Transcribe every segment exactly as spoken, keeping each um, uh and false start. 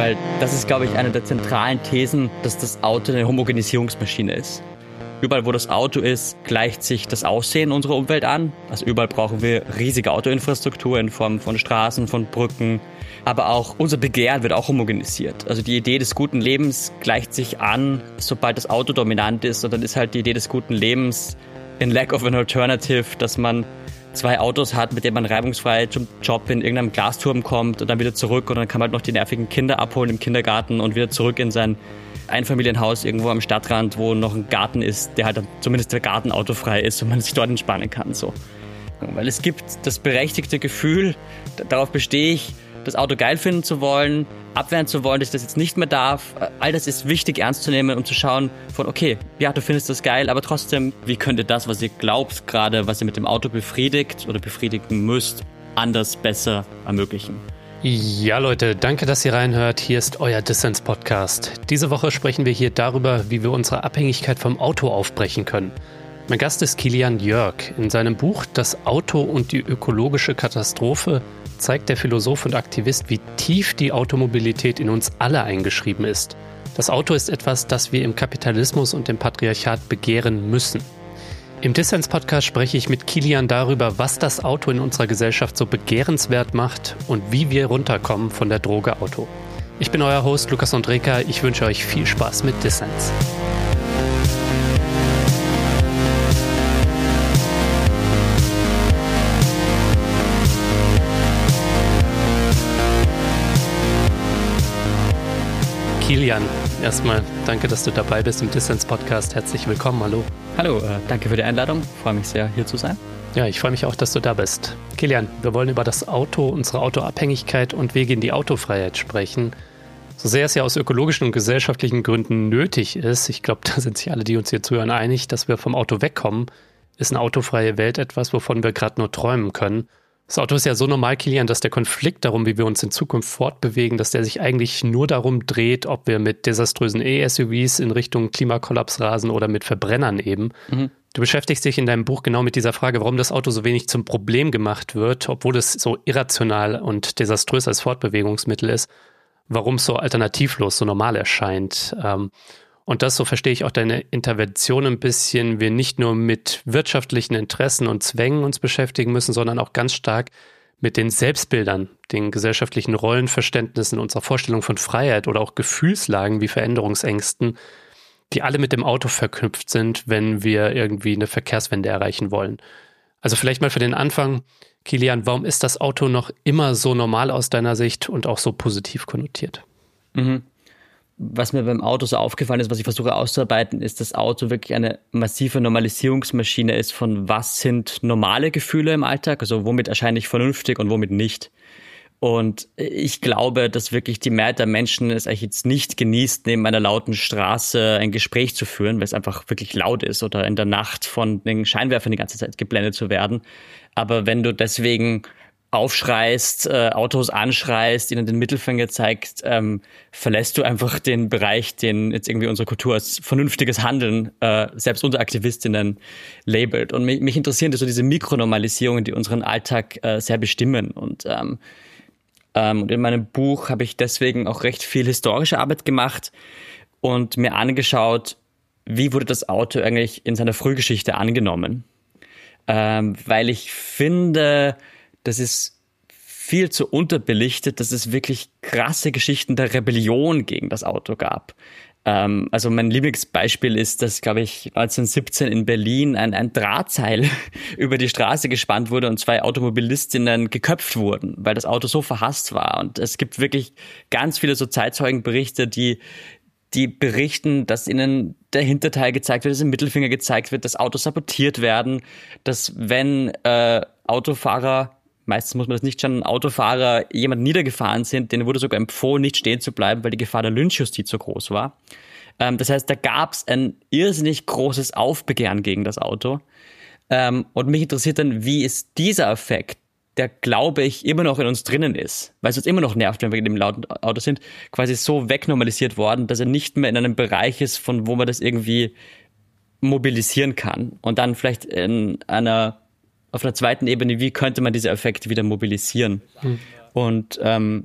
weil das ist, glaube ich, eine der zentralen Thesen, dass das Auto eine Homogenisierungsmaschine ist. Überall, wo das Auto ist, gleicht sich das Aussehen unserer Umwelt an. Also überall brauchen wir riesige Autoinfrastruktur in Form von Straßen, von Brücken. Aber auch unser Begehren wird auch homogenisiert. Also die Idee des guten Lebens gleicht sich an, sobald das Auto dominant ist. Und dann ist halt die Idee des guten Lebens in lack of an alternative, dass man zwei Autos hat, mit denen man reibungsfrei zum Job in irgendeinem Glasturm kommt und dann wieder zurück. Und dann kann man halt noch die nervigen Kinder abholen im Kindergarten und wieder zurück in sein Einfamilienhaus irgendwo am Stadtrand, wo noch ein Garten ist, der halt dann zumindest der Garten autofrei ist und man sich dort entspannen kann. So. Weil es gibt das berechtigte Gefühl, darauf bestehe ich, das Auto geil finden zu wollen, abwehren zu wollen, dass ich das jetzt nicht mehr darf. All das ist wichtig ernst zu nehmen und zu schauen von, okay, ja, du findest das geil, aber trotzdem, wie könnt ihr das, was ihr glaubt, gerade was ihr mit dem Auto befriedigt oder befriedigen müsst, anders, besser ermöglichen? Ja, Leute, danke, dass ihr reinhört. Hier ist euer Dissens-Podcast. Diese Woche sprechen wir hier darüber, wie wir unsere Abhängigkeit vom Auto aufbrechen können. Mein Gast ist Kilian Jörg. In seinem Buch Das Auto und die ökologische Katastrophe zeigt der Philosoph und Aktivist, wie tief die Automobilität in uns alle eingeschrieben ist. Das Auto ist etwas, das wir im Kapitalismus und im Patriarchat begehren müssen. Im Dissens-Podcast spreche ich mit Kilian darüber, was das Auto in unserer Gesellschaft so begehrenswert macht und wie wir runterkommen von der Droge Auto. Ich bin euer Host Lukas Andreka. Ich wünsche euch viel Spaß mit Dissens. Kilian, erstmal danke, dass du dabei bist im Dissens-Podcast. Herzlich willkommen, hallo. Hallo, äh, danke für die Einladung. Ich freue mich sehr, hier zu sein. Ja, ich freue mich auch, dass du da bist. Kilian, wir wollen über das Auto, unsere Autoabhängigkeit und Wege in die Autofreiheit sprechen. So sehr es ja aus ökologischen und gesellschaftlichen Gründen nötig ist, ich glaube, da sind sich alle, die uns hier zuhören, einig, dass wir vom Auto wegkommen, ist eine autofreie Welt etwas, wovon wir gerade nur träumen können. Das Auto ist ja so normal, Kilian, dass der Konflikt darum, wie wir uns in Zukunft fortbewegen, dass der sich eigentlich nur darum dreht, ob wir mit desaströsen E-S U Vs in Richtung Klimakollaps rasen oder mit Verbrennern eben. Mhm. Du beschäftigst dich in deinem Buch genau mit dieser Frage, warum das Auto so wenig zum Problem gemacht wird, obwohl es so irrational und desaströs als Fortbewegungsmittel ist, warum es so alternativlos, so normal erscheint. Und das, so verstehe ich auch deine Intervention ein bisschen, wir nicht nur mit wirtschaftlichen Interessen und Zwängen uns beschäftigen müssen, sondern auch ganz stark mit den Selbstbildern, den gesellschaftlichen Rollenverständnissen, unserer Vorstellung von Freiheit oder auch Gefühlslagen wie Veränderungsängsten, die alle mit dem Auto verknüpft sind, wenn wir irgendwie eine Verkehrswende erreichen wollen. Also vielleicht mal für den Anfang, Kilian, warum ist das Auto noch immer so normal aus deiner Sicht und auch so positiv konnotiert? Mhm. Was mir beim Auto so aufgefallen ist, was ich versuche auszuarbeiten, ist, dass das Auto wirklich eine massive Normalisierungsmaschine ist von was sind normale Gefühle im Alltag, also womit erscheine ich vernünftig und womit nicht. Und ich glaube, dass wirklich die Mehrheit der Menschen es eigentlich jetzt nicht genießt, neben einer lauten Straße ein Gespräch zu führen, weil es einfach wirklich laut ist oder in der Nacht von den Scheinwerfern die ganze Zeit geblendet zu werden. Aber wenn du deswegen aufschreist, äh, Autos anschreist, ihnen den Mittelfinger zeigt, ähm, verlässt du einfach den Bereich, den jetzt irgendwie unsere Kultur als vernünftiges Handeln, äh, selbst unter Aktivistinnen labelt. Und mich, mich interessieren so diese Mikronormalisierungen, die unseren Alltag äh, sehr bestimmen. Und, ähm, ähm, und in meinem Buch habe ich deswegen auch recht viel historische Arbeit gemacht und mir angeschaut, wie wurde das Auto eigentlich in seiner Frühgeschichte angenommen. Ähm, weil ich finde, das ist viel zu unterbelichtet, dass es wirklich krasse Geschichten der Rebellion gegen das Auto gab. Ähm, also mein Lieblingsbeispiel ist, dass, glaube ich, neunzehnhundertsiebzehn in Berlin ein, ein Drahtseil über die Straße gespannt wurde und zwei Automobilistinnen geköpft wurden, weil das Auto so verhasst war. Und es gibt wirklich ganz viele so Zeitzeugenberichte, die die berichten, dass ihnen der Hinterteil gezeigt wird, dass im Mittelfinger gezeigt wird, dass Autos sabotiert werden, dass wenn äh, Autofahrer meistens muss man das nicht schon, Autofahrer jemand niedergefahren sind, denen wurde sogar empfohlen, nicht stehen zu bleiben, weil die Gefahr der Lynchjustiz so groß war. Ähm, das heißt, da gab es ein irrsinnig großes Aufbegehren gegen das Auto. Ähm, und mich interessiert dann, wie ist dieser Effekt, der, glaube ich, immer noch in uns drinnen ist, weil es uns immer noch nervt, wenn wir in dem lauten Auto sind, quasi so wegnormalisiert worden, dass er nicht mehr in einem Bereich ist, von wo man das irgendwie mobilisieren kann. Und dann vielleicht in einer auf einer zweiten Ebene, wie könnte man diese Effekte wieder mobilisieren? Mhm. Und ähm,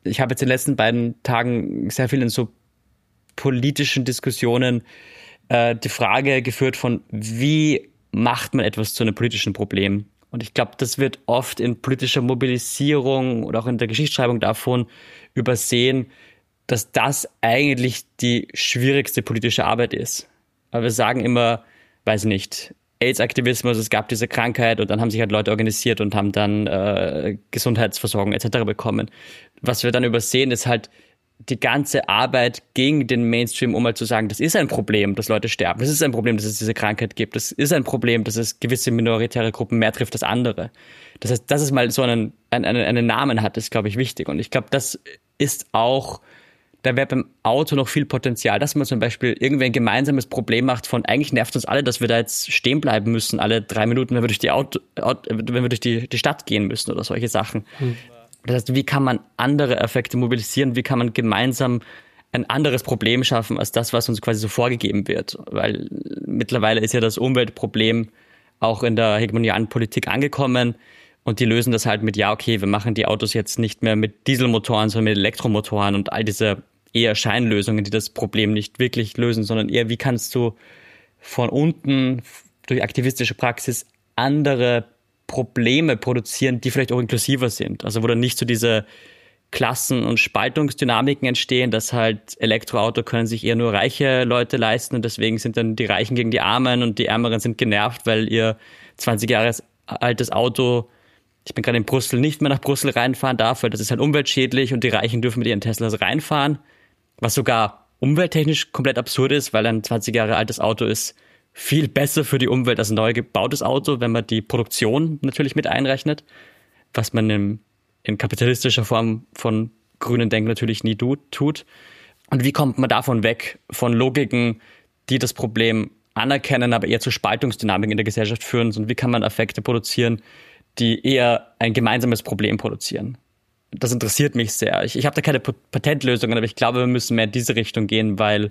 ich habe jetzt in den letzten beiden Tagen sehr viel in so politischen Diskussionen äh, die Frage geführt von, wie macht man etwas zu einem politischen Problem? Und ich glaube, das wird oft in politischer Mobilisierung oder auch in der Geschichtsschreibung davon übersehen, dass das eigentlich die schwierigste politische Arbeit ist. Aber wir sagen immer, weiß nicht, AIDS-Aktivismus, es gab diese Krankheit und dann haben sich halt Leute organisiert und haben dann äh, Gesundheitsversorgung et cetera bekommen. Was wir dann übersehen, ist halt die ganze Arbeit gegen den Mainstream, um mal zu sagen, das ist ein Problem, dass Leute sterben. Das ist ein Problem, dass es diese Krankheit gibt. Das ist ein Problem, dass es gewisse minoritäre Gruppen mehr trifft als andere. Das heißt, dass es mal so einen, einen, einen Namen hat, ist, glaube ich, wichtig. Und ich glaube, das ist auch, da wäre beim Auto noch viel Potenzial, dass man zum Beispiel irgendwie ein gemeinsames Problem macht von, eigentlich nervt uns alle, dass wir da jetzt stehen bleiben müssen, alle drei Minuten, wenn wir durch die Auto, wenn wir durch die, die Stadt gehen müssen oder solche Sachen. Hm. Das heißt, wie kann man andere Effekte mobilisieren? Wie kann man gemeinsam ein anderes Problem schaffen als das, was uns quasi so vorgegeben wird? Weil mittlerweile ist ja das Umweltproblem auch in der hegemonialen Politik angekommen und die lösen das halt mit, ja, okay, wir machen die Autos jetzt nicht mehr mit Dieselmotoren, sondern mit Elektromotoren und all diese eher Scheinlösungen, die das Problem nicht wirklich lösen, sondern eher, wie kannst du von unten durch aktivistische Praxis andere Probleme produzieren, die vielleicht auch inklusiver sind. Also wo dann nicht so diese Klassen- und Spaltungsdynamiken entstehen, dass halt Elektroauto können sich eher nur reiche Leute leisten und deswegen sind dann die Reichen gegen die Armen und die Ärmeren sind genervt, weil ihr zwanzig Jahre altes Auto, ich bin gerade in Brüssel, nicht mehr nach Brüssel reinfahren darf, weil das ist halt umweltschädlich und die Reichen dürfen mit ihren Teslas reinfahren, was sogar umwelttechnisch komplett absurd ist, weil ein zwanzig Jahre altes Auto ist viel besser für die Umwelt als ein neu gebautes Auto, wenn man die Produktion natürlich mit einrechnet, was man in, in kapitalistischer Form von grünen Denken natürlich nie tut. Und wie kommt man davon weg, von Logiken, die das Problem anerkennen, aber eher zur Spaltungsdynamik in der Gesellschaft führen? Und wie kann man Effekte produzieren, die eher ein gemeinsames Problem produzieren? Das interessiert mich sehr. Ich, ich habe da keine Patentlösungen, aber ich glaube, wir müssen mehr in diese Richtung gehen, weil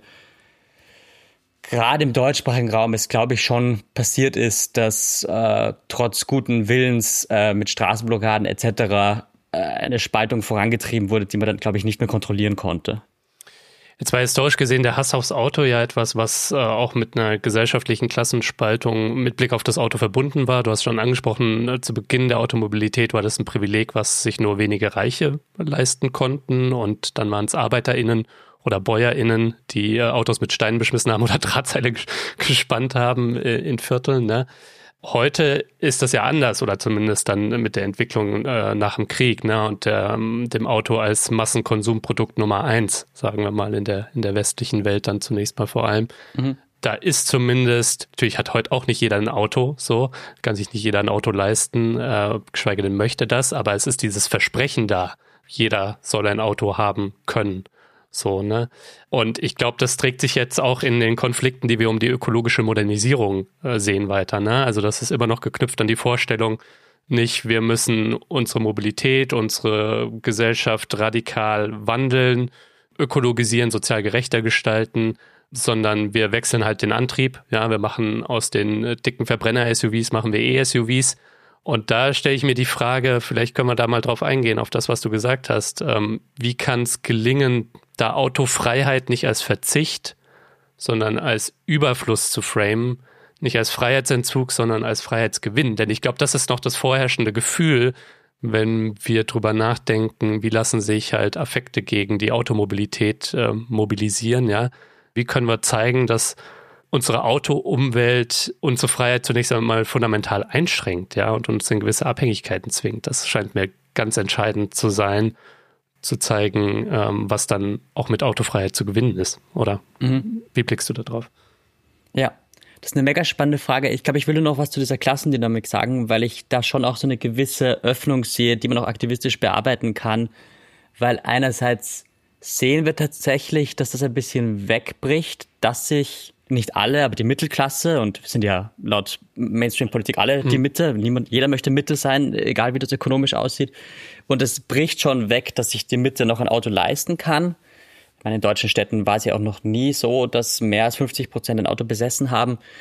gerade im deutschsprachigen Raum es, glaube ich, schon passiert ist, dass äh, trotz guten Willens äh, mit Straßenblockaden et cetera äh, eine Spaltung vorangetrieben wurde, die man dann, glaube ich, nicht mehr kontrollieren konnte. Jetzt war historisch gesehen der Hass aufs Auto ja etwas, was äh, auch mit einer gesellschaftlichen Klassenspaltung mit Blick auf das Auto verbunden war. Du hast schon angesprochen, äh, zu Beginn der Automobilität war das ein Privileg, was sich nur wenige Reiche leisten konnten und dann waren es ArbeiterInnen oder BäuerInnen, die äh, Autos mit Steinen beschmissen haben oder Drahtseile g- gespannt haben äh, in Vierteln. Ne? Heute ist das ja anders oder zumindest dann mit der Entwicklung äh, nach dem Krieg, ne? Und der, dem Auto als Massenkonsumprodukt Nummer eins, sagen wir mal in der in der westlichen Welt dann zunächst mal vor allem. Mhm. Da ist zumindest, natürlich hat heute auch nicht jeder ein Auto, so kann sich nicht jeder ein Auto leisten, äh, geschweige denn möchte das, aber es ist dieses Versprechen da, jeder soll ein Auto haben können. So, ne? Und ich glaube, das trägt sich jetzt auch in den Konflikten, die wir um die ökologische Modernisierung äh, sehen, weiter, ne? Also das ist immer noch geknüpft an die Vorstellung, nicht wir müssen unsere Mobilität, unsere Gesellschaft radikal wandeln, ökologisieren, sozial gerechter gestalten, sondern wir wechseln halt den Antrieb. Ja, wir machen aus den äh, dicken Verbrenner-S U Vs, machen wir E-S U Vs. Und da stelle ich mir die Frage, vielleicht können wir da mal drauf eingehen, auf das, was du gesagt hast. Ähm, wie kann es gelingen, da Autofreiheit nicht als Verzicht, sondern als Überfluss zu framen, nicht als Freiheitsentzug, sondern als Freiheitsgewinn? Denn ich glaube, das ist noch das vorherrschende Gefühl, wenn wir drüber nachdenken, wie lassen sich halt Affekte gegen die Automobilität äh, mobilisieren, ja? Wie können wir zeigen, dass unsere Autoumwelt unsere Freiheit zunächst einmal fundamental einschränkt, ja, und uns in gewisse Abhängigkeiten zwingt? Das scheint mir ganz entscheidend zu sein, zu zeigen, ähm, was dann auch mit Autofreiheit zu gewinnen ist, oder? Mhm. Wie blickst du da drauf? Ja, das ist eine mega spannende Frage. Ich glaube, ich will nur noch was zu dieser Klassendynamik sagen, weil ich da schon auch so eine gewisse Öffnung sehe, die man auch aktivistisch bearbeiten kann, weil einerseits sehen wir tatsächlich, dass das ein bisschen wegbricht, dass sich nicht alle, aber die Mittelklasse, und wir sind ja laut Mainstream-Politik alle die Mitte, niemand, jeder möchte Mitte sein, egal wie das ökonomisch aussieht. Und es bricht schon weg, dass sich die Mitte noch ein Auto leisten kann. Ich meine, in deutschen Städten war es ja auch noch nie so, dass mehr als fünfzig Prozent ein Auto besessen haben.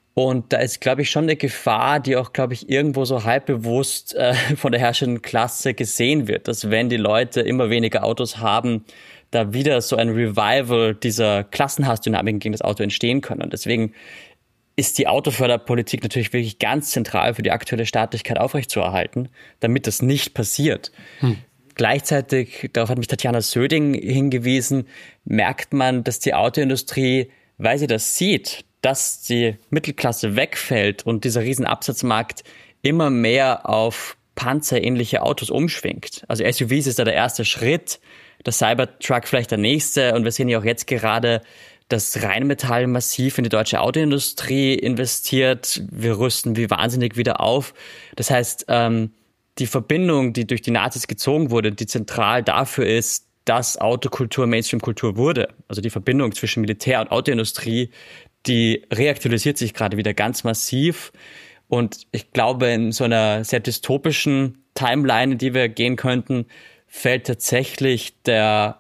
Und da ist, glaube ich, schon eine Gefahr, die auch, glaube ich, irgendwo so halb bewusst äh, von der herrschenden Klasse gesehen wird, dass wenn die Leute immer weniger Autos haben, da wieder so ein Revival dieser Klassenhassdynamiken gegen das Auto entstehen können. Und deswegen ist die Autoförderpolitik natürlich wirklich ganz zentral für die aktuelle Staatlichkeit aufrechtzuerhalten, damit das nicht passiert. Hm. Gleichzeitig, darauf hat mich Tatjana Söding hingewiesen, merkt man, dass die Autoindustrie, weil sie das sieht, dass die Mittelklasse wegfällt und dieser riesen Absatzmarkt immer mehr auf panzerähnliche Autos umschwingt. Also S U Vs ist da der erste Schritt, der Cybertruck vielleicht der nächste, und wir sehen ja auch jetzt gerade, dass Rheinmetall massiv in die deutsche Autoindustrie investiert. Wir rüsten wie wahnsinnig wieder auf. Das heißt, ähm, die Verbindung, die durch die Nazis gezogen wurde, die zentral dafür ist, dass Autokultur Mainstream-Kultur wurde, also die Verbindung zwischen Militär und Autoindustrie, die reaktualisiert sich gerade wieder ganz massiv. Und ich glaube, in so einer sehr dystopischen Timeline, in die wir gehen könnten, fällt tatsächlich der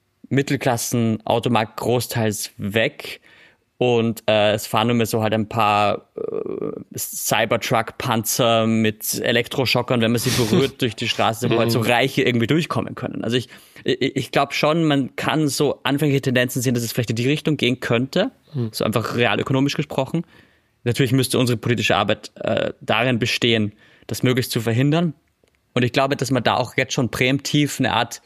Mittelklassen-Automarkt großteils weg. Und äh, es fahren nur mehr so halt ein paar äh, Cybertruck-Panzer mit Elektroschockern, wenn man sie berührt, durch die Straße, wo halt so Reiche irgendwie durchkommen können. Also ich, ich, ich glaube schon, man kann so anfängliche Tendenzen sehen, dass es vielleicht in die Richtung gehen könnte, hm. so einfach realökonomisch gesprochen. Natürlich müsste unsere politische Arbeit äh, darin bestehen, das möglichst zu verhindern. Und ich glaube, dass man da auch jetzt schon präemptiv eine Art,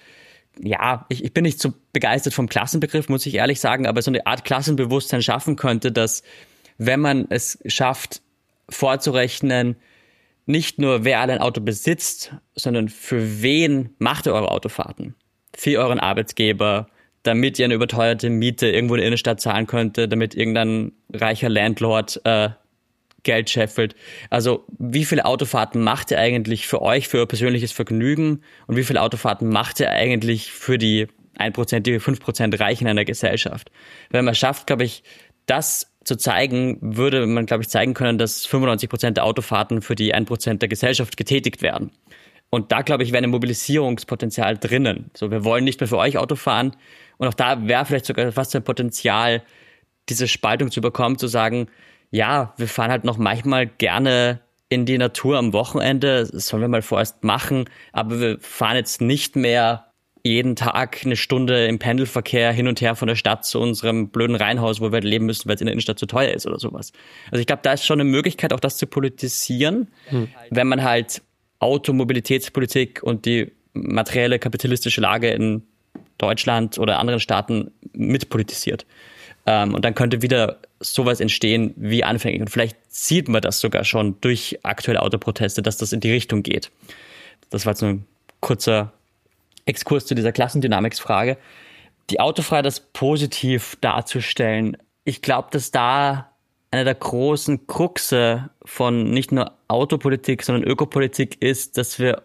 ja, ich, ich bin nicht so begeistert vom Klassenbegriff, muss ich ehrlich sagen, aber so eine Art Klassenbewusstsein schaffen könnte, dass, wenn man es schafft, vorzurechnen, nicht nur wer alle ein Auto besitzt, sondern für wen macht ihr eure Autofahrten? Für euren Arbeitgeber, damit ihr eine überteuerte Miete irgendwo in der Innenstadt zahlen könnte, damit irgendein reicher Landlord äh, Geld scheffelt. Also wie viele Autofahrten macht ihr eigentlich für euch, für euer persönliches Vergnügen, und wie viele Autofahrten macht ihr eigentlich für die ein Prozent, die fünf Prozent Reichen in der Gesellschaft? Wenn man schafft, glaube ich, das zu zeigen, würde man, glaube ich, zeigen können, dass fünfundneunzig Prozent der Autofahrten für die ein Prozent der Gesellschaft getätigt werden. Und da, glaube ich, wäre ein Mobilisierungspotenzial drinnen. So, wir wollen nicht mehr für euch Auto fahren. Und auch da wäre vielleicht sogar fast ein Potenzial, diese Spaltung zu bekommen, zu sagen, ja, wir fahren halt noch manchmal gerne in die Natur am Wochenende, das sollen wir mal vorerst machen, aber wir fahren jetzt nicht mehr jeden Tag eine Stunde im Pendelverkehr hin und her von der Stadt zu unserem blöden Reihenhaus, wo wir leben müssen, weil es in der Innenstadt zu teuer ist oder sowas. Also ich glaube, da ist schon eine Möglichkeit, auch das zu politisieren, hm. wenn man halt Automobilitätspolitik und die materielle kapitalistische Lage in Deutschland oder anderen Staaten mitpolitisiert. Ähm, und dann könnte wieder sowas entstehen wie anfänglich. Und vielleicht sieht man das sogar schon durch aktuelle Autoproteste, dass das in die Richtung geht. Das war jetzt nur ein kurzer Exkurs zu dieser Klassendynamiksfrage. Die Autofreiheit, das positiv darzustellen. Ich glaube, dass da einer der großen Kruxe von nicht nur Autopolitik, sondern Ökopolitik ist, dass wir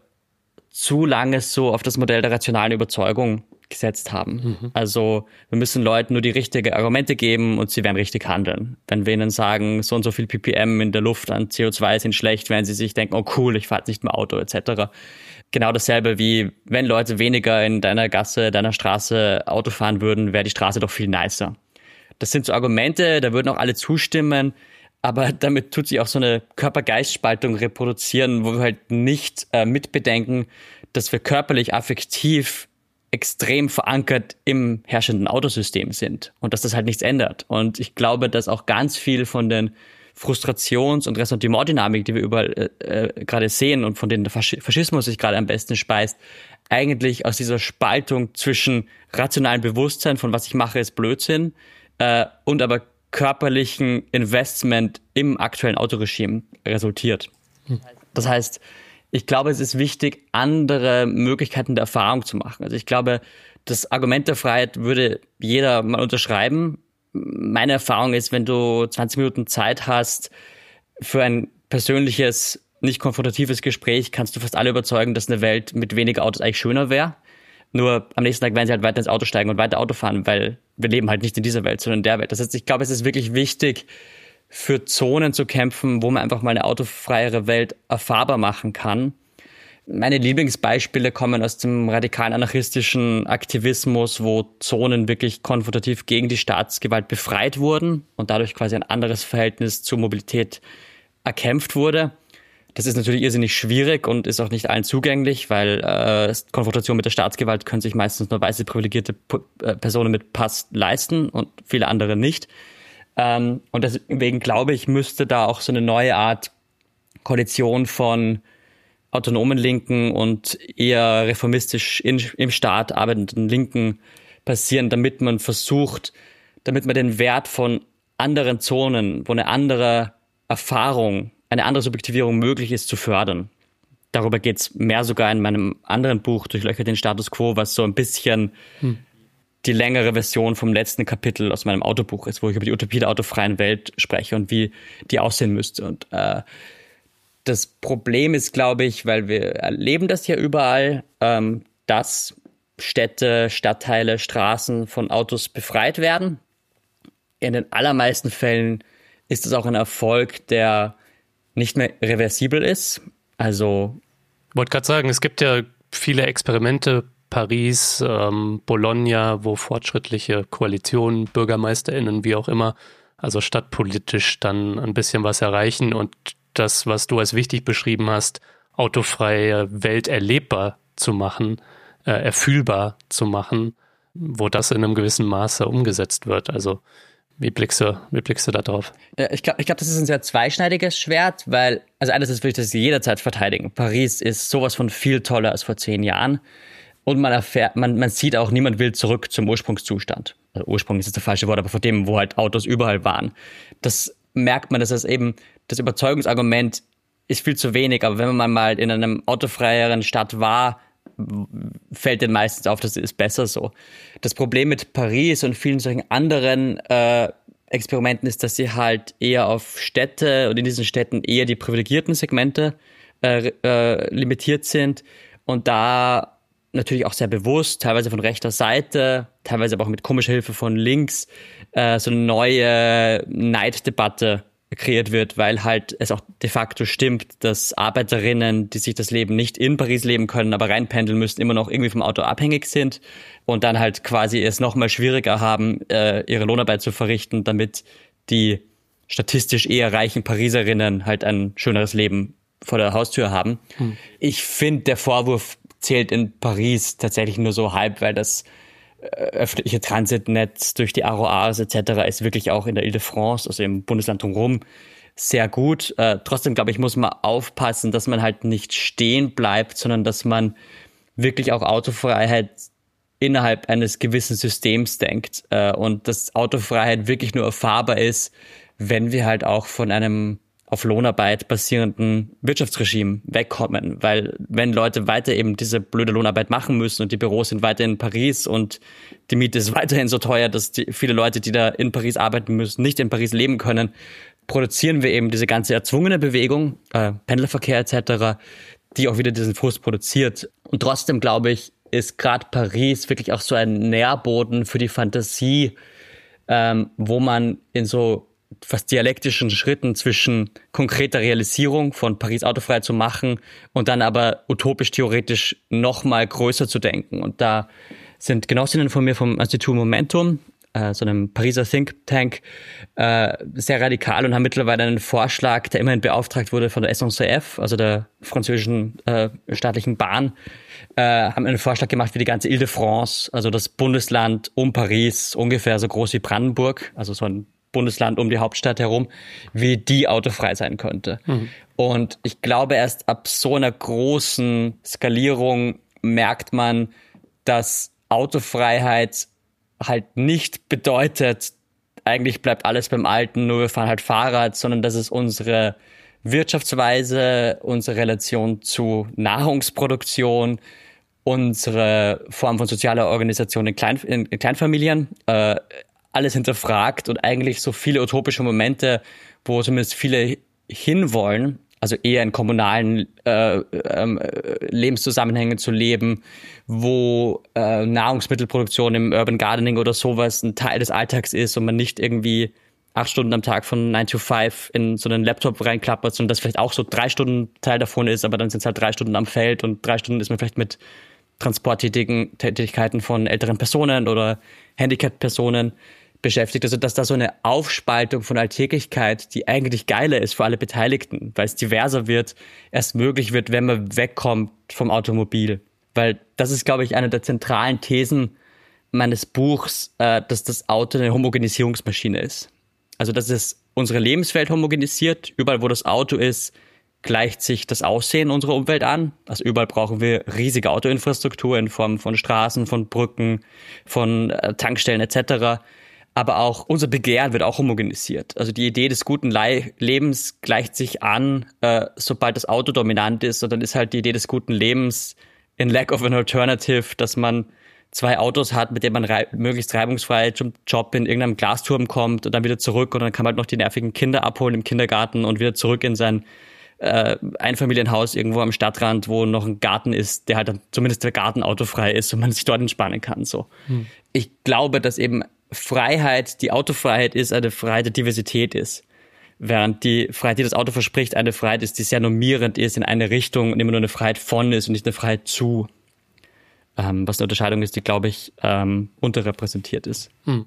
zu lange so auf das Modell der rationalen Überzeugung gesetzt haben. Mhm. Also wir müssen Leuten nur die richtigen Argumente geben und sie werden richtig handeln. Wenn wir ihnen sagen, so und so viel ppm in der Luft an C O zwei sind schlecht, werden sie sich denken, oh cool, ich fahre nicht mehr Auto et cetera. Genau dasselbe wie, wenn Leute weniger in deiner Gasse, deiner Straße Auto fahren würden, wäre die Straße doch viel nicer. Das sind so Argumente, da würden auch alle zustimmen, aber damit tut sich auch so eine Körper-Geist-Spaltung reproduzieren, wo wir halt nicht äh, mitbedenken, dass wir körperlich affektiv extrem verankert im herrschenden Autosystem sind und dass das halt nichts ändert. Und ich glaube, dass auch ganz viel von den Frustrations- und Ressentiment-Dynamik, die wir überall äh, gerade sehen und von denen der Fasch- Faschismus sich gerade am besten speist, eigentlich aus dieser Spaltung zwischen rationalem Bewusstsein von was ich mache ist Blödsinn äh, und aber körperlichen Investment im aktuellen Autoregime resultiert. Hm. Das heißt, ich glaube, es ist wichtig, andere Möglichkeiten der Erfahrung zu machen. Also ich glaube, das Argument der Freiheit würde jeder mal unterschreiben. Meine Erfahrung ist, wenn du zwanzig Minuten Zeit hast für ein persönliches, nicht konfrontatives Gespräch, kannst du fast alle überzeugen, dass eine Welt mit weniger Autos eigentlich schöner wäre. Nur am nächsten Tag werden sie halt weiter ins Auto steigen und weiter Auto fahren, weil wir leben halt nicht in dieser Welt, sondern in der Welt. Das heißt, ich glaube, es ist wirklich wichtig, für Zonen zu kämpfen, wo man einfach mal eine autofreiere Welt erfahrbar machen kann. Meine Lieblingsbeispiele kommen aus dem radikalen anarchistischen Aktivismus, wo Zonen wirklich konfrontativ gegen die Staatsgewalt befreit wurden und dadurch quasi ein anderes Verhältnis zur Mobilität erkämpft wurde. Das ist natürlich irrsinnig schwierig und ist auch nicht allen zugänglich, weil äh, Konfrontation mit der Staatsgewalt können sich meistens nur weiße privilegierte P- äh, Personen mit Pass leisten und viele andere nicht. Ähm, und deswegen glaube ich, müsste da auch so eine neue Art Koalition von autonomen Linken und eher reformistisch in, im Staat arbeitenden Linken passieren, damit man versucht, damit man den Wert von anderen Zonen, wo eine andere Erfahrung, eine andere Subjektivierung möglich ist, zu fördern. Darüber geht es mehr sogar in meinem anderen Buch, Durchlöchert den Status Quo, was so ein bisschen hm. die längere Version vom letzten Kapitel aus meinem Autobuch ist, wo ich über die Utopie der autofreien Welt spreche und wie die aussehen müsste. Und äh, das Problem ist, glaube ich, weil wir erleben das ja überall, ähm, dass Städte, Stadtteile, Straßen von Autos befreit werden. In den allermeisten Fällen ist es auch ein Erfolg, der nicht mehr reversibel ist. Also, ich wollte gerade sagen, es gibt ja viele Experimente, Paris, ähm, Bologna, wo fortschrittliche Koalitionen, BürgermeisterInnen, wie auch immer, also stadtpolitisch dann ein bisschen was erreichen und das, was du als wichtig beschrieben hast, autofreie Welt erlebbar zu machen, äh, erfühlbar zu machen, wo das in einem gewissen Maße umgesetzt wird. Also wie blickst du, wie blickst du da drauf? Ich glaube, ich glaub, das ist ein sehr zweischneidiges Schwert, weil, also einerseits will ich das jederzeit verteidigen. Paris ist sowas von viel toller als vor zehn Jahren. Und man erfährt, man, man sieht auch, niemand will zurück zum Ursprungszustand. Also Ursprung ist jetzt das falsche Wort, aber vor dem, wo halt Autos überall waren. Das merkt man, dass das eben, das Überzeugungsargument ist viel zu wenig, aber wenn man mal in einem autofreieren Stadt war, fällt den meistens auf, das ist besser so. Das Problem mit Paris und vielen solchen anderen äh, Experimenten ist, dass sie halt eher auf Städte und in diesen Städten eher die privilegierten Segmente äh, äh, limitiert sind und da natürlich auch sehr bewusst, teilweise von rechter Seite, teilweise aber auch mit komischer Hilfe von links, äh, so eine neue Neiddebatte kreiert wird, weil halt es auch de facto stimmt, dass Arbeiterinnen, die sich das Leben nicht in Paris leben können, aber reinpendeln müssen, immer noch irgendwie vom Auto abhängig sind und dann halt quasi es noch mal schwieriger haben, äh, ihre Lohnarbeit zu verrichten, damit die statistisch eher reichen Pariserinnen halt ein schöneres Leben vor der Haustür haben. Hm. Ich finde, der Vorwurf zählt in Paris tatsächlich nur so halb, weil das öffentliche Transitnetz durch die A R O As et cetera ist wirklich auch in der Ile-de-France, also im Bundesland drumherum, sehr gut. Äh, trotzdem, glaube ich, muss man aufpassen, dass man halt nicht stehen bleibt, sondern dass man wirklich auch Autofreiheit innerhalb eines gewissen Systems denkt äh, und dass Autofreiheit wirklich nur erfahrbar ist, wenn wir halt auch von einem auf Lohnarbeit basierenden Wirtschaftsregime wegkommen, weil wenn Leute weiter eben diese blöde Lohnarbeit machen müssen und die Büros sind weiter in Paris und die Miete ist weiterhin so teuer, dass die, viele Leute, die da in Paris arbeiten müssen, nicht in Paris leben können, produzieren wir eben diese ganze erzwungene Bewegung, äh, Pendlerverkehr et cetera, die auch wieder diesen Frust produziert. Und trotzdem, glaube ich, ist gerade Paris wirklich auch so ein Nährboden für die Fantasie, ähm, wo man in so fast dialektischen Schritten zwischen konkreter Realisierung von Paris autofrei zu machen und dann aber utopisch-theoretisch noch mal größer zu denken. Und da sind Genossinnen von mir vom Institut Momentum, äh, so einem Pariser Think Tank, äh, sehr radikal und haben mittlerweile einen Vorschlag, der immerhin beauftragt wurde von der S N C F, also der französischen äh, staatlichen Bahn, äh, haben einen Vorschlag gemacht für die ganze Ile-de-France, also das Bundesland um Paris, ungefähr so groß wie Brandenburg, also so ein Bundesland um die Hauptstadt herum, wie die autofrei sein könnte. Mhm. Und ich glaube, erst ab so einer großen Skalierung merkt man, dass Autofreiheit halt nicht bedeutet, eigentlich bleibt alles beim Alten, nur wir fahren halt Fahrrad, sondern dass es unsere Wirtschaftsweise, unsere Relation zu Nahrungsproduktion, unsere Form von sozialer Organisation in, Klein, in, in Kleinfamilien, äh, alles hinterfragt und eigentlich so viele utopische Momente, wo zumindest viele hinwollen, also eher in kommunalen äh, äh, Lebenszusammenhängen zu leben, wo äh, Nahrungsmittelproduktion im Urban Gardening oder sowas ein Teil des Alltags ist und man nicht irgendwie acht Stunden am Tag von nine to five in so einen Laptop reinklapperst und das vielleicht auch so drei Stunden Teil davon ist, aber dann sind es halt drei Stunden am Feld und drei Stunden ist man vielleicht mit Transporttätigkeiten von älteren Personen oder Handicap-Personen beschäftigt. Also dass da so eine Aufspaltung von Alltäglichkeit, die eigentlich geiler ist für alle Beteiligten, weil es diverser wird, erst möglich wird, wenn man wegkommt vom Automobil. Weil das ist, glaube ich, eine der zentralen Thesen meines Buchs, äh, dass das Auto eine Homogenisierungsmaschine ist. Also dass es unsere Lebenswelt homogenisiert. Überall, wo das Auto ist, gleicht sich das Aussehen unserer Umwelt an. Also überall brauchen wir riesige Autoinfrastruktur in Form von Straßen, von Brücken, von äh, Tankstellen et cetera. Aber auch unser Begehren wird auch homogenisiert. Also die Idee des guten Le- Lebens gleicht sich an, äh, sobald das Auto dominant ist. Und dann ist halt die Idee des guten Lebens in lack of an alternative, dass man zwei Autos hat, mit denen man rei- möglichst reibungsfrei zum Job in irgendeinem Glasturm kommt und dann wieder zurück und dann kann man halt noch die nervigen Kinder abholen im Kindergarten und wieder zurück in sein äh, Einfamilienhaus irgendwo am Stadtrand, wo noch ein Garten ist, der halt dann zumindest der Garten autofrei ist und man sich dort entspannen kann. So. Hm. Ich glaube, dass eben Freiheit, die Autofreiheit ist, eine Freiheit der Diversität ist. Während die Freiheit, die das Auto verspricht, eine Freiheit ist, die sehr normierend ist in eine Richtung und immer nur eine Freiheit von ist und nicht eine Freiheit zu. Ähm, was eine Unterscheidung ist, die, glaube ich, ähm, unterrepräsentiert ist. Hm.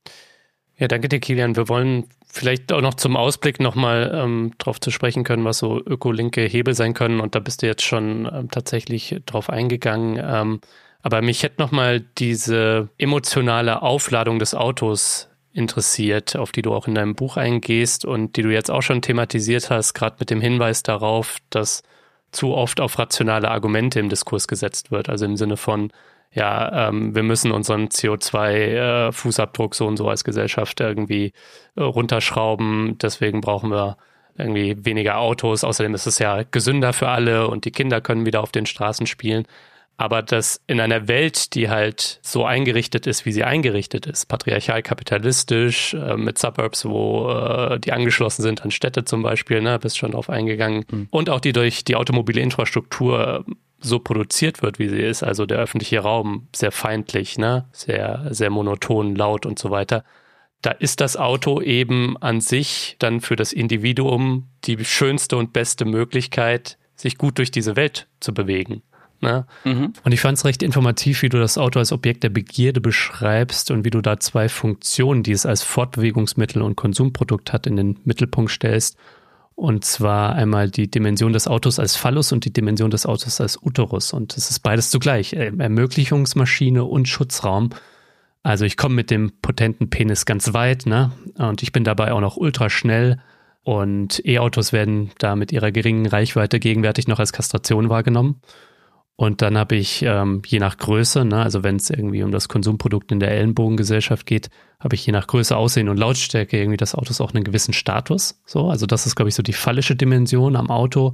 Ja, danke dir, Kilian. Wir wollen vielleicht auch noch zum Ausblick nochmal ähm, drauf zu sprechen können, was so ökolinke Hebel sein können. Und da bist du jetzt schon ähm, tatsächlich drauf eingegangen. Ähm, aber mich hätte nochmal diese emotionale Aufladung des Autos interessiert, auf die du auch in deinem Buch eingehst und die du jetzt auch schon thematisiert hast, gerade mit dem Hinweis darauf, dass zu oft auf rationale Argumente im Diskurs gesetzt wird. Also im Sinne von, ja, ähm, wir müssen unseren C O zwei Fußabdruck so und so als Gesellschaft irgendwie äh, runterschrauben. Deswegen brauchen wir irgendwie weniger Autos. Außerdem ist es ja gesünder für alle und die Kinder können wieder auf den Straßen spielen. Aber das in einer Welt, die halt so eingerichtet ist, wie sie eingerichtet ist, patriarchal, kapitalistisch, äh, mit Suburbs, wo äh, die angeschlossen sind an Städte zum Beispiel, ne, bist schon drauf eingegangen. Mhm. Und auch die durch die automobile Infrastruktur so produziert wird, wie sie ist, also der öffentliche Raum sehr feindlich, ne, sehr, sehr monoton, laut und so weiter. Da ist das Auto eben an sich dann für das Individuum die schönste und beste Möglichkeit, sich gut durch diese Welt zu bewegen. Ne? Mhm. Und ich fand es recht informativ, wie du das Auto als Objekt der Begierde beschreibst und wie du da zwei Funktionen, die es als Fortbewegungsmittel und Konsumprodukt hat, in den Mittelpunkt stellst. Und zwar einmal die Dimension des Autos als Phallus und die Dimension des Autos als Uterus. Und es ist beides zugleich, Ermöglichungsmaschine und Schutzraum. Also ich komme mit dem potenten Penis ganz weit, ne? Und ich bin dabei auch noch ultra schnell. Und E-Autos werden da mit ihrer geringen Reichweite gegenwärtig noch als Kastration wahrgenommen. Und dann habe ich ähm, je nach Größe, ne, also wenn es irgendwie um das Konsumprodukt in der Ellenbogengesellschaft geht, habe ich je nach Größe, Aussehen und Lautstärke irgendwie des Autos auch einen gewissen Status. So, also das ist, glaube ich, so die phallische Dimension am Auto.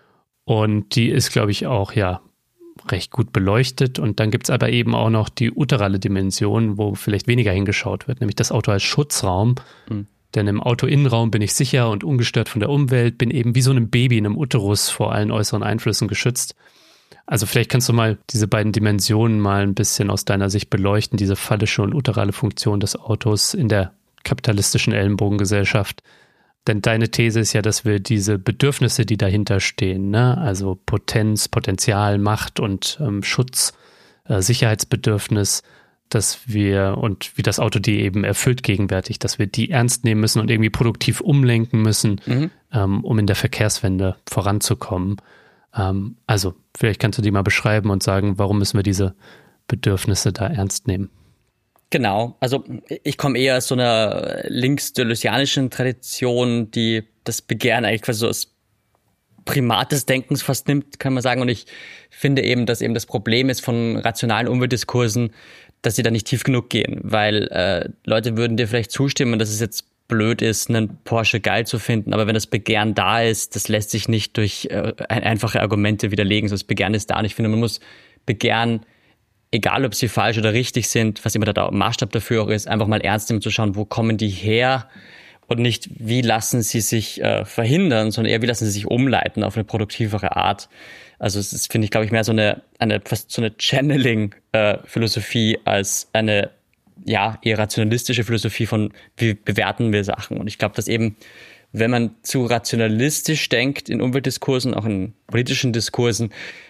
Und die ist, glaube ich, auch ja recht gut beleuchtet. Und dann gibt es aber eben auch noch die uterale Dimension, wo vielleicht weniger hingeschaut wird, nämlich das Auto als Schutzraum. Mhm. Denn im Autoinnenraum bin ich sicher und ungestört von der Umwelt, bin eben wie so ein Baby in einem Uterus vor allen äußeren Einflüssen geschützt. Also vielleicht kannst du mal diese beiden Dimensionen mal ein bisschen aus deiner Sicht beleuchten, diese phallische und uterale Funktion des Autos in der kapitalistischen Ellenbogengesellschaft. Denn deine These ist ja, dass wir diese Bedürfnisse, die dahinter stehen, ne, also Potenz, Potenzial, Macht und ähm, Schutz, äh, Sicherheitsbedürfnis, dass wir und wie das Auto die eben erfüllt gegenwärtig, dass wir die ernst nehmen müssen und irgendwie produktiv umlenken müssen, mhm. ähm, um in der Verkehrswende voranzukommen. Ähm, also vielleicht kannst du die mal beschreiben und sagen, warum müssen wir diese Bedürfnisse da ernst nehmen? Genau, also ich komme eher aus so einer links-deleuzianischen Tradition, die das Begehren eigentlich quasi so als Primat des Denkens fast nimmt, kann man sagen. Und ich finde eben, dass eben das Problem ist von rationalen Umweltdiskursen, dass sie da nicht tief genug gehen, weil äh, Leute würden dir vielleicht zustimmen, dass es jetzt blöd ist, einen Porsche geil zu finden, aber wenn das Begehren da ist, das lässt sich nicht durch äh, einfache Argumente widerlegen, so das Begehren ist da. Und ich finde, man muss Begehren, egal ob sie falsch oder richtig sind, was immer der Maßstab dafür auch ist, einfach mal ernst nehmen zu schauen, wo kommen die her und nicht, wie lassen sie sich äh, verhindern, sondern eher, wie lassen sie sich umleiten auf eine produktivere Art. Also es ist, finde ich, glaube ich, mehr so eine, eine fast so eine Channeling-Philosophie äh, als eine ja, eher rationalistische Philosophie von, wie bewerten wir Sachen. Und ich glaube, dass eben, wenn man zu rationalistisch denkt in Umweltdiskursen, auch in politischen Diskursen,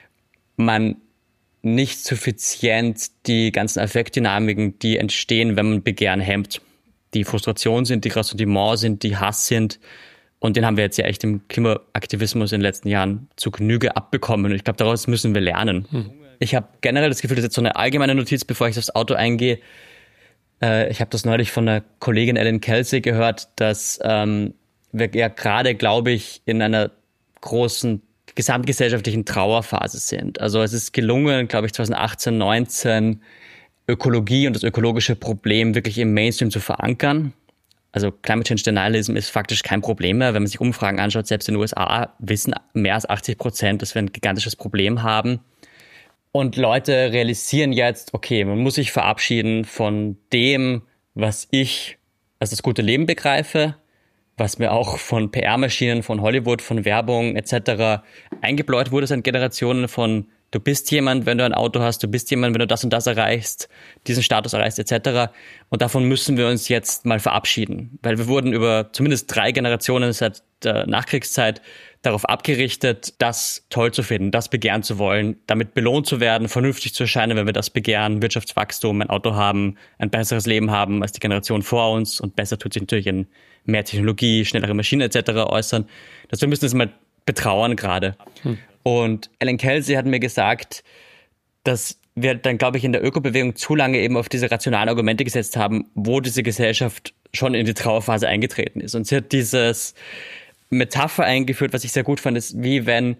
man nicht suffizient die ganzen Affektdynamiken, die entstehen, wenn man Begehren hemmt, die Frustration sind, die Ressentiment sind, die Hass sind. Und den haben wir jetzt ja echt im Klimaaktivismus in den letzten Jahren zu Genüge abbekommen. Und ich glaube, daraus müssen wir lernen. Hm. Ich habe generell das Gefühl, das ist jetzt so eine allgemeine Notiz, bevor ich aufs Auto eingehe. Äh, ich habe das neulich von einer Kollegin Ellen Kelsey gehört, dass ähm, wir ja gerade, glaube ich, in einer großen gesamtgesellschaftlichen Trauerphase sind. Also es ist gelungen, glaube ich, zwanzig achtzehn, neunzehn Ökologie und das ökologische Problem wirklich im Mainstream zu verankern. Also Climate Change Denialism ist faktisch kein Problem mehr. Wenn man sich Umfragen anschaut, selbst in den U S A wissen mehr als achtzig Prozent, dass wir ein gigantisches Problem haben. Und Leute realisieren jetzt, okay, man muss sich verabschieden von dem, was ich als das gute Leben begreife, was mir auch von P R-Maschinen, von Hollywood, von Werbung et cetera eingebläut wurde seit Generationen von du bist jemand, wenn du ein Auto hast, du bist jemand, wenn du das und das erreichst, diesen Status erreichst et cetera. Und davon müssen wir uns jetzt mal verabschieden, weil wir wurden über zumindest drei Generationen seit der Nachkriegszeit darauf abgerichtet, das toll zu finden, das begehren zu wollen, damit belohnt zu werden, vernünftig zu erscheinen, wenn wir das begehren, Wirtschaftswachstum, ein Auto haben, ein besseres Leben haben als die Generation vor uns und besser tut sich natürlich in mehr Technologie, schnellere Maschinen et cetera äußern. Das wir müssen das mal betrauern gerade. Hm. Und Ellen Kelsey hat mir gesagt, dass wir dann, glaube ich, in der Ökobewegung zu lange eben auf diese rationalen Argumente gesetzt haben, wo diese Gesellschaft schon in die Trauerphase eingetreten ist. Und sie hat dieses Metapher eingeführt, was ich sehr gut fand, ist wie wenn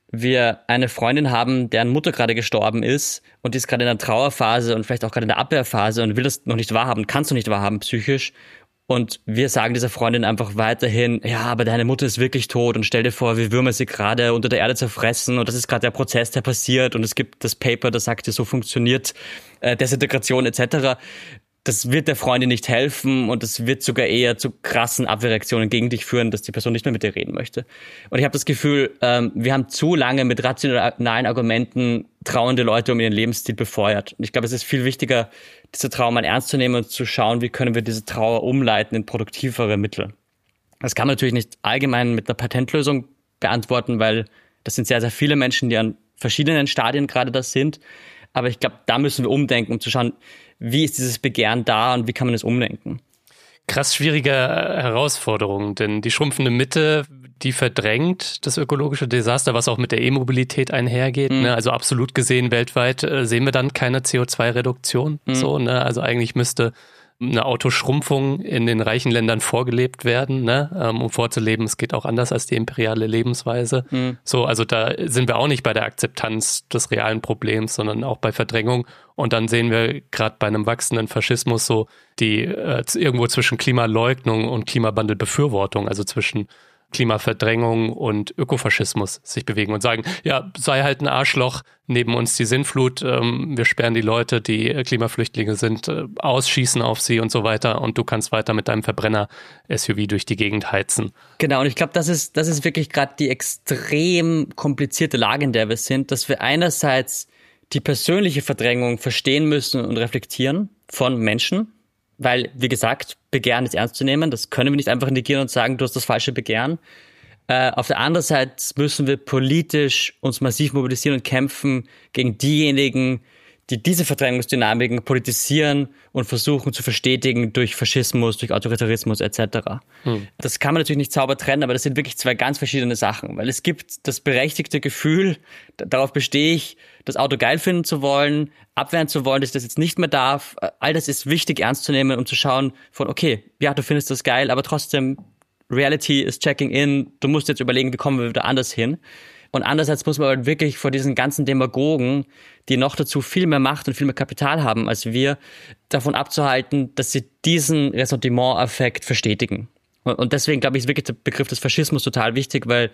wir eine Freundin haben, deren Mutter gerade gestorben ist und die ist gerade in der Trauerphase und vielleicht auch gerade in der Abwehrphase und will das noch nicht wahrhaben, kann es noch nicht wahrhaben psychisch. Und wir sagen dieser Freundin einfach weiterhin, ja, aber deine Mutter ist wirklich tot und stell dir vor, wie Würmer sie gerade unter der Erde zerfressen und das ist gerade der Prozess, der passiert und es gibt das Paper, das sagt, so funktioniert äh, Desintegration et cetera. Das wird der Freundin nicht helfen und es wird sogar eher zu krassen Abwehrreaktionen gegen dich führen, dass die Person nicht mehr mit dir reden möchte. Und ich habe das Gefühl, ähm, wir haben zu lange mit rationalen Argumenten trauernde Leute um ihren Lebensstil befeuert. Und ich glaube, es ist viel wichtiger, diese Trauer mal ernst zu nehmen und zu schauen, wie können wir diese Trauer umleiten in produktivere Mittel. Das kann man natürlich nicht allgemein mit einer Patentlösung beantworten, weil das sind sehr, sehr viele Menschen, die an verschiedenen Stadien gerade das sind. Aber ich glaube, da müssen wir umdenken, um zu schauen, wie ist dieses Begehren da und wie kann man es umlenken? Krass schwierige Herausforderung, denn die schrumpfende Mitte, die verdrängt das ökologische Desaster, was auch mit der E-Mobilität einhergeht. Mhm. Ne? Also absolut gesehen weltweit äh, sehen wir dann keine C O zwei Reduktion. Mhm. So, ne? Also eigentlich müsste eine Autoschrumpfung in den reichen Ländern vorgelebt werden, ne? um vorzuleben, es geht auch anders als die imperiale Lebensweise. Mhm. So, also da sind wir auch nicht bei der Akzeptanz des realen Problems, sondern auch bei Verdrängung. Und dann sehen wir gerade bei einem wachsenden Faschismus so die äh, irgendwo zwischen Klimaleugnung und Klimawandelbefürwortung, also zwischen Klimaverdrängung und Ökofaschismus sich bewegen und sagen, ja, sei halt ein Arschloch, neben uns die Sintflut, ähm, wir sperren die Leute, die Klimaflüchtlinge sind, äh, aus, schießen auf sie und so weiter und du kannst weiter mit deinem Verbrenner-S U V durch die Gegend heizen. Genau, und ich glaube, das ist, das ist wirklich gerade die extrem komplizierte Lage, in der wir sind, dass wir einerseits die persönliche Verdrängung verstehen müssen und reflektieren von Menschen, weil, wie gesagt, Begehren ist ernst zu nehmen. Das können wir nicht einfach negieren und sagen, du hast das falsche Begehren. Äh, auf der anderen Seite müssen wir politisch uns massiv mobilisieren und kämpfen gegen diejenigen, die diese Verdrängungsdynamiken politisieren und versuchen zu verstetigen durch Faschismus, durch Autoritarismus et cetera. Hm. Das kann man natürlich nicht sauber trennen, aber das sind wirklich zwei ganz verschiedene Sachen. Weil es gibt das berechtigte Gefühl, darauf bestehe ich, das Auto geil finden zu wollen, abwehren zu wollen, dass ich das jetzt nicht mehr darf. All das ist wichtig ernst zu nehmen, um zu schauen von, okay, ja, du findest das geil, aber trotzdem, Reality is checking in, du musst jetzt überlegen, wie kommen wir wieder anders hin. Und andererseits muss man aber wirklich vor diesen ganzen Demagogen, die noch dazu viel mehr Macht und viel mehr Kapital haben als wir, davon abzuhalten, dass sie diesen Ressentiment-Effekt verstetigen. Und deswegen, glaube ich, ist wirklich der Begriff des Faschismus total wichtig, weil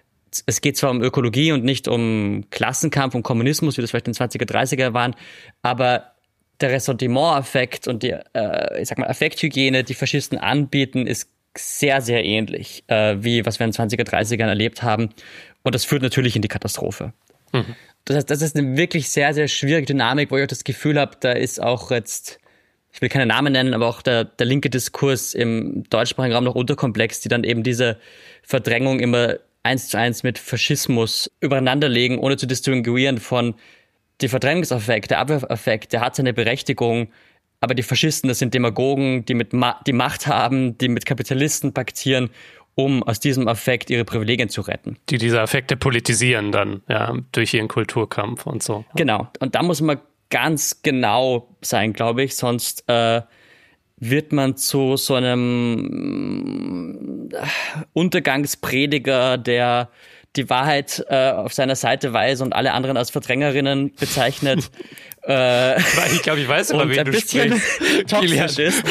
es geht zwar um Ökologie und nicht um Klassenkampf und Kommunismus, wie das vielleicht in den zwanziger, dreißiger waren, aber der Ressentiment-Effekt und die, äh, ich sag mal, Affekthygiene, die Faschisten anbieten, ist sehr, sehr ähnlich, äh, wie was wir in den zwanziger, dreißigern erlebt haben. Und das führt natürlich in die Katastrophe. Mhm. Das heißt, das ist eine wirklich sehr, sehr schwierige Dynamik, wo ich auch das Gefühl habe, da ist auch jetzt ich will keine Namen nennen, aber auch der, der linke Diskurs im deutschsprachigen Raum noch unterkomplex, die dann eben diese Verdrängung immer eins zu eins mit Faschismus übereinanderlegen, ohne zu distinguieren von der Verdrängungseffekt, der Abwehreffekt, der hat seine Berechtigung, aber die Faschisten, das sind Demagogen, die mit Ma- die Macht haben, die mit Kapitalisten paktieren, um aus diesem Affekt ihre Privilegien zu retten. Die diese Affekte politisieren dann, ja, durch ihren Kulturkampf und so. Genau, und da muss man ganz genau sein, glaube ich, sonst äh, wird man zu so einem Untergangsprediger, der die Wahrheit äh, auf seiner Seite weiß und alle anderen als Verdrängerinnen bezeichnet. äh, ich glaube, ich weiß immer, wen ein du bisschen sprichst. Toxisch ist.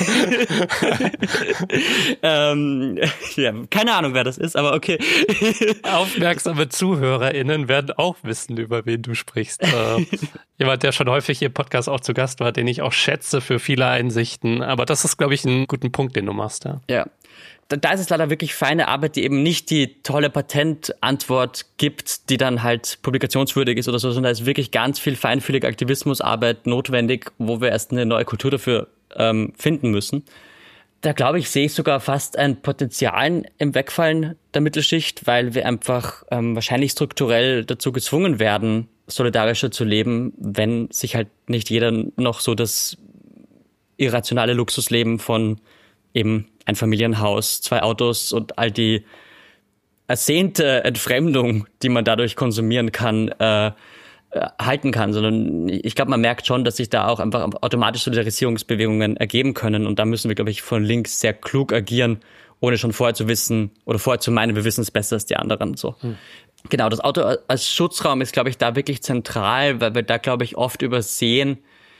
ähm, ja, keine Ahnung, wer das ist, aber okay. Aufmerksame ZuhörerInnen werden auch wissen, über wen du sprichst. Äh, jemand, der schon häufig hier im Podcast auch zu Gast war, den ich auch schätze für viele Einsichten. Aber das ist, glaube ich, ein guter Punkt, den du machst. Ja. Ja. Da ist es leider wirklich feine Arbeit, die eben nicht die tolle Patentantwort gibt, die dann halt publikationswürdig ist oder so, sondern da ist wirklich ganz viel feinfühlige Aktivismusarbeit notwendig, wo wir erst eine neue Kultur dafür ähm, finden müssen. Da glaube ich, sehe ich sogar fast ein Potenzial im Wegfallen der Mittelschicht, weil wir einfach ähm, wahrscheinlich strukturell dazu gezwungen werden, solidarischer zu leben, wenn sich halt nicht jeder noch so das irrationale Luxusleben von eben ein Familienhaus, zwei Autos und all die ersehnte Entfremdung, die man dadurch konsumieren kann, äh, halten kann, sondern ich glaube, man merkt schon, dass sich da auch einfach automatisch Solidarisierungsbewegungen ergeben können und da müssen wir, glaube ich, von links sehr klug agieren, ohne schon vorher zu wissen oder vorher zu meinen, wir wissen es besser als die anderen. So. Hm. Genau, das Auto als Schutzraum ist, glaube ich, da wirklich zentral, weil wir da, glaube ich, oft übersehen,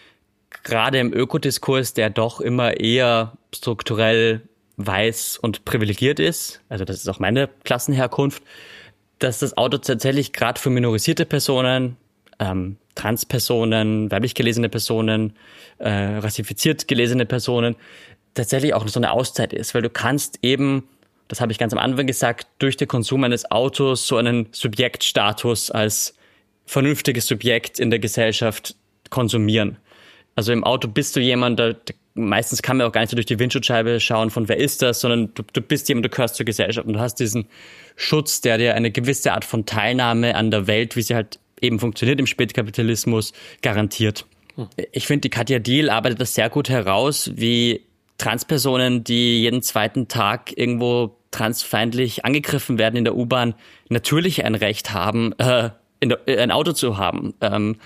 gerade im Ökodiskurs, der doch immer eher strukturell weiß und privilegiert ist, also das ist auch meine Klassenherkunft, dass das Auto tatsächlich gerade für minorisierte Personen, ähm, Transpersonen, weiblich gelesene Personen, äh, rassifiziert gelesene Personen, tatsächlich auch so eine Auszeit ist, weil du kannst eben, das habe ich ganz am Anfang gesagt, durch den Konsum eines Autos so einen Subjektstatus als vernünftiges Subjekt in der Gesellschaft konsumieren. Also im Auto bist du jemand, der, meistens kann man auch gar nicht so durch die Windschutzscheibe schauen, von wer ist das, sondern du, du bist jemand, du gehörst zur Gesellschaft und du hast diesen Schutz, der dir eine gewisse Art von Teilnahme an der Welt, wie sie halt eben funktioniert im Spätkapitalismus, garantiert. Hm. Ich finde, die Katja Diehl arbeitet das sehr gut heraus, wie Transpersonen, die jeden zweiten Tag irgendwo transfeindlich angegriffen werden in der U-Bahn, natürlich ein Recht haben, äh, in der, ein Auto zu haben. Ähm,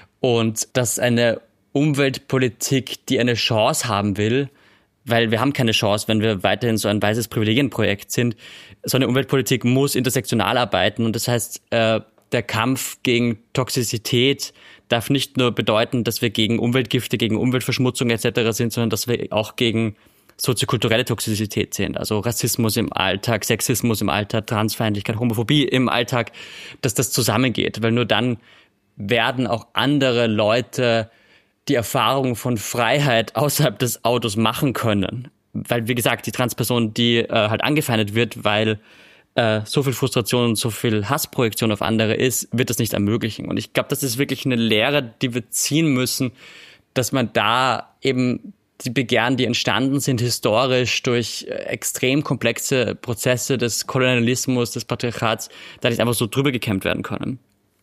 und dass eine Umweltpolitik, die eine Chance haben will, weil wir haben keine Chance, wenn wir weiterhin so ein weißes Privilegienprojekt sind. So eine Umweltpolitik muss intersektional arbeiten und das heißt, äh, der Kampf gegen Toxizität darf nicht nur bedeuten, dass wir gegen Umweltgifte, gegen Umweltverschmutzung et cetera sind, sondern dass wir auch gegen soziokulturelle Toxizität sind. Also Rassismus im Alltag, Sexismus im Alltag, Transfeindlichkeit, Homophobie im Alltag, dass das zusammengeht, weil nur dann werden auch andere Leute die Erfahrung von Freiheit außerhalb des Autos machen können. Weil, wie gesagt, die Transperson, die äh, halt angefeindet wird, weil äh, so viel Frustration und so viel Hassprojektion auf andere ist, wird das nicht ermöglichen. Und ich glaube, das ist wirklich eine Lehre, die wir ziehen müssen, dass man da eben die Begehren, die entstanden sind historisch durch äh, extrem komplexe Prozesse des Kolonialismus, des Patriarchats, da nicht einfach so drüber gekämmt werden können.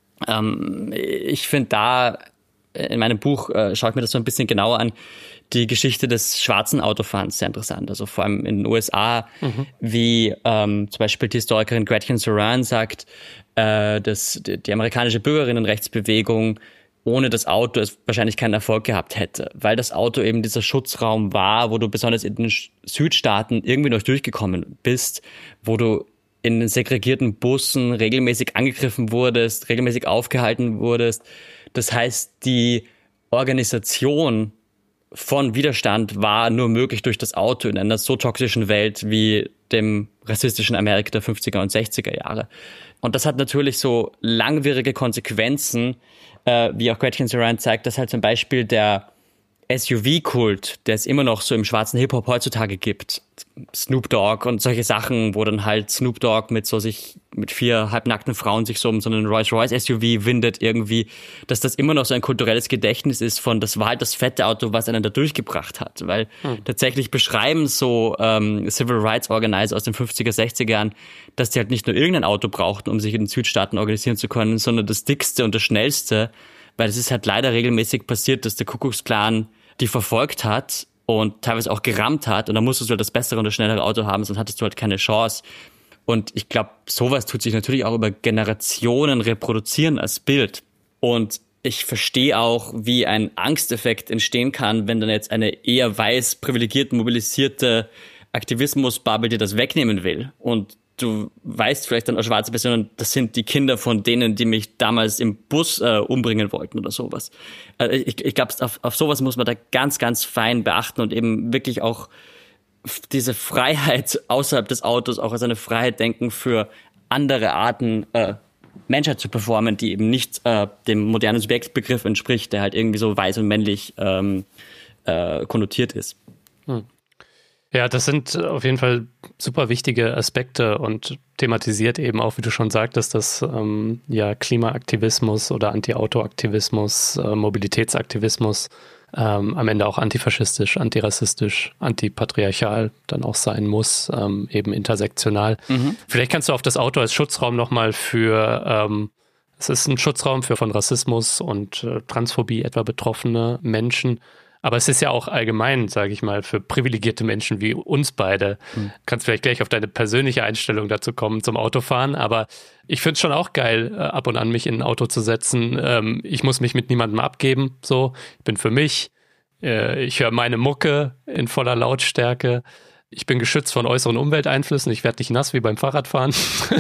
Ähm, ich finde da in meinem Buch äh, schaue ich mir das so ein bisschen genauer an, die Geschichte des schwarzen Autofahrens sehr interessant. Also vor allem in den U S A, mhm. wie ähm, zum Beispiel die Historikerin Gretchen Soran sagt, äh, dass die, die amerikanische Bürgerinnenrechtsbewegung ohne das Auto es wahrscheinlich keinen Erfolg gehabt hätte, weil das Auto eben dieser Schutzraum war, wo du besonders in den Südstaaten irgendwie noch durchgekommen bist, wo du in den segregierten Bussen regelmäßig angegriffen wurdest, regelmäßig aufgehalten wurdest. Das heißt, die Organisation von Widerstand war nur möglich durch das Auto in einer so toxischen Welt wie dem rassistischen Amerika der fünfziger und sechziger Jahre. Und das hat natürlich so langwierige Konsequenzen, äh, wie auch Gretchen Soran zeigt, dass halt zum Beispiel der S U V-Kult, der es immer noch so im schwarzen Hip-Hop heutzutage gibt, Snoop Dogg und solche Sachen, wo dann halt Snoop Dogg mit so sich, mit vier halbnackten Frauen sich so um so einen Rolls-Royce S U V windet irgendwie, dass das immer noch so ein kulturelles Gedächtnis ist von, das war halt das fette Auto, was einen da durchgebracht hat, weil hm. tatsächlich beschreiben so ähm, Civil Rights Organizer aus den fünfziger, sechziger Jahren, dass die halt nicht nur irgendein Auto brauchten, um sich in den Südstaaten organisieren zu können, sondern das dickste und das schnellste, weil es ist halt leider regelmäßig passiert, dass der Ku Klux Klan die verfolgt hat und teilweise auch gerammt hat und dann musstest du halt das bessere und das schnellere Auto haben, sonst hattest du halt keine Chance. Und ich glaube, sowas tut sich natürlich auch über Generationen reproduzieren als Bild. Und ich verstehe auch, wie ein Angsteffekt entstehen kann, wenn dann jetzt eine eher weiß, privilegiert, mobilisierte Aktivismus-Bubble dir das wegnehmen will. Und du weißt vielleicht dann als schwarze Person, das sind die Kinder von denen, die mich damals im Bus äh, umbringen wollten oder sowas. Also ich ich glaube, auf, auf sowas muss man da ganz, ganz fein beachten und eben wirklich auch diese Freiheit außerhalb des Autos auch als eine Freiheit denken für andere Arten, äh, Menschheit zu performen, die eben nicht äh, dem modernen Subjektbegriff entspricht, der halt irgendwie so weiß und männlich ähm, äh, konnotiert ist. Hm. Ja, das sind auf jeden Fall super wichtige Aspekte und thematisiert eben auch, wie du schon sagtest, dass ähm, ja Klimaaktivismus oder Anti-Auto-Aktivismus, äh, Mobilitätsaktivismus ähm, am Ende auch antifaschistisch, antirassistisch, antipatriarchal dann auch sein muss, ähm, eben intersektional. Mhm. Vielleicht kannst du auf das Auto als Schutzraum nochmal für, ähm, es ist ein Schutzraum für von Rassismus und äh, Transphobie etwa betroffene Menschen. Aber es ist ja auch allgemein, sage ich mal, für privilegierte Menschen wie uns beide. Mhm. Kannst vielleicht gleich auf deine persönliche Einstellung dazu kommen zum Autofahren, aber ich finde es schon auch geil, ab und an mich in ein Auto zu setzen. Ähm, ich muss mich mit niemandem abgeben, so. Ich bin für mich. Äh, ich höre meine Mucke in voller Lautstärke. Ich bin geschützt von äußeren Umwelteinflüssen. Ich werde nicht nass wie beim Fahrradfahren.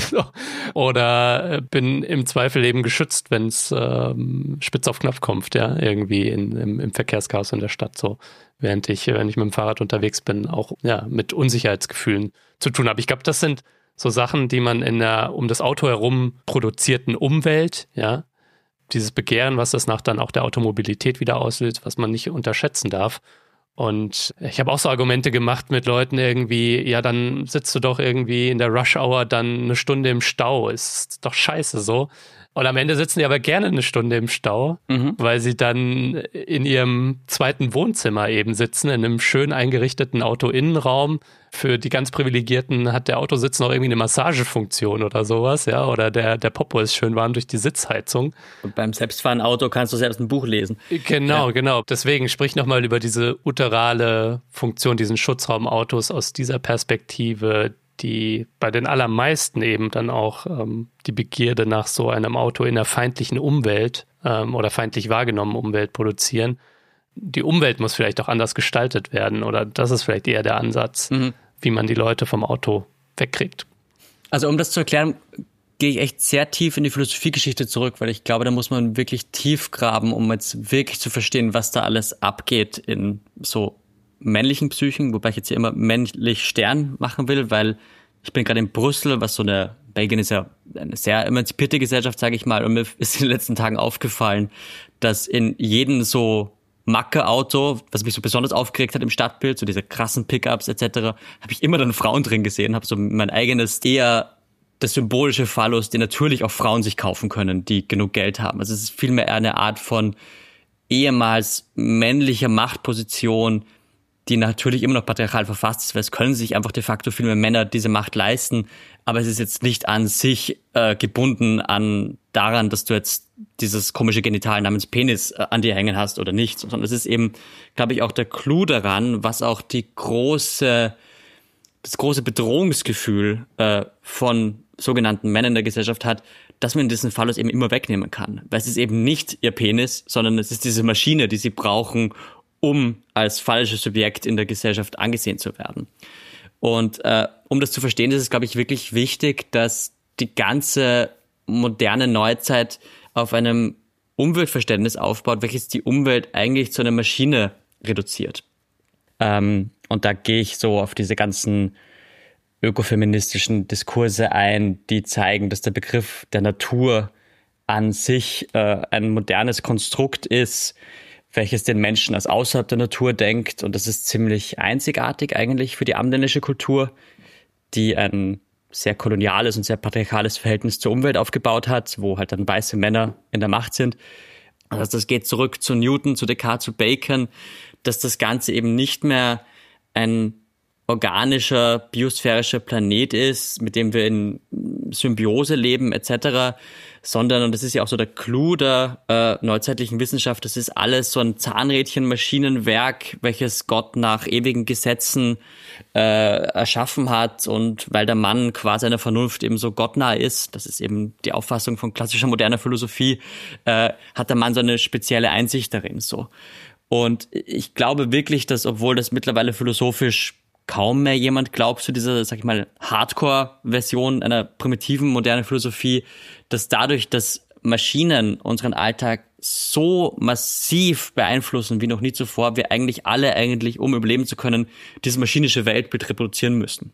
Oder bin im Zweifel eben geschützt, wenn es ähm, spitz auf Knopf kommt, ja, irgendwie in, im, im Verkehrschaos in der Stadt. So, während ich, wenn ich mit dem Fahrrad unterwegs bin, auch ja mit Unsicherheitsgefühlen zu tun habe. Ich glaube, das sind so Sachen, die man in der um das Auto herum produzierten Umwelt, ja, dieses Begehren, was das nach dann auch der Automobilität wieder auslöst, was man nicht unterschätzen darf. Und ich habe auch so Argumente gemacht mit Leuten irgendwie, ja, dann sitzt du doch irgendwie in der Rush-Hour dann eine Stunde im Stau. Ist doch scheiße so. Und am Ende sitzen die aber gerne eine Stunde im Stau, mhm. weil sie dann in ihrem zweiten Wohnzimmer eben sitzen, in einem schön eingerichteten Auto-Innenraum. Für die ganz Privilegierten hat der Autositz noch irgendwie eine Massagefunktion oder sowas, ja, oder der, der Popo ist schön warm durch die Sitzheizung. Und beim selbstfahrenden Auto kannst du selbst ein Buch lesen. Genau, ja. genau. Deswegen sprich nochmal über diese uterale Funktion, diesen Schutzraum Autos aus dieser Perspektive, die bei den allermeisten eben dann auch ähm, die Begierde nach so einem Auto in einer feindlichen Umwelt ähm, oder feindlich wahrgenommenen Umwelt produzieren. Die Umwelt muss vielleicht auch anders gestaltet werden oder das ist vielleicht eher der Ansatz, mhm. wie man die Leute vom Auto wegkriegt. Also um das zu erklären, gehe ich echt sehr tief in die Philosophiegeschichte zurück, weil ich glaube, da muss man wirklich tief graben, um jetzt wirklich zu verstehen, was da alles abgeht in so männlichen Psychen, wobei ich jetzt hier immer männlich Stern machen will, weil ich bin gerade in Brüssel, was so eine, Belgien ist ja eine sehr emanzipierte Gesellschaft, sage ich mal, und mir ist in den letzten Tagen aufgefallen, dass in jedem so Macke-Auto, was mich so besonders aufgeregt hat im Stadtbild, so diese krassen Pickups et cetera, habe ich immer dann Frauen drin gesehen, habe so mein eigenes, eher das symbolische Phallus, den natürlich auch Frauen sich kaufen können, die genug Geld haben. Also es ist vielmehr eher eine Art von ehemals männlicher Machtposition, die natürlich immer noch patriarchal verfasst ist, weil es können sich einfach de facto viel mehr Männer diese Macht leisten, aber es ist jetzt nicht an sich äh, gebunden an daran, dass du jetzt dieses komische Genital namens Penis äh, an dir hängen hast oder nicht, sondern es ist eben, glaube ich, auch der Clou daran, was auch die große, das große Bedrohungsgefühl äh, von sogenannten Männern in der Gesellschaft hat, dass man diesen Phallus eben immer wegnehmen kann, weil es ist eben nicht ihr Penis, sondern es ist diese Maschine, die sie brauchen, um als falsches Subjekt in der Gesellschaft angesehen zu werden. Und äh, um das zu verstehen, ist es, glaube ich, wirklich wichtig, dass die ganze moderne Neuzeit auf einem Umweltverständnis aufbaut, welches die Umwelt eigentlich zu einer Maschine reduziert. Ähm, und da gehe ich so auf diese ganzen ökofeministischen Diskurse ein, die zeigen, dass der Begriff der Natur an sich äh, ein modernes Konstrukt ist, welches den Menschen als außerhalb der Natur denkt. Und das ist ziemlich einzigartig eigentlich für die abendländische Kultur, die ein sehr koloniales und sehr patriarchales Verhältnis zur Umwelt aufgebaut hat, wo halt dann weiße Männer in der Macht sind. Also das geht zurück zu Newton, zu Descartes, zu Bacon, dass das Ganze eben nicht mehr ein organischer, biosphärischer Planet ist, mit dem wir in Symbiose leben et cetera, sondern, und das ist ja auch so der Clou der äh, neuzeitlichen Wissenschaft, das ist alles so ein Zahnrädchen-Maschinenwerk, welches Gott nach ewigen Gesetzen äh, erschaffen hat, und weil der Mann quasi einer Vernunft eben so gottnah ist, das ist eben die Auffassung von klassischer moderner Philosophie, äh, hat der Mann so eine spezielle Einsicht darin, so. Und ich glaube wirklich, dass, obwohl das mittlerweile philosophisch kaum mehr jemand glaubt zu dieser, sag ich mal, Hardcore-Version einer primitiven modernen Philosophie, dass dadurch, dass Maschinen unseren Alltag so massiv beeinflussen wie noch nie zuvor, wir eigentlich alle eigentlich, um überleben zu können, diese maschinische Weltbild reproduzieren müssen.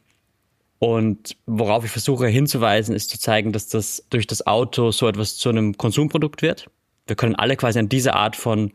Und worauf ich versuche hinzuweisen, ist zu zeigen, dass das durch das Auto so etwas zu einem Konsumprodukt wird. Wir können alle quasi an dieser Art von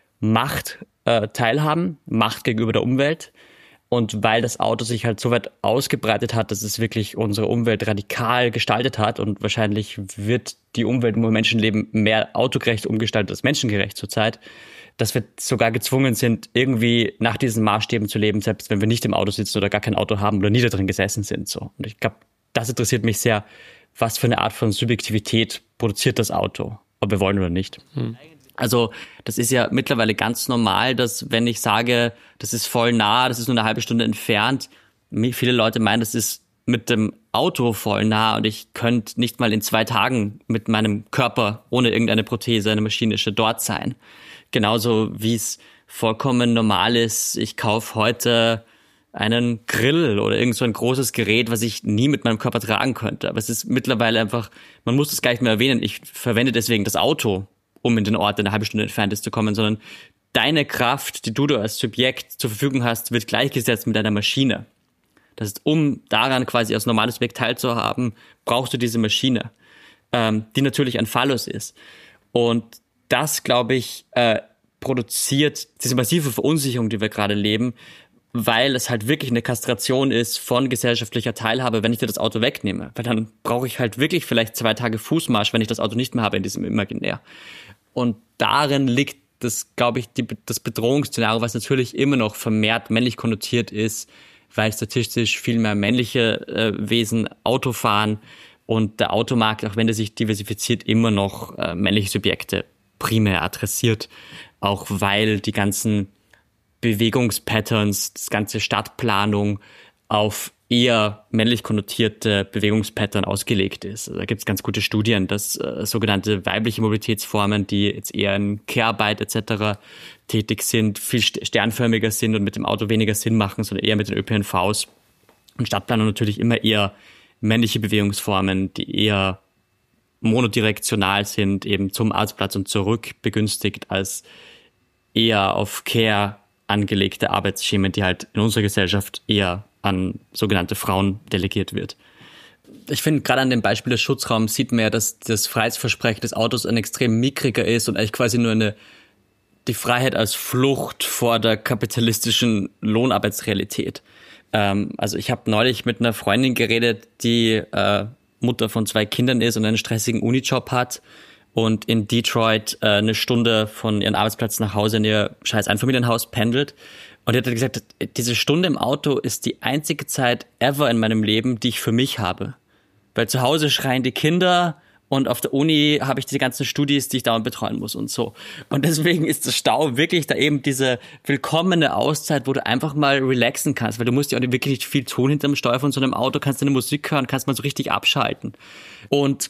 Macht äh, teilhaben, Macht gegenüber der Umwelt. Und weil das Auto sich halt so weit ausgebreitet hat, dass es wirklich unsere Umwelt radikal gestaltet hat, und wahrscheinlich wird die Umwelt, wo wir Menschen leben, mehr autogerecht umgestaltet als menschengerecht zurzeit, dass wir sogar gezwungen sind, irgendwie nach diesen Maßstäben zu leben, selbst wenn wir nicht im Auto sitzen oder gar kein Auto haben oder nie da drin gesessen sind. So. Und ich glaube, das interessiert mich sehr, was für eine Art von Subjektivität produziert das Auto, ob wir wollen oder nicht. Hm. Also das ist ja mittlerweile ganz normal, dass wenn ich sage, das ist voll nah, das ist nur eine halbe Stunde entfernt, viele Leute meinen, das ist mit dem Auto voll nah, und ich könnte nicht mal in zwei Tagen mit meinem Körper ohne irgendeine Prothese, eine maschinische, dort sein. Genauso wie es vollkommen normal ist, ich kaufe heute einen Grill oder irgend so ein großes Gerät, was ich nie mit meinem Körper tragen könnte. Aber es ist mittlerweile einfach, man muss das gar nicht mehr erwähnen, ich verwende deswegen das Auto, um in den Ort, der eine halbe Stunde entfernt ist, zu kommen, sondern deine Kraft, die du als Subjekt zur Verfügung hast, wird gleichgesetzt mit einer Maschine. Das heißt, um daran quasi als normales Subjekt teilzuhaben, brauchst du diese Maschine, ähm, die natürlich ein Phallus ist. Und das, glaube ich, äh, produziert diese massive Verunsicherung, die wir gerade leben, weil es halt wirklich eine Kastration ist von gesellschaftlicher Teilhabe, wenn ich dir das Auto wegnehme. Weil dann brauche ich halt wirklich vielleicht zwei Tage Fußmarsch, wenn ich das Auto nicht mehr habe in diesem Imaginär. Und darin liegt das, glaube ich, die, das Bedrohungsszenario, was natürlich immer noch vermehrt männlich konnotiert ist, weil statistisch viel mehr männliche äh, Wesen Auto fahren und der Automarkt, auch wenn er sich diversifiziert, immer noch äh, männliche Subjekte primär adressiert, auch weil die ganzen Bewegungspatterns, das ganze Stadtplanung auf eher männlich konnotierte Bewegungspattern ausgelegt ist. Also da gibt es ganz gute Studien, dass äh, sogenannte weibliche Mobilitätsformen, die jetzt eher in Care-Arbeit et cetera tätig sind, viel sternförmiger sind und mit dem Auto weniger Sinn machen, sondern eher mit den Ö P N Vs. Und Stadtplanung natürlich immer eher männliche Bewegungsformen, die eher monodirektional sind, eben zum Arbeitsplatz und zurück begünstigt, als eher auf Care angelegte Arbeitsschemen, die halt in unserer Gesellschaft eher an sogenannte Frauen delegiert wird. Ich finde, gerade an dem Beispiel des Schutzraums sieht man ja, dass das Freiheitsversprechen des Autos ein extrem mickriger ist und eigentlich quasi nur eine die Freiheit als Flucht vor der kapitalistischen Lohnarbeitsrealität. Ähm, also ich habe neulich mit einer Freundin geredet, die äh, Mutter von zwei Kindern ist und einen stressigen Unijob hat und in Detroit äh, eine Stunde von ihrem Arbeitsplatz nach Hause in ihr scheiß Einfamilienhaus pendelt. Und die hat gesagt, diese Stunde im Auto ist die einzige Zeit ever in meinem Leben, die ich für mich habe. Weil zu Hause schreien die Kinder und auf der Uni habe ich diese ganzen Studis, die ich dauernd betreuen muss und so. Und deswegen ist das Stau wirklich da eben diese willkommene Auszeit, wo du einfach mal relaxen kannst, weil du musst ja auch wirklich nicht viel tun hinterm Steuer von so einem Auto, kannst deine Musik hören, kannst mal so richtig abschalten. Und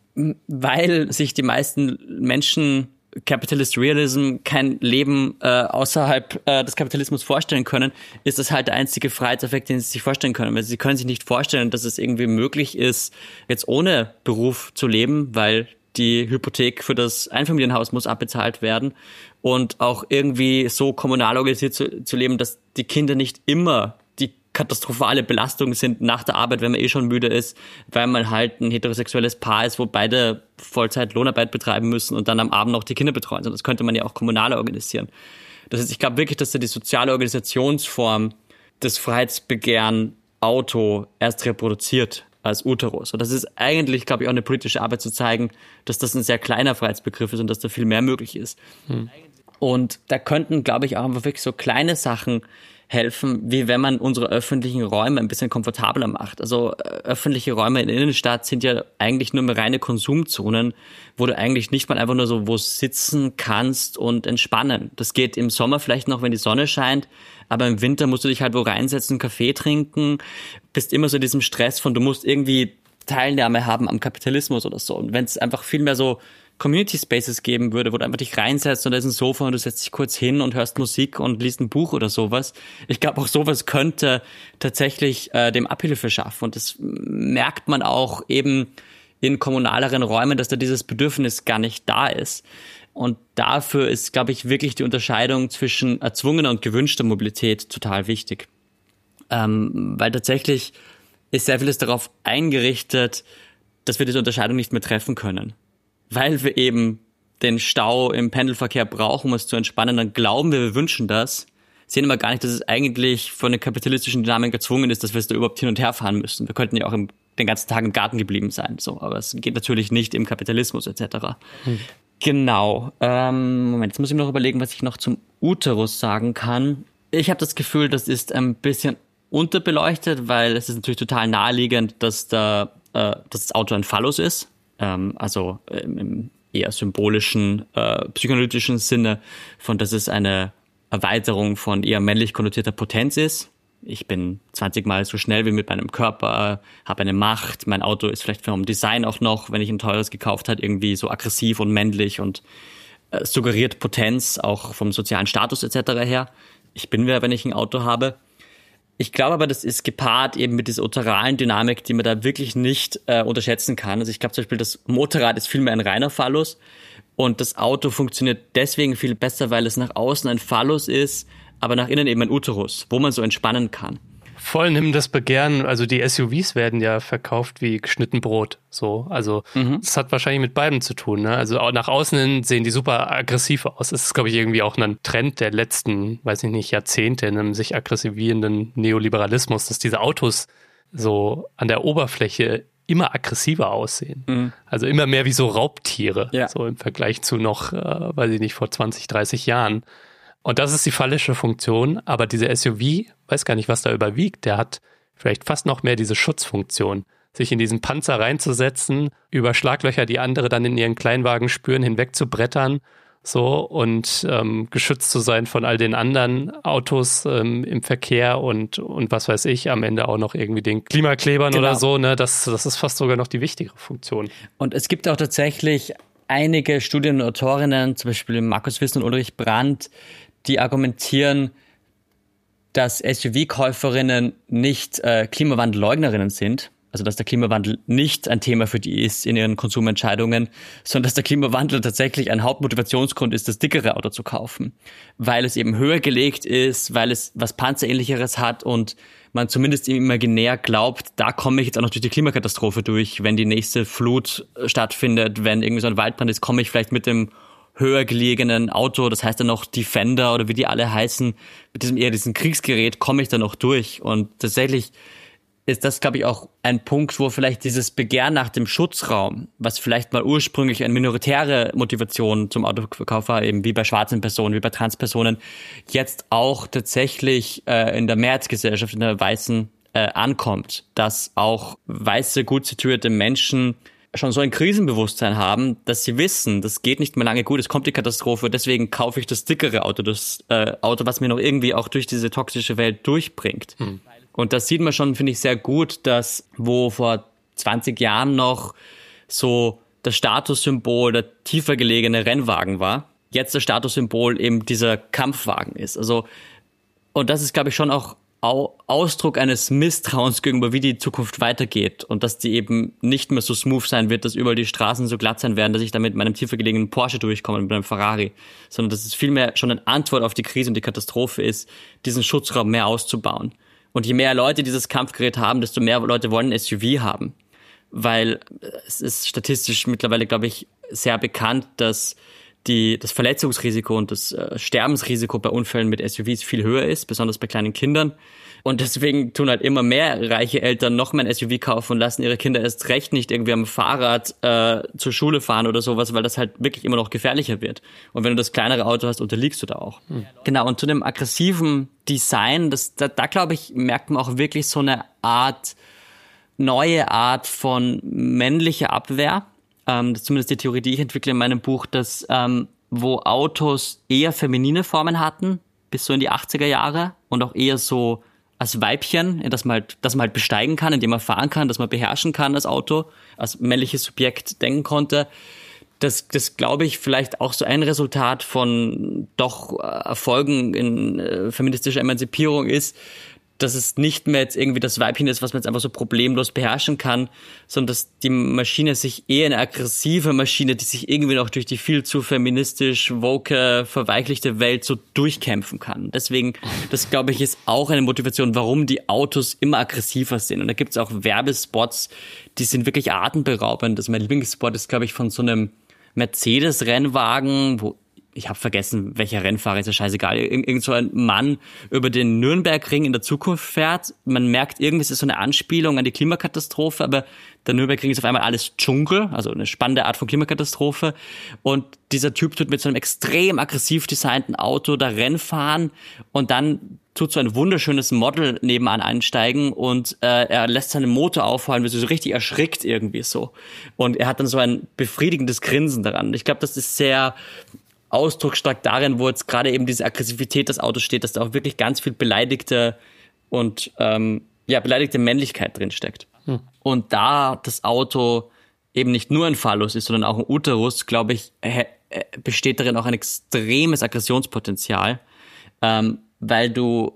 weil sich die meisten Menschen Capitalist Realism kein Leben äh, außerhalb äh, des Kapitalismus vorstellen können, ist das halt der einzige Freiheitseffekt, den sie sich vorstellen können. Weil sie können sich nicht vorstellen, dass es irgendwie möglich ist, jetzt ohne Beruf zu leben, weil die Hypothek für das Einfamilienhaus muss abbezahlt werden und auch irgendwie so kommunal organisiert zu, zu leben, dass die Kinder nicht immer die katastrophale Belastungen sind nach der Arbeit, wenn man eh schon müde ist, weil man halt ein heterosexuelles Paar ist, wo beide Vollzeit Lohnarbeit betreiben müssen und dann am Abend noch die Kinder betreuen. Das könnte man ja auch kommunal organisieren. Das heißt, ich glaube wirklich, dass da die soziale Organisationsform des Freiheitsbegehren Auto erst reproduziert als Uterus. Und das ist eigentlich, glaube ich, auch eine politische Arbeit zu zeigen, dass das ein sehr kleiner Freiheitsbegriff ist und dass da viel mehr möglich ist. Hm. Und da könnten, glaube ich, auch einfach wirklich so kleine Sachen helfen, wie wenn man unsere öffentlichen Räume ein bisschen komfortabler macht. Also äh, öffentliche Räume in der Innenstadt sind ja eigentlich nur mehr reine Konsumzonen, wo du eigentlich nicht mal einfach nur so wo sitzen kannst und entspannen. Das geht im Sommer vielleicht noch, wenn die Sonne scheint, aber im Winter musst du dich halt wo reinsetzen, Kaffee trinken, bist immer so in diesem Stress von, du musst irgendwie Teilnahme haben am Kapitalismus oder so. Und wenn es einfach viel mehr so Community Spaces geben würde, wo du einfach dich reinsetzt und da ist ein Sofa und du setzt dich kurz hin und hörst Musik und liest ein Buch oder sowas. Ich glaube, auch sowas könnte tatsächlich äh, dem Abhilfe schaffen. Und das merkt man auch eben in kommunaleren Räumen, dass da dieses Bedürfnis gar nicht da ist. Und dafür ist, glaube ich, wirklich die Unterscheidung zwischen erzwungener und gewünschter Mobilität total wichtig. Ähm, weil tatsächlich ist sehr vieles darauf eingerichtet, dass wir diese Unterscheidung nicht mehr treffen können. Weil wir eben den Stau im Pendelverkehr brauchen, um es zu entspannen, dann glauben wir, wir wünschen das, sehen aber gar nicht, dass es eigentlich von der kapitalistischen Dynamik gezwungen ist, dass wir es da überhaupt hin und her fahren müssen. Wir könnten ja auch im, den ganzen Tag im Garten geblieben sein, so, aber es geht natürlich nicht im Kapitalismus et cetera. Hm. Genau. Ähm, Moment, jetzt muss ich noch überlegen, was ich noch zum Uterus sagen kann. Ich habe das Gefühl, das ist ein bisschen unterbeleuchtet, weil es ist natürlich total naheliegend, dass, da, äh, dass das Auto ein Phallus ist. Also im eher symbolischen, äh, psychoanalytischen Sinne, von dass es eine Erweiterung von eher männlich konnotierter Potenz ist. Ich bin zwanzig Mal so schnell wie mit meinem Körper, habe eine Macht. Mein Auto ist vielleicht vom Design auch noch, wenn ich ein teures gekauft habe, irgendwie so aggressiv und männlich und äh, suggeriert Potenz, auch vom sozialen Status et cetera her. Ich bin wer, wenn ich ein Auto habe. Ich glaube aber, das ist gepaart eben mit dieser uteralen Dynamik, die man da wirklich nicht äh, unterschätzen kann. Also ich glaube zum Beispiel, das Motorrad ist vielmehr ein reiner Phallus und das Auto funktioniert deswegen viel besser, weil es nach außen ein Phallus ist, aber nach innen eben ein Uterus, wo man so entspannen kann. Voll nimm das Begehren, also die S U Vs werden ja verkauft wie geschnitten Brot, so, also mhm. Das hat wahrscheinlich mit beidem zu tun, ne? Also auch nach außen hin sehen die super aggressiv aus. Das ist, glaube ich, irgendwie auch ein Trend der letzten, weiß ich nicht, Jahrzehnte in einem sich aggressivierenden Neoliberalismus, dass diese Autos so an der Oberfläche immer aggressiver aussehen. Mhm. Also immer mehr wie so Raubtiere, ja. So im Vergleich zu noch, äh, weiß ich nicht, vor zwanzig, dreißig Jahren. Und das ist die phallische Funktion, aber dieser S U V, weiß gar nicht, was da überwiegt, der hat vielleicht fast noch mehr diese Schutzfunktion, sich in diesen Panzer reinzusetzen, über Schlaglöcher, die andere dann in ihren Kleinwagen spüren, hinweg zu brettern, so, und ähm, geschützt zu sein von all den anderen Autos ähm, im Verkehr und, und was weiß ich, am Ende auch noch irgendwie den Klimaklebern genau. Oder so, ne, das, das ist fast sogar noch die wichtigere Funktion. Und es gibt auch tatsächlich einige Studien und Autorinnen, zum Beispiel Markus Wissen und Ulrich Brandt, die argumentieren, dass S U V-Käuferinnen nicht äh, Klimawandelleugnerinnen sind, also dass der Klimawandel nicht ein Thema für die ist in ihren Konsumentscheidungen, sondern dass der Klimawandel tatsächlich ein Hauptmotivationsgrund ist, das dickere Auto zu kaufen, weil es eben höher gelegt ist, weil es was Panzerähnlicheres hat und man zumindest imaginär glaubt, da komme ich jetzt auch noch durch die Klimakatastrophe durch, wenn die nächste Flut stattfindet, wenn irgendwie so ein Waldbrand ist, komme ich vielleicht mit dem höher gelegenen Auto, das heißt dann noch Defender oder wie die alle heißen, mit diesem eher diesem Kriegsgerät komme ich dann noch durch. Und tatsächlich ist das, glaube ich, auch ein Punkt, wo vielleicht dieses Begehren nach dem Schutzraum, was vielleicht mal ursprünglich eine minoritäre Motivation zum Autoverkauf war, eben wie bei schwarzen Personen, wie bei Transpersonen, jetzt auch tatsächlich äh, in der Mehrheitsgesellschaft, in der Weißen äh, ankommt, dass auch weiße, gut situierte Menschen schon so ein Krisenbewusstsein haben, dass sie wissen, das geht nicht mehr lange gut, es kommt die Katastrophe, deswegen kaufe ich das dickere Auto, das äh, Auto, was mir noch irgendwie auch durch diese toxische Welt durchbringt. Hm. Und das sieht man schon, finde ich, sehr gut, dass wo vor zwanzig Jahren noch so das Statussymbol der tiefer gelegene Rennwagen war, jetzt das Statussymbol eben dieser Kampfwagen ist. Also, und das ist, glaube ich, schon auch Ausdruck eines Misstrauens gegenüber, wie die Zukunft weitergeht und dass die eben nicht mehr so smooth sein wird, dass überall die Straßen so glatt sein werden, dass ich da mit meinem tiefer gelegenen Porsche durchkomme, mit meinem Ferrari, sondern dass es vielmehr schon eine Antwort auf die Krise und die Katastrophe ist, diesen Schutzraum mehr auszubauen. Und je mehr Leute dieses Kampfgerät haben, desto mehr Leute wollen ein S U V haben. Weil es ist statistisch mittlerweile, glaube ich, sehr bekannt, dass die, das Verletzungsrisiko und das äh, Sterbensrisiko bei Unfällen mit S U Vs viel höher ist, besonders bei kleinen Kindern. Und deswegen tun halt immer mehr reiche Eltern noch mehr ein S U V kaufen und lassen ihre Kinder erst recht nicht irgendwie am Fahrrad äh, zur Schule fahren oder sowas, weil das halt wirklich immer noch gefährlicher wird. Und wenn du das kleinere Auto hast, unterliegst du da auch. Hm. Genau, und zu dem aggressiven Design, das, da, da glaube ich, merkt man auch wirklich so eine Art, neue Art von männlicher Abwehr. Ähm, das ist zumindest die Theorie, die ich entwickle in meinem Buch, dass ähm, wo Autos eher feminine Formen hatten, bis so in die achtziger Jahre und auch eher so als Weibchen, dass man halt, dass man halt besteigen kann, indem man fahren kann, dass man beherrschen kann das Auto, als männliches Subjekt denken konnte. Das, das glaube ich, vielleicht auch so ein Resultat von doch Erfolgen in äh, feministischer Emanzipierung ist, dass es nicht mehr jetzt irgendwie das Weibchen ist, was man jetzt einfach so problemlos beherrschen kann, sondern dass die Maschine sich eher eine aggressive Maschine, die sich irgendwie noch durch die viel zu feministisch, woke, verweichlichte Welt so durchkämpfen kann. Deswegen, das glaube ich, ist auch eine Motivation, warum die Autos immer aggressiver sind. Und da gibt es auch Werbespots, die sind wirklich atemberaubend. Also mein Lieblingsspot ist, glaube ich, von so einem Mercedes-Rennwagen, wo ich habe vergessen, welcher Rennfahrer, ist ja scheißegal, Ir- irgend so ein Mann über den Nürnbergring in der Zukunft fährt. Man merkt, irgendwie ist es so eine Anspielung an die Klimakatastrophe, aber der Nürnbergring ist auf einmal alles Dschungel, also eine spannende Art von Klimakatastrophe. Und dieser Typ tut mit so einem extrem aggressiv designten Auto da Rennen fahren und dann tut so ein wunderschönes Model nebenan einsteigen und äh, er lässt seinen Motor aufheulen, wird so richtig erschrickt irgendwie so. Und er hat dann so ein befriedigendes Grinsen daran. Ich glaube, das ist sehr ausdrucksstark darin, wo jetzt gerade eben diese Aggressivität des Autos steht, dass da auch wirklich ganz viel beleidigte und ähm, ja beleidigte Männlichkeit drin steckt. Hm. Und da das Auto eben nicht nur ein Phallus ist, sondern auch ein Uterus, glaube ich, äh, äh, besteht darin auch ein extremes Aggressionspotenzial, ähm, weil du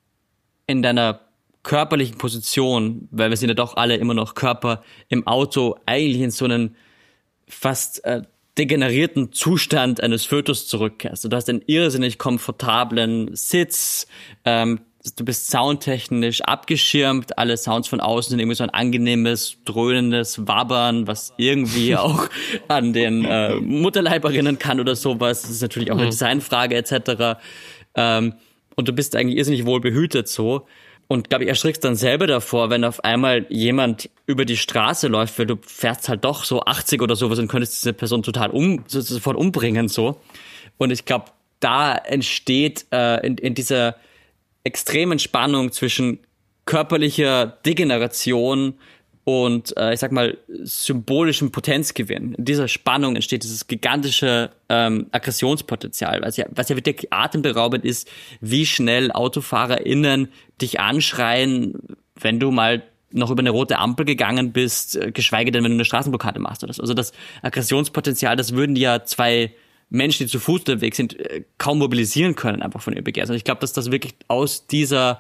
in deiner körperlichen Position, weil wir sind ja doch alle immer noch Körper, im Auto eigentlich in so einen fast äh, degenerierten Zustand eines Fötus zurückkehrst. Du hast einen irrsinnig komfortablen Sitz, ähm, du bist soundtechnisch abgeschirmt, alle Sounds von außen sind irgendwie so ein angenehmes, dröhnendes Wabbern, was irgendwie auch an den äh, Mutterleib erinnern kann oder sowas. Das ist natürlich auch eine Designfrage et cetera. Ähm, und du bist eigentlich irrsinnig wohl behütet so. Und, glaube ich, erschrickst dann selber davor, wenn auf einmal jemand über die Straße läuft, weil du fährst halt doch so achtzig oder sowas und könntest diese Person total um, sofort umbringen, so. Und ich glaube, da entsteht äh, in, in dieser extremen Spannung zwischen körperlicher Degeneration und, äh, ich sag mal, symbolischem Potenzgewinn. In dieser Spannung entsteht dieses gigantische ähm, Aggressionspotenzial, was ja, was ja wirklich atemberaubend ist, wie schnell AutofahrerInnen dich anschreien, wenn du mal noch über eine rote Ampel gegangen bist, geschweige denn, wenn du eine Straßenblockade machst oder so. Also das Aggressionspotenzial, das würden ja zwei Menschen, die zu Fuß unterwegs sind, kaum mobilisieren können, einfach von ihrem Begehr. Also ich glaube, dass das wirklich aus dieser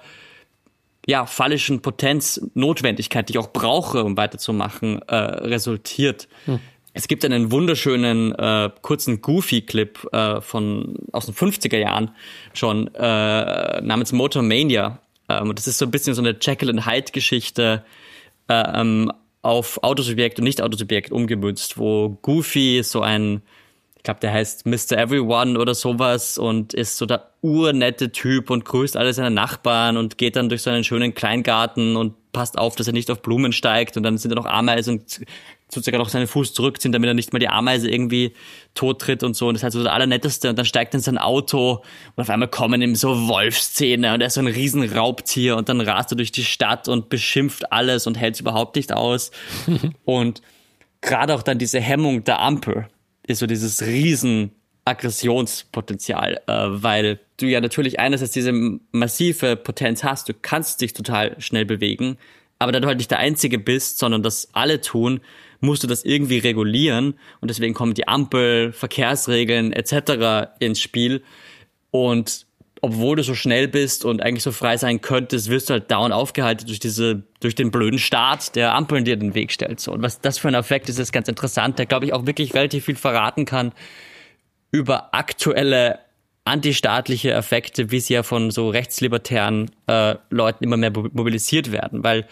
ja, phallischen Potenznotwendigkeit, die ich auch brauche, um weiterzumachen, äh, resultiert. Hm. Es gibt einen wunderschönen, äh, kurzen Goofy-Clip äh, von aus den fünfziger Jahren schon, äh, namens Motormania. Ähm, das ist so ein bisschen so eine Jekyll and Hyde-Geschichte äh, ähm, auf Autosubjekt und Nicht-Autosubjekt umgemünzt, wo Goofy so ein, ich glaube, der heißt Mister Everyone oder sowas und ist so der urnette Typ und grüßt alle seine Nachbarn und geht dann durch so einen schönen Kleingarten und passt auf, dass er nicht auf Blumen steigt und dann sind da noch Ameisen und tut sogar noch seinen Fuß zurückziehen, damit er nicht mal die Ameise irgendwie tot tritt und so. Und das ist halt so der Allernetteste und dann steigt er in sein Auto und auf einmal kommen ihm so Wolfszähne und er ist so ein riesen Raubtier und dann rast er durch die Stadt und beschimpft alles und hält es überhaupt nicht aus. Und gerade auch dann diese Hemmung der Ampel ist so dieses riesen Aggressionspotenzial, äh, weil du ja natürlich einerseits diese massive Potenz hast, du kannst dich total schnell bewegen, aber da du halt nicht der Einzige bist, sondern das alle tun, musst du das irgendwie regulieren und deswegen kommen die Ampel, Verkehrsregeln et cetera ins Spiel und obwohl du so schnell bist und eigentlich so frei sein könntest, wirst du halt dauernd aufgehalten durch diese, durch den blöden Staat, der Ampeln dir den Weg stellt. So. Und was das für ein Effekt ist, ist ganz interessant, der, glaube ich, auch wirklich relativ viel verraten kann über aktuelle antistaatliche Effekte, wie sie ja von so rechtslibertären äh, Leuten immer mehr mobilisiert werden, weil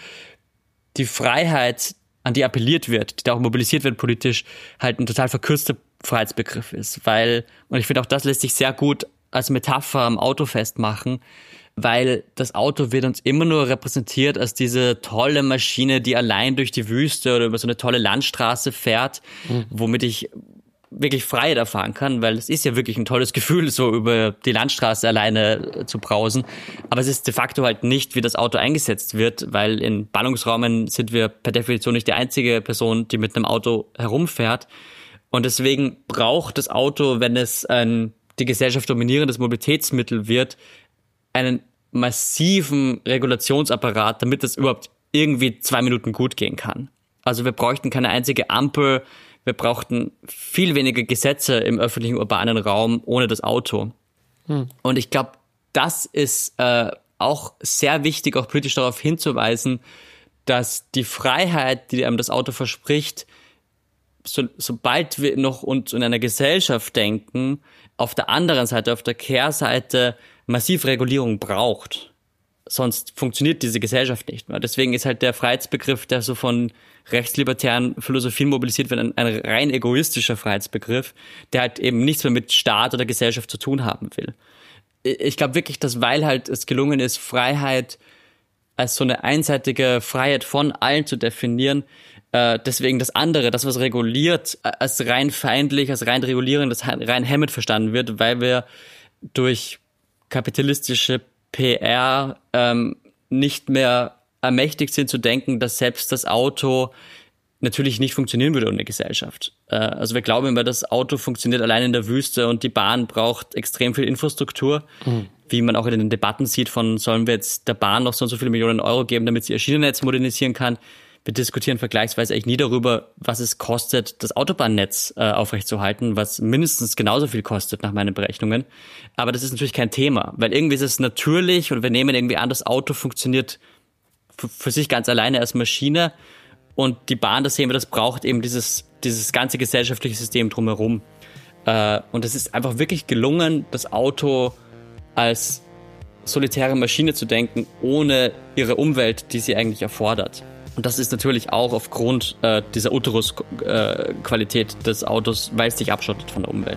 die Freiheit, an die appelliert wird, die da auch mobilisiert wird politisch, halt ein total verkürzter Freiheitsbegriff ist, weil, und ich finde auch das lässt sich sehr gut als Metapher am Auto festmachen, weil das Auto wird uns immer nur repräsentiert als diese tolle Maschine, die allein durch die Wüste oder über so eine tolle Landstraße fährt, mhm. womit ich wirklich Freiheit erfahren kann, weil es ist ja wirklich ein tolles Gefühl, so über die Landstraße alleine zu brausen. Aber es ist de facto halt nicht, wie das Auto eingesetzt wird, weil in Ballungsräumen sind wir per Definition nicht die einzige Person, die mit einem Auto herumfährt. Und deswegen braucht das Auto, wenn es ein die Gesellschaft dominierendes Mobilitätsmittel wird, einen massiven Regulationsapparat, damit es überhaupt irgendwie zwei Minuten gut gehen kann. Also wir bräuchten keine einzige Ampel, wir brauchten viel weniger Gesetze im öffentlichen urbanen Raum ohne das Auto. Hm. Und ich glaube, das ist äh, auch sehr wichtig, auch politisch darauf hinzuweisen, dass die Freiheit, die einem das Auto verspricht, so, sobald wir noch uns in einer Gesellschaft denken, auf der anderen Seite, auf der Kehrseite massiv Regulierung braucht. Sonst funktioniert diese Gesellschaft nicht mehr. Deswegen ist halt der Freiheitsbegriff, der so von rechtslibertären Philosophien mobilisiert wird, ein, ein rein egoistischer Freiheitsbegriff, der halt eben nichts mehr mit Staat oder Gesellschaft zu tun haben will. Ich glaube wirklich, dass weil halt es gelungen ist, Freiheit als so eine einseitige Freiheit von allen zu definieren, äh, deswegen das andere, das was reguliert, als rein feindlich, als rein regulierend, das rein hemmend verstanden wird, weil wir durch kapitalistische P R ähm, nicht mehr ermächtigt sind zu denken, dass selbst das Auto natürlich nicht funktionieren würde ohne Gesellschaft. Äh, also wir glauben immer, das Auto funktioniert allein in der Wüste und die Bahn braucht extrem viel Infrastruktur, mhm. wie man auch in den Debatten sieht von, sollen wir jetzt der Bahn noch so und so viele Millionen Euro geben, damit sie ihr Schienennetz modernisieren kann. Wir diskutieren vergleichsweise eigentlich nie darüber, was es kostet, das Autobahnnetz äh, aufrechtzuerhalten, was mindestens genauso viel kostet nach meinen Berechnungen. Aber das ist natürlich kein Thema, weil irgendwie ist es natürlich und wir nehmen irgendwie an, das Auto funktioniert f- für sich ganz alleine als Maschine und die Bahn, das sehen wir, das braucht eben dieses, dieses ganze gesellschaftliche System drumherum. Äh, und es ist einfach wirklich gelungen, das Auto als solitäre Maschine zu denken, ohne ihre Umwelt, die sie eigentlich erfordert. Und das ist natürlich auch aufgrund äh, dieser Uterus-Qualität äh, des Autos, weil es sich abschottet von der Umwelt.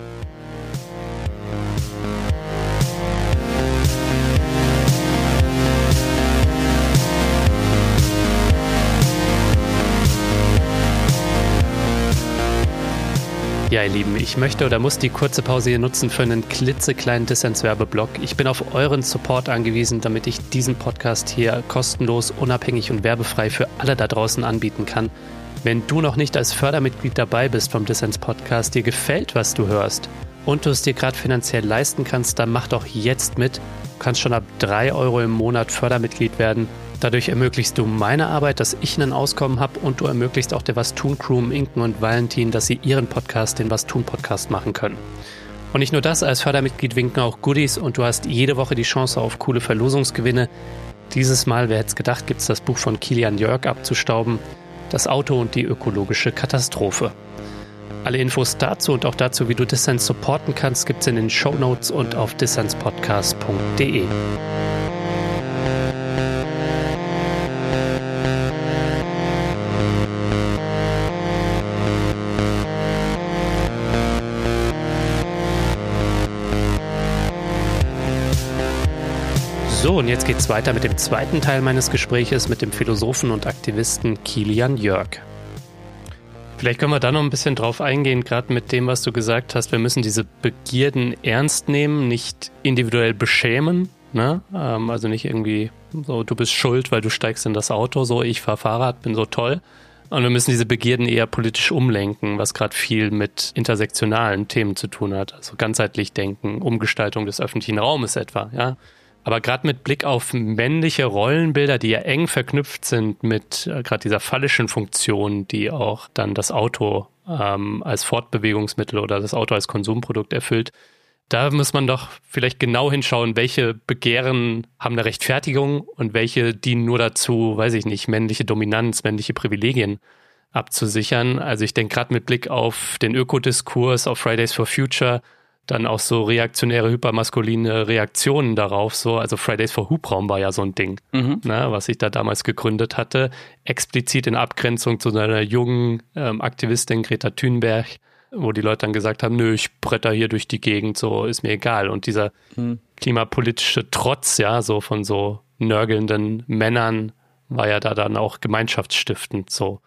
Ja, ihr Lieben, ich möchte oder muss die kurze Pause hier nutzen für einen klitzekleinen Dissens-Werbeblock. Ich bin auf euren Support angewiesen, damit ich diesen Podcast hier kostenlos, unabhängig und werbefrei für alle da draußen anbieten kann. Wenn du noch nicht als Fördermitglied dabei bist vom Dissens-Podcast, dir gefällt, was du hörst und du es dir gerade finanziell leisten kannst, dann mach doch jetzt mit. Du kannst schon ab drei Euro im Monat Fördermitglied werden. Dadurch ermöglichst du meine Arbeit, dass ich einen Auskommen habe und du ermöglichst auch der Was Tun Crew, Inken und Valentin, dass sie ihren Podcast, den Was Tun Podcast, machen können. Und nicht nur das, als Fördermitglied winken auch Goodies und du hast jede Woche die Chance auf coole Verlosungsgewinne. Dieses Mal, wer hätte es gedacht, gibt es das Buch von Kilian Jörg abzustauben, Das Auto und die ökologische Katastrophe. Alle Infos dazu und auch dazu, wie du Dissens supporten kannst, gibt es in den Shownotes und auf dissenspodcast punkt de. So, und jetzt geht's weiter mit dem zweiten Teil meines Gespräches mit dem Philosophen und Aktivisten Kilian Jörg. Vielleicht können wir da noch ein bisschen drauf eingehen, gerade mit dem, was du gesagt hast. Wir müssen diese Begierden ernst nehmen, nicht individuell beschämen, ne? Ähm, also nicht irgendwie so, du bist schuld, weil du steigst in das Auto, so ich fahre Fahrrad, bin so toll. Und wir müssen diese Begierden eher politisch umlenken, was gerade viel mit intersektionalen Themen zu tun hat. Also ganzheitlich denken, Umgestaltung des öffentlichen Raumes etwa, ja. Aber gerade mit Blick auf männliche Rollenbilder, die ja eng verknüpft sind mit äh, gerade dieser phallischen Funktion, die auch dann das Auto ähm, als Fortbewegungsmittel oder das Auto als Konsumprodukt erfüllt, da muss man doch vielleicht genau hinschauen, welche Begehren haben eine Rechtfertigung und welche dienen nur dazu, weiß ich nicht, männliche Dominanz, männliche Privilegien abzusichern. Also ich denke gerade mit Blick auf den Ökodiskurs, auf Fridays for Future, dann auch so reaktionäre, hypermaskuline Reaktionen darauf, so, also Fridays for Hubraum war ja so ein Ding, mhm. ne, was ich da damals gegründet hatte, explizit in Abgrenzung zu einer jungen ähm, Aktivistin Greta Thunberg, wo die Leute dann gesagt haben, nö, ich bretter hier durch die Gegend, so ist mir egal. Und dieser mhm. klimapolitische Trotz, ja, so von so nörgelnden Männern war ja da dann auch gemeinschaftsstiftend so.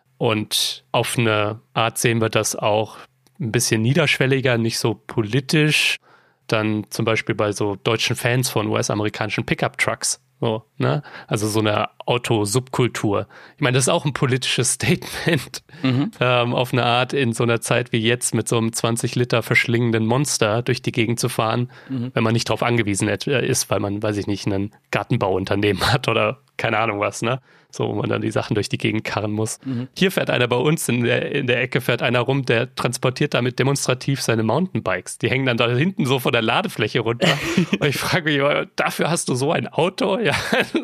Und auf eine Art sehen wir das auch ein bisschen niederschwelliger, nicht so politisch. Dann zum Beispiel bei so deutschen Fans von U S-amerikanischen Pickup-Trucks. So, ne? Also so eine Autosubkultur. Ich meine, das ist auch ein politisches Statement mhm. ähm, auf eine Art in so einer Zeit wie jetzt mit so einem zwanzig Liter verschlingenden Monster durch die Gegend zu fahren, mhm. wenn man nicht darauf angewiesen ist, weil man, weiß ich nicht, ein Gartenbauunternehmen hat oder keine Ahnung was, ne? So, wo man dann die Sachen durch die Gegend karren muss. Mhm. Hier fährt einer bei uns, in der, in der Ecke fährt einer rum, der transportiert damit demonstrativ seine Mountainbikes. Die hängen dann da hinten so von der Ladefläche runter. Und ich frage mich, dafür hast du so ein Auto? Ja,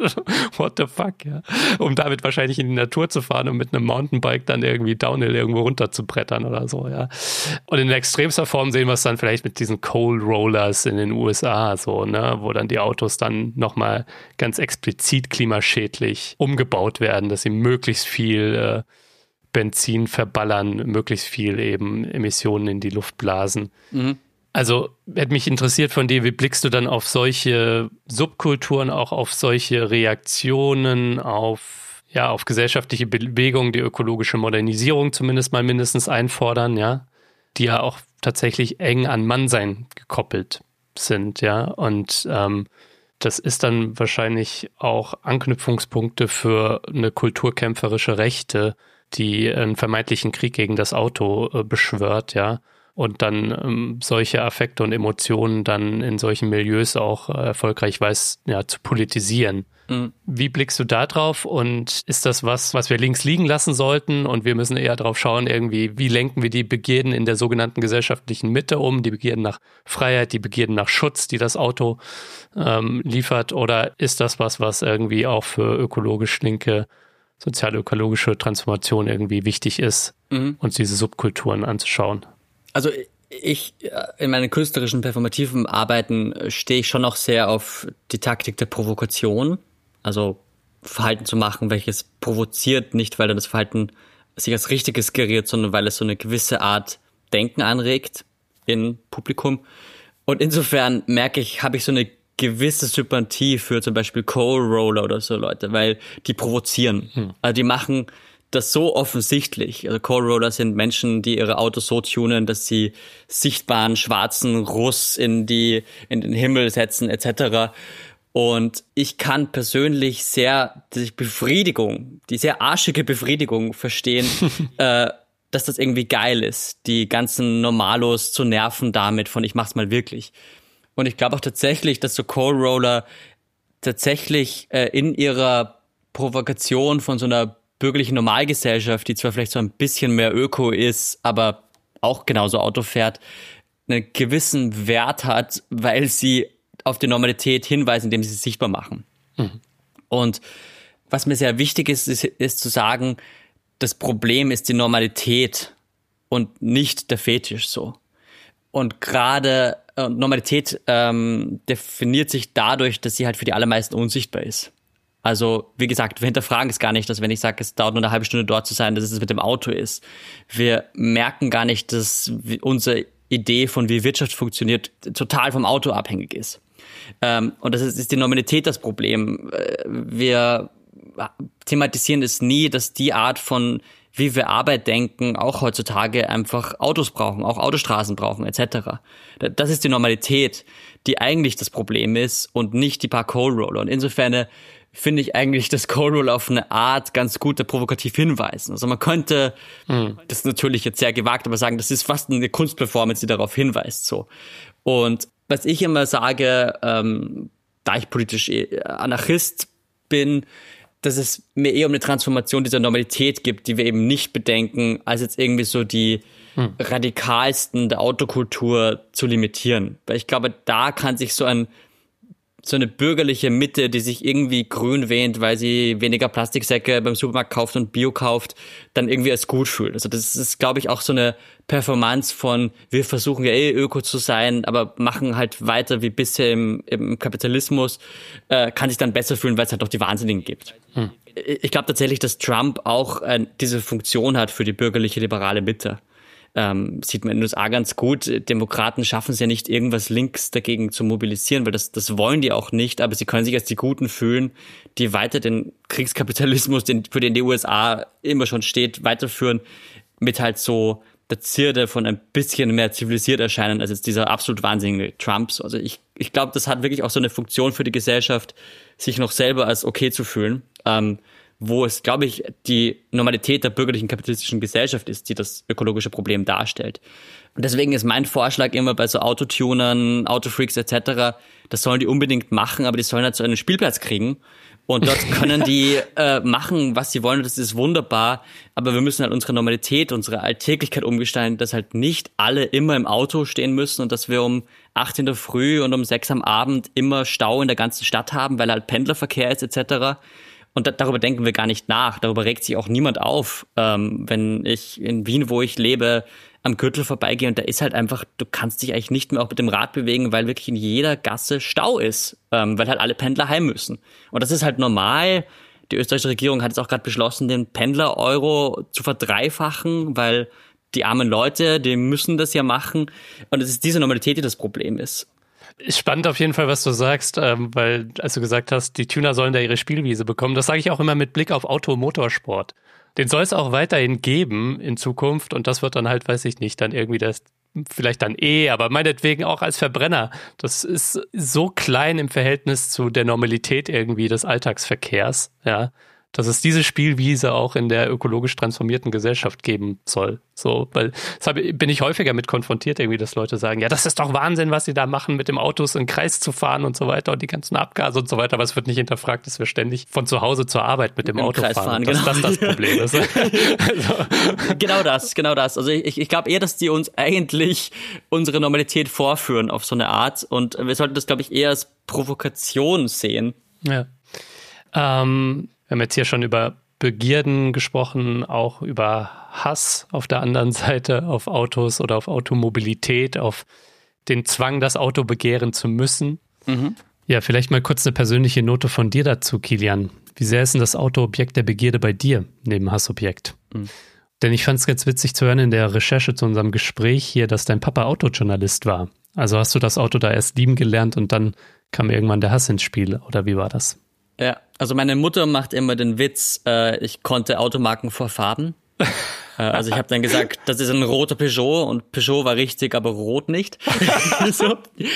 what the fuck, ja. Um damit wahrscheinlich in die Natur zu fahren und mit einem Mountainbike dann irgendwie Downhill irgendwo runter zu brettern oder so, ja. Und in extremster Form sehen wir es dann vielleicht mit diesen Coal Rollers in den U S A, so, ne, wo dann die Autos dann nochmal ganz explizit klimaschädlich umgebaut werden, dass sie möglichst viel äh, Benzin verballern, möglichst viel eben Emissionen in die Luft blasen. Mhm. Also hätte mich interessiert von dir, wie blickst du dann auf solche Subkulturen, auch auf solche Reaktionen, auf, ja, auf gesellschaftliche Bewegungen, die ökologische Modernisierung zumindest mal mindestens einfordern, ja, die ja auch tatsächlich eng an Mannsein gekoppelt sind, ja, und ähm, das ist dann wahrscheinlich auch Anknüpfungspunkte für eine kulturkämpferische Rechte, die einen vermeintlichen Krieg gegen das Auto äh, beschwört, ja. Und dann ähm, solche Affekte und Emotionen dann in solchen Milieus auch äh, erfolgreich weiß, ja, zu politisieren. Mhm. Wie blickst du da drauf? Und ist das was, was wir links liegen lassen sollten? Und wir müssen eher drauf schauen, irgendwie, wie lenken wir die Begierden in der sogenannten gesellschaftlichen Mitte um? Die Begierden nach Freiheit, die Begierden nach Schutz, die das Auto ähm, liefert? Oder ist das was, was irgendwie auch für ökologisch linke, sozial-ökologische Transformation irgendwie wichtig ist, mhm. uns diese Subkulturen anzuschauen? Also ich, in meinen künstlerischen, performativen Arbeiten stehe ich schon noch sehr auf die Taktik der Provokation. Also Verhalten zu machen, welches provoziert, nicht weil dann das Verhalten sich als Richtiges geriert, sondern weil es so eine gewisse Art Denken anregt im Publikum. Und insofern merke ich, habe ich so eine gewisse Sympathie für zum Beispiel Coal Roller oder so Leute, weil die provozieren. Hm. Also die machen das so offensichtlich. Also Coal Roller sind Menschen, die ihre Autos so tunen, dass sie sichtbaren schwarzen Ruß in die in den Himmel setzen et cetera. Und ich kann persönlich sehr die Befriedigung, die sehr arschige Befriedigung verstehen, äh, dass das irgendwie geil ist, die ganzen Normalos zu nerven damit von ich mach's mal wirklich. Und ich glaube auch tatsächlich, dass so Coal Roller tatsächlich äh, in ihrer Provokation von so einer bürgerlichen Normalgesellschaft, die zwar vielleicht so ein bisschen mehr Öko ist, aber auch genauso Auto fährt, einen gewissen Wert hat, weil sie auf die Normalität hinweisen, indem sie es sichtbar machen. Mhm. Und was mir sehr wichtig ist, ist, ist zu sagen, das Problem ist die Normalität und nicht der Fetisch so. Und gerade äh, Normalität ähm, definiert sich dadurch, dass sie halt für die allermeisten unsichtbar ist. Also, wie gesagt, wir hinterfragen es gar nicht, dass wenn ich sage, es dauert nur eine halbe Stunde dort zu sein, dass es mit dem Auto ist. Wir merken gar nicht, dass unsere Idee von wie Wirtschaft funktioniert total vom Auto abhängig ist. Ähm, und das ist, ist die Normalität das Problem. Wir thematisieren es nie, dass die Art von wie wir Arbeit denken, auch heutzutage einfach Autos brauchen, auch Autostraßen brauchen et cetera. Das ist die Normalität, die eigentlich das Problem ist und nicht die paar Coal Roller. Und insofern finde ich eigentlich das Coal Roller auf eine Art ganz gut provokativ hinweisen. Also man könnte, mhm. das ist natürlich jetzt sehr gewagt, aber sagen, das ist fast eine Kunstperformance, die darauf hinweist. So. Und was ich immer sage, ähm, da ich politisch Anarchist bin, dass es mir eher um eine Transformation dieser Normalität gibt, die wir eben nicht bedenken, als jetzt irgendwie so die hm. radikalsten der Autokultur zu limitieren. Weil ich glaube, da kann sich so ein so eine bürgerliche Mitte, die sich irgendwie grün wähnt, weil sie weniger Plastiksäcke beim Supermarkt kauft und Bio kauft, dann irgendwie als gut fühlt. Also das ist, glaube ich, auch so eine Performance von, wir versuchen ja eh öko zu sein, aber machen halt weiter wie bisher im, im Kapitalismus, äh, kann sich dann besser fühlen, weil es halt doch die Wahnsinnigen gibt. Hm. Ich glaube tatsächlich, dass Trump auch äh, diese Funktion hat für die bürgerliche liberale Mitte. Ähm, sieht man in den U S A ganz gut. Demokraten schaffen es ja nicht, irgendwas links dagegen zu mobilisieren, weil das, das wollen die auch nicht, aber sie können sich als die Guten fühlen, die weiter den Kriegskapitalismus, den, für den die U S A immer schon steht, weiterführen, mit halt so der Zierde von ein bisschen mehr zivilisiert erscheinen, als jetzt dieser absolut wahnsinnige Trumps. Also ich, ich glaube, das hat wirklich auch so eine Funktion für die Gesellschaft, sich noch selber als okay zu fühlen. Ähm, wo es, glaube ich, die Normalität der bürgerlichen kapitalistischen Gesellschaft ist, die das ökologische Problem darstellt. Und deswegen ist mein Vorschlag immer bei so Autotunern, Autofreaks et cetera, das sollen die unbedingt machen, aber die sollen halt so einen Spielplatz kriegen und dort können die äh, machen, was sie wollen, das ist wunderbar, aber wir müssen halt unsere Normalität, unsere Alltäglichkeit umgestalten, dass halt nicht alle immer im Auto stehen müssen und dass wir um acht in der Früh und um sechs am Abend immer Stau in der ganzen Stadt haben, weil halt Pendlerverkehr ist et cetera. Und da, darüber denken wir gar nicht nach. Darüber regt sich auch niemand auf. Ähm, wenn ich in Wien, wo ich lebe, am Gürtel vorbeigehe und da ist halt einfach, du kannst dich eigentlich nicht mehr auch mit dem Rad bewegen, weil wirklich in jeder Gasse Stau ist, ähm, weil halt alle Pendler heim müssen. Und das ist halt normal. Die österreichische Regierung hat jetzt auch gerade beschlossen, den Pendler-Euro zu verdreifachen, weil die armen Leute, die müssen das ja machen. Und es ist diese Normalität, die das Problem ist. Spannend auf jeden Fall, was du sagst, ähm, weil als du gesagt hast, die Tuner sollen da ihre Spielwiese bekommen, das sage ich auch immer mit Blick auf Auto- und Motorsport. Den soll es auch weiterhin geben in Zukunft und das wird dann halt, weiß ich nicht, dann irgendwie das, vielleicht dann eh, aber meinetwegen auch als Verbrenner. Das ist so klein im Verhältnis zu der Normalität irgendwie des Alltagsverkehrs, ja, dass es diese Spielwiese auch in der ökologisch transformierten Gesellschaft geben soll. So, weil das hab, bin ich häufiger mit konfrontiert, irgendwie, dass Leute sagen, ja, das ist doch Wahnsinn, was sie da machen, mit dem Autos im Kreis zu fahren und so weiter und die ganzen Abgase und so weiter, aber es wird nicht hinterfragt, dass wir ständig von zu Hause zur Arbeit mit dem Im Auto Kreis fahren. fahren dass genau. das das Problem ist. Also. Genau das, genau das. Also ich, ich glaube eher, dass die uns eigentlich unsere Normalität vorführen auf so eine Art und wir sollten das, glaube ich, eher als Provokation sehen. Ja. Ähm, Wir haben jetzt hier schon über Begierden gesprochen, auch über Hass auf der anderen Seite auf Autos oder auf Automobilität, auf den Zwang, das Auto begehren zu müssen. Mhm. Ja, vielleicht mal kurz eine persönliche Note von dir dazu, Kilian. Wie sehr ist denn das Auto Objekt der Begierde bei dir, neben Hassobjekt? Mhm. Denn ich fand es ganz witzig zu hören in der Recherche zu unserem Gespräch hier, dass dein Papa Autojournalist war. Also hast du das Auto da erst lieben gelernt und dann kam irgendwann der Hass ins Spiel, oder wie war das? Ja, also meine Mutter macht immer den Witz, äh, ich konnte Automarken vor Farben. äh, also ich habe dann gesagt, das ist ein roter Peugeot und Peugeot war richtig, aber rot nicht. so.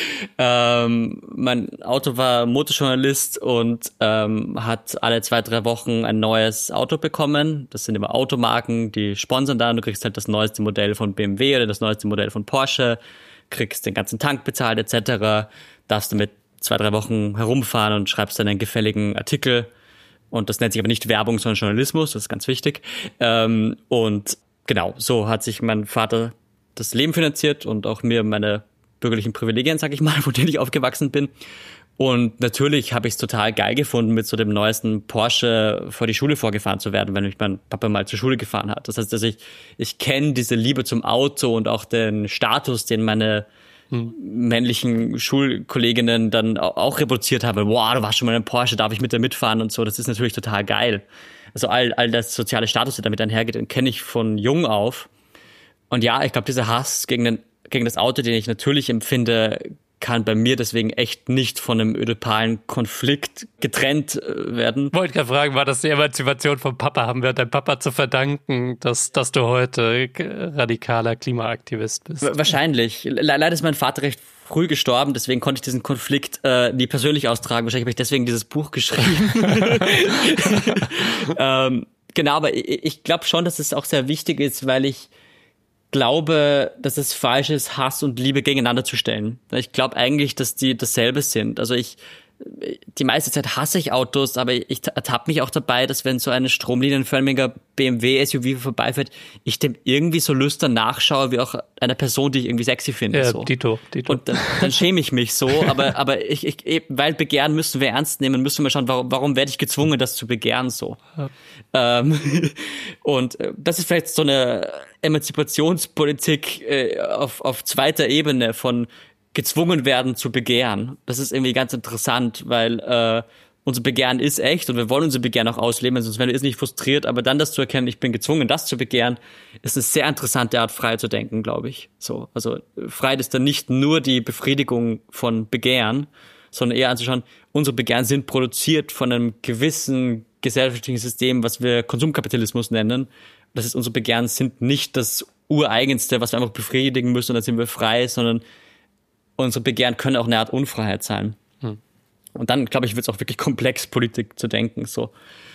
ähm, mein Auto war Motorjournalist und ähm, hat alle zwei, drei Wochen ein neues Auto bekommen. Das sind immer Automarken, die sponsern da und du kriegst halt das neueste Modell von B M W oder das neueste Modell von Porsche, kriegst den ganzen Tank bezahlt et cetera, darfst damit zwei, drei Wochen herumfahren und schreibst dann einen gefälligen Artikel. Und das nennt sich aber nicht Werbung, sondern Journalismus. Das ist ganz wichtig. Ähm, und genau, so hat sich mein Vater das Leben finanziert und auch mir meine bürgerlichen Privilegien, sag ich mal, von denen ich aufgewachsen bin. Und natürlich habe ich es total geil gefunden, mit so dem neuesten Porsche vor die Schule vorgefahren zu werden, wenn mich mein Papa mal zur Schule gefahren hat. Das heißt, dass ich, ich kenne diese Liebe zum Auto und auch den Status, den meine Hm. männlichen Schulkolleginnen dann auch reproduziert habe. Wow, du warst schon mal in einem Porsche, darf ich mit dir mitfahren und so. Das ist natürlich total geil. Also all, all das soziale Status, der damit einhergeht, den kenne ich von jung auf. Und ja, ich glaube, dieser Hass gegen, den, gegen das Auto, den ich natürlich empfinde, kann bei mir deswegen echt nicht von einem ödipalen Konflikt getrennt werden. Ich wollte gerade fragen, war das die Emanzipation vom Papa? Haben wir deinem Papa zu verdanken, dass, dass du heute radikaler Klimaaktivist bist? Wahrscheinlich. Le- leider ist mein Vater recht früh gestorben, deswegen konnte ich diesen Konflikt äh, nie persönlich austragen. Wahrscheinlich habe ich deswegen dieses Buch geschrieben. ähm, genau, aber ich, ich glaube schon, dass es auch sehr wichtig ist, weil ich glaube, dass es falsch ist, Hass und Liebe gegeneinander zu stellen. Ich glaube eigentlich, dass die dasselbe sind. Also ich die meiste Zeit hasse ich Autos, aber ich ertappe mich auch dabei, dass wenn so ein stromlinienförmiger B M W-S U V vorbeifährt, ich dem irgendwie so lüstern nachschaue, wie auch einer Person, die ich irgendwie sexy finde. Ja, so. Dito, Dito. Und dann, dann schäme ich mich so, aber aber ich, ich weil Begehren müssen wir ernst nehmen, müssen wir schauen, warum, warum werde ich gezwungen, das zu begehren so. Ja. Ähm, und das ist vielleicht so eine Emanzipationspolitik äh, auf, auf zweiter Ebene von gezwungen werden zu begehren. Das ist irgendwie ganz interessant, weil äh, unser Begehren ist echt und wir wollen unser Begehren auch ausleben, sonst werden wir nicht frustriert, aber dann das zu erkennen, ich bin gezwungen, das zu begehren, ist eine sehr interessante Art, frei zu denken, glaube ich. So, also Freiheit ist dann nicht nur die Befriedigung von Begehren, sondern eher anzuschauen, unsere Begehren sind produziert von einem gewissen gesellschaftlichen System, was wir Konsumkapitalismus nennen. Das ist, unsere Begehren sind nicht das Ureigenste, was wir einfach befriedigen müssen und dann sind wir frei, sondern unsere Begehren können auch eine Art Unfreiheit sein. Hm. Und dann, glaube ich, wird es auch wirklich komplex, Politik zu denken. So.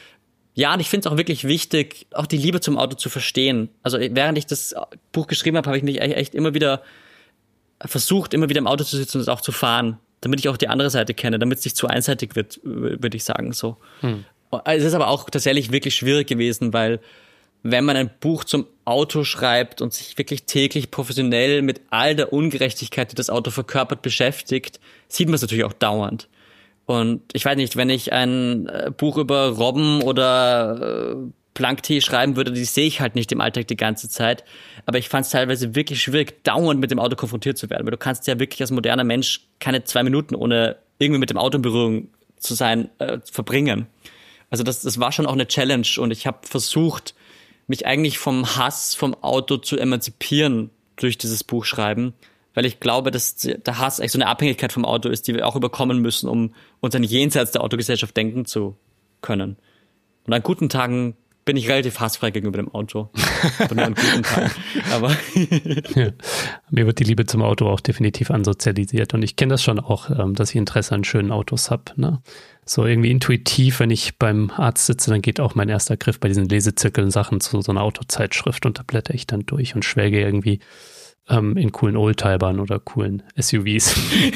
Ja, und ich finde es auch wirklich wichtig, auch die Liebe zum Auto zu verstehen. Also während ich das Buch geschrieben habe, habe ich mich echt immer wieder versucht, immer wieder im Auto zu sitzen und es auch zu fahren, damit ich auch die andere Seite kenne, damit es nicht zu einseitig wird, würde ich sagen. So. Hm. Es ist aber auch tatsächlich wirklich schwierig gewesen, weil wenn man ein Buch zum Auto schreibt und sich wirklich täglich professionell mit all der Ungerechtigkeit, die das Auto verkörpert, beschäftigt, sieht man es natürlich auch dauernd. Und ich weiß nicht, wenn ich ein Buch über Robben oder äh, Planktee schreiben würde, die sehe ich halt nicht im Alltag die ganze Zeit. Aber ich fand es teilweise wirklich schwierig, dauernd mit dem Auto konfrontiert zu werden. Weil du kannst ja wirklich als moderner Mensch keine zwei Minuten ohne irgendwie mit dem Auto in Berührung zu sein, äh, verbringen. Also das, das war schon auch eine Challenge und ich habe versucht, mich eigentlich vom Hass vom Auto zu emanzipieren durch dieses Buch schreiben, weil ich glaube, dass der Hass eigentlich so eine Abhängigkeit vom Auto ist, die wir auch überkommen müssen, um uns an jenseits der Autogesellschaft denken zu können. Und an guten Tagen bin ich relativ hassfrei gegenüber dem Auto. Aber nur an guten Tagen. Aber ja. Mir wird die Liebe zum Auto auch definitiv ansozialisiert. Und ich kenne das schon auch, dass ich Interesse an schönen Autos habe. Ne? So irgendwie intuitiv, wenn ich beim Arzt sitze, dann geht auch mein erster Griff bei diesen Lesezirkeln Sachen zu so einer Autozeitschrift und da blätter ich dann durch und schwelge irgendwie ähm, in coolen Oldtimern oder coolen S U Vs.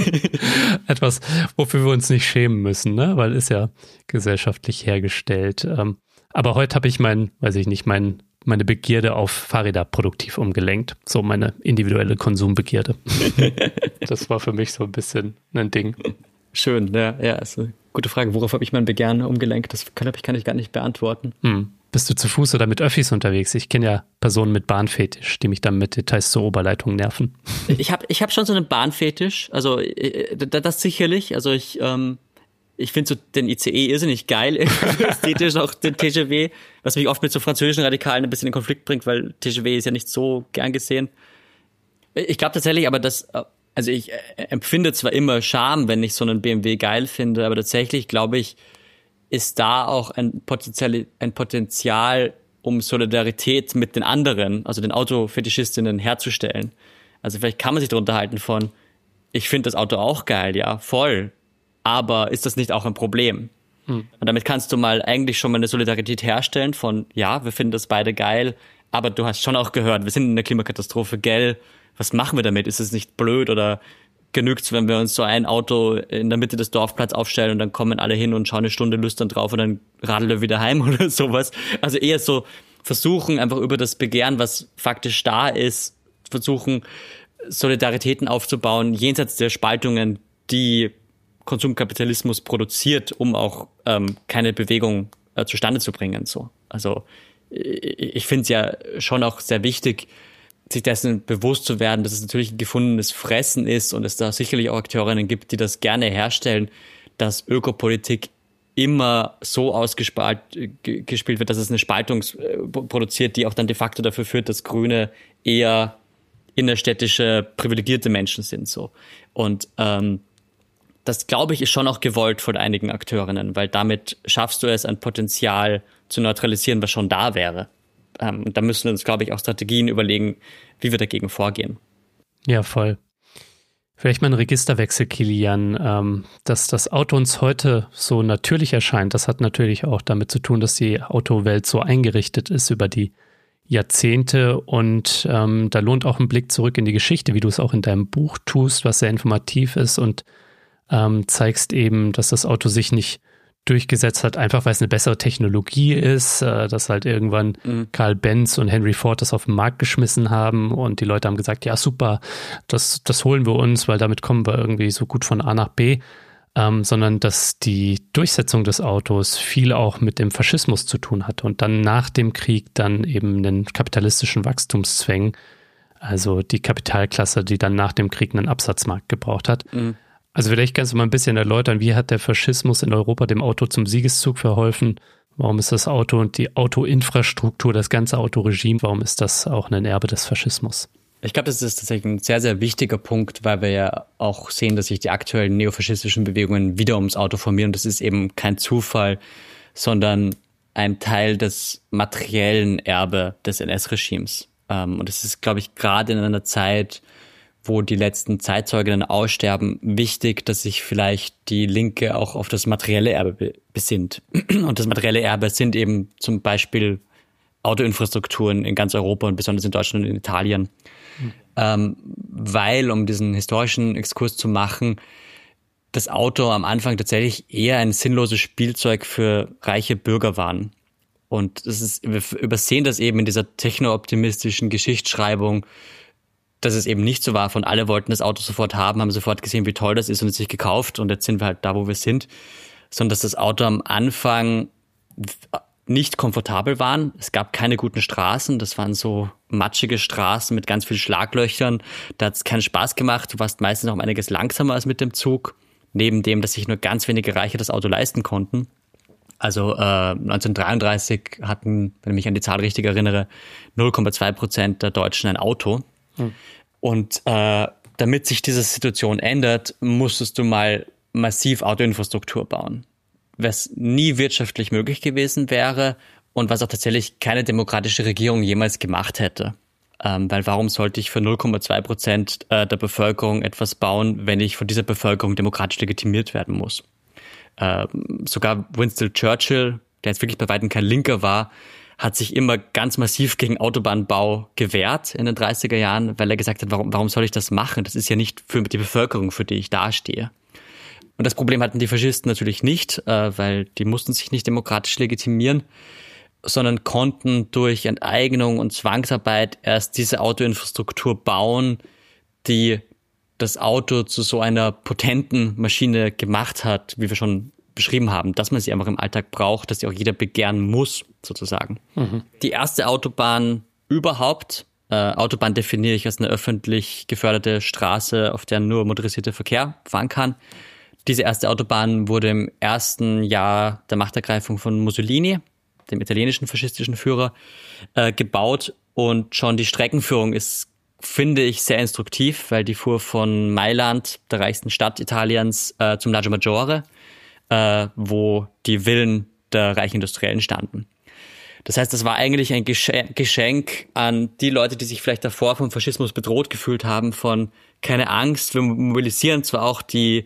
Etwas, wofür wir uns nicht schämen müssen, ne? Weil ist ja gesellschaftlich hergestellt. Ähm, aber heute habe ich mein, weiß ich nicht, mein, meine Begierde auf Fahrräder produktiv umgelenkt. So meine individuelle Konsumbegierde. Das war für mich so ein bisschen ein Ding. Schön, ja, ja, also gute Frage. Worauf habe ich mein Begehren umgelenkt? Das kann, kann ich gar nicht beantworten. Hm. Bist du zu Fuß oder mit Öffis unterwegs? Ich kenne ja Personen mit Bahnfetisch, die mich dann mit Details zur Oberleitung nerven. Ich habe ich hab schon so einen Bahnfetisch, also das sicherlich. Also ich, ähm, ich finde so den I C E irrsinnig geil, ästhetisch, auch den T G V, was mich oft mit so französischen Radikalen ein bisschen in Konflikt bringt, weil T G V ist ja nicht so gern gesehen. Ich glaube tatsächlich aber, dass... Also ich empfinde zwar immer Scham, wenn ich so einen B M W geil finde, aber tatsächlich, glaube ich, ist da auch ein Potenzial, ein Potenzial, um Solidarität mit den anderen, also den Autofetischistinnen, herzustellen. Also vielleicht kann man sich darunter halten von, ich finde das Auto auch geil, ja, voll, aber ist das nicht auch ein Problem? Hm. Und damit kannst du mal eigentlich schon mal eine Solidarität herstellen von, ja, wir finden das beide geil, aber du hast schon auch gehört, wir sind in einer Klimakatastrophe, gell? Was machen wir damit? Ist es nicht blöd oder genügt's, wenn wir uns so ein Auto in der Mitte des Dorfplatzes aufstellen und dann kommen alle hin und schauen eine Stunde lüstern drauf und dann radeln wir wieder heim oder sowas? Also eher so versuchen, einfach über das Begehren, was faktisch da ist, versuchen, Solidaritäten aufzubauen, jenseits der Spaltungen, die Konsumkapitalismus produziert, um auch ähm, keine Bewegung äh, zustande zu bringen. So. Also ich, ich finde es ja schon auch sehr wichtig, sich dessen bewusst zu werden, dass es natürlich ein gefundenes Fressen ist und es da sicherlich auch Akteurinnen gibt, die das gerne herstellen, dass Ökopolitik immer so ausgespielt wird, dass es eine Spaltung produziert, die auch dann de facto dafür führt, dass Grüne eher innerstädtische, privilegierte Menschen sind. So. Und ähm, das, glaube ich, ist schon auch gewollt von einigen Akteurinnen, weil damit schaffst du es, ein Potenzial zu neutralisieren, was schon da wäre. Ähm, da müssen wir uns, glaube ich, auch Strategien überlegen, wie wir dagegen vorgehen. Ja, voll. Vielleicht mal ein Registerwechsel, Kilian. Ähm, dass das Auto uns heute so natürlich erscheint, das hat natürlich auch damit zu tun, dass die Autowelt so eingerichtet ist über die Jahrzehnte und ähm, da lohnt auch ein Blick zurück in die Geschichte, wie du es auch in deinem Buch tust, was sehr informativ ist und ähm, zeigst eben, dass das Auto sich nicht durchgesetzt hat, einfach weil es eine bessere Technologie ist, äh, dass halt irgendwann mhm. Karl Benz und Henry Ford das auf den Markt geschmissen haben und die Leute haben gesagt, ja super, das, das holen wir uns, weil damit kommen wir irgendwie so gut von A nach B, ähm, sondern dass die Durchsetzung des Autos viel auch mit dem Faschismus zu tun hat und dann nach dem Krieg dann eben den kapitalistischen Wachstumszwängen, also die Kapitalklasse, die dann nach dem Krieg einen Absatzmarkt gebraucht hat. Mhm. Also vielleicht kannst du mal ein bisschen erläutern, wie hat der Faschismus in Europa dem Auto zum Siegeszug verholfen? Warum ist das Auto und die Autoinfrastruktur, das ganze Autoregime, warum ist das auch ein Erbe des Faschismus? Ich glaube, das ist tatsächlich ein sehr, sehr wichtiger Punkt, weil wir ja auch sehen, dass sich die aktuellen neofaschistischen Bewegungen wieder ums Auto formieren. Das ist eben kein Zufall, sondern ein Teil des materiellen Erbe des N S-Regimes. Und es ist, glaube ich, gerade in einer Zeit, wo die letzten Zeitzeuginnen aussterben, wichtig, dass sich vielleicht die Linke auch auf das materielle Erbe besinnt. Und das materielle Erbe sind eben zum Beispiel Autoinfrastrukturen in ganz Europa und besonders in Deutschland und in Italien. Mhm. Ähm, weil, um diesen historischen Exkurs zu machen, das Auto am Anfang tatsächlich eher ein sinnloses Spielzeug für reiche Bürger waren. Und das ist, wir übersehen das eben in dieser techno-optimistischen Geschichtsschreibung, dass es eben nicht so war, von alle wollten das Auto sofort haben, haben sofort gesehen, wie toll das ist und es sich gekauft und jetzt sind wir halt da, wo wir sind, sondern dass das Auto am Anfang nicht komfortabel war. Es gab keine guten Straßen, das waren so matschige Straßen mit ganz vielen Schlaglöchern, da hat es keinen Spaß gemacht, du warst meistens auch einiges langsamer als mit dem Zug, neben dem, dass sich nur ganz wenige Reiche das Auto leisten konnten. Also äh, neunzehnhundertdreiunddreißig hatten, wenn ich mich an die Zahl richtig erinnere, null Komma zwei Prozent der Deutschen ein Auto. Hm. Und äh, damit sich diese Situation ändert, musstest du mal massiv Autoinfrastruktur bauen. Was nie wirtschaftlich möglich gewesen wäre und was auch tatsächlich keine demokratische Regierung jemals gemacht hätte. Ähm, weil warum sollte ich für null Komma zwei Prozent äh, der Bevölkerung etwas bauen, wenn ich von dieser Bevölkerung demokratisch legitimiert werden muss? Äh, sogar Winston Churchill, der jetzt wirklich bei weitem kein Linker war, hat sich immer ganz massiv gegen Autobahnbau gewehrt in den dreißiger Jahren, weil er gesagt hat, warum, warum soll ich das machen? Das ist ja nicht für die Bevölkerung, für die ich dastehe. Und das Problem hatten die Faschisten natürlich nicht, äh, weil die mussten sich nicht demokratisch legitimieren, sondern konnten durch Enteignung und Zwangsarbeit erst diese Autoinfrastruktur bauen, die das Auto zu so einer potenten Maschine gemacht hat, wie wir schon beschrieben haben, dass man sie einfach im Alltag braucht, dass sie auch jeder begehren muss, sozusagen. Mhm. Die erste Autobahn überhaupt, äh, Autobahn definiere ich als eine öffentlich geförderte Straße, auf der nur motorisierter Verkehr fahren kann. Diese erste Autobahn wurde im ersten Jahr der Machtergreifung von Mussolini, dem italienischen faschistischen Führer, äh, gebaut und schon die Streckenführung ist, finde ich, sehr instruktiv, weil die fuhr von Mailand, der reichsten Stadt Italiens, äh, zum Lago Maggiore, äh, wo die Villen der reichen Industriellen standen. Das heißt, das war eigentlich ein Geschenk an die Leute, die sich vielleicht davor vom Faschismus bedroht gefühlt haben, von keine Angst, wir mobilisieren zwar auch die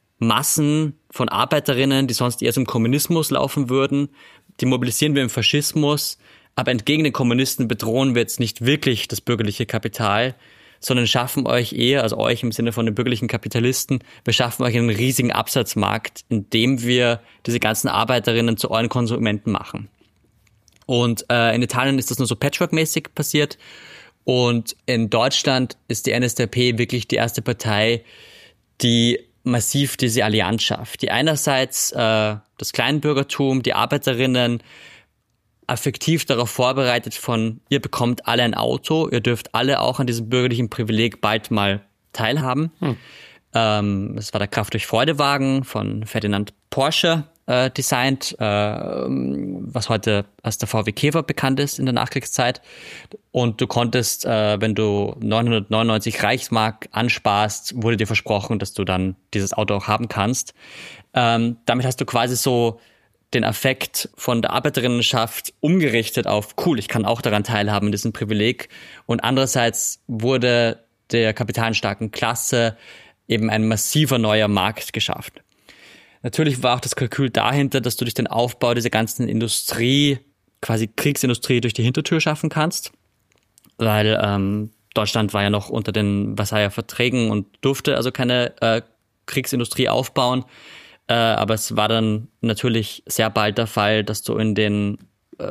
Massen von Arbeiterinnen, die sonst eher zum Kommunismus laufen würden, die mobilisieren wir im Faschismus, aber entgegen den Kommunisten bedrohen wir jetzt nicht wirklich das bürgerliche Kapital, sondern schaffen euch eher, also euch im Sinne von den bürgerlichen Kapitalisten, wir schaffen euch einen riesigen Absatzmarkt, indem wir diese ganzen Arbeiterinnen zu euren Konsumenten machen. Und äh, in Italien ist das nur so patchwork-mäßig passiert und in Deutschland ist die N S D A P wirklich die erste Partei, die massiv diese Allianz schafft, die einerseits äh, das Kleinbürgertum, die Arbeiterinnen affektiv darauf vorbereitet von, ihr bekommt alle ein Auto, ihr dürft alle auch an diesem bürgerlichen Privileg bald mal teilhaben. Hm. Ähm, das war der Kraft durch Freudewagen von Ferdinand Porsche äh, designt, äh, was heute als der V W Käfer bekannt ist in der Nachkriegszeit. Und du konntest, äh, wenn du neunhundertneunundneunzig Reichsmark ansparst, wurde dir versprochen, dass du dann dieses Auto auch haben kannst. Ähm, damit hast du quasi so den Affekt von der Arbeiterinnenschaft umgerichtet auf, cool, ich kann auch daran teilhaben, in diesem Privileg. Und andererseits wurde der kapitalstarken Klasse eben ein massiver neuer Markt geschafft. Natürlich war auch das Kalkül dahinter, dass du durch den Aufbau dieser ganzen Industrie, quasi Kriegsindustrie, durch die Hintertür schaffen kannst. Weil ähm, Deutschland war ja noch unter den Versailler Verträgen und durfte also keine äh, Kriegsindustrie aufbauen. Äh, aber es war dann natürlich sehr bald der Fall, dass du in den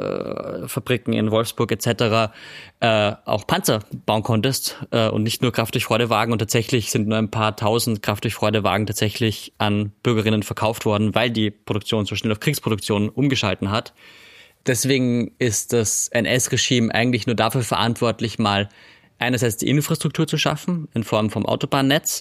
äh, Fabriken in Wolfsburg et cetera äh, auch Panzer bauen konntest äh, und nicht nur Kraft-durch-Freude-Wagen. Und tatsächlich sind nur ein paar tausend Kraft-durch-Freude-Wagen tatsächlich an Bürgerinnen verkauft worden, weil die Produktion so schnell auf Kriegsproduktion umgeschalten hat. Deswegen ist das N S-Regime eigentlich nur dafür verantwortlich, mal einerseits die Infrastruktur zu schaffen in Form vom Autobahnnetz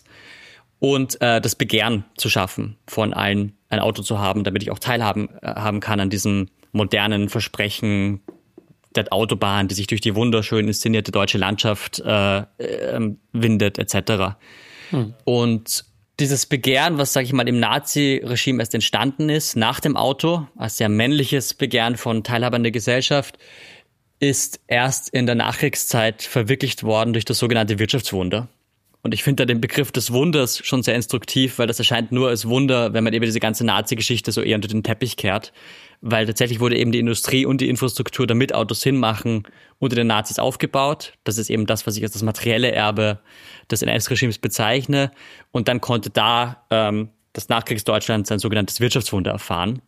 und äh, das Begehren zu schaffen, von allen ein Auto zu haben, damit ich auch teilhaben äh, haben kann an diesem modernen Versprechen der Autobahn, die sich durch die wunderschön inszenierte deutsche Landschaft äh, äh, windet et cetera. Hm. Und dieses Begehren, was, sage ich mal, im Nazi-Regime erst entstanden ist, nach dem Auto, als sehr männliches Begehren von Teilhabern der Gesellschaft, ist erst in der Nachkriegszeit verwirklicht worden durch das sogenannte Wirtschaftswunder. Und ich finde da den Begriff des Wunders schon sehr instruktiv, weil das erscheint nur als Wunder, wenn man eben diese ganze Nazi-Geschichte so eher unter den Teppich kehrt. Weil tatsächlich wurde eben die Industrie und die Infrastruktur, damit Autos Sinn machen, unter den Nazis aufgebaut. Das ist eben das, was ich als das materielle Erbe des N S-Regimes bezeichne. Und dann konnte da ähm, das Nachkriegsdeutschland sein sogenanntes Wirtschaftswunder erfahren,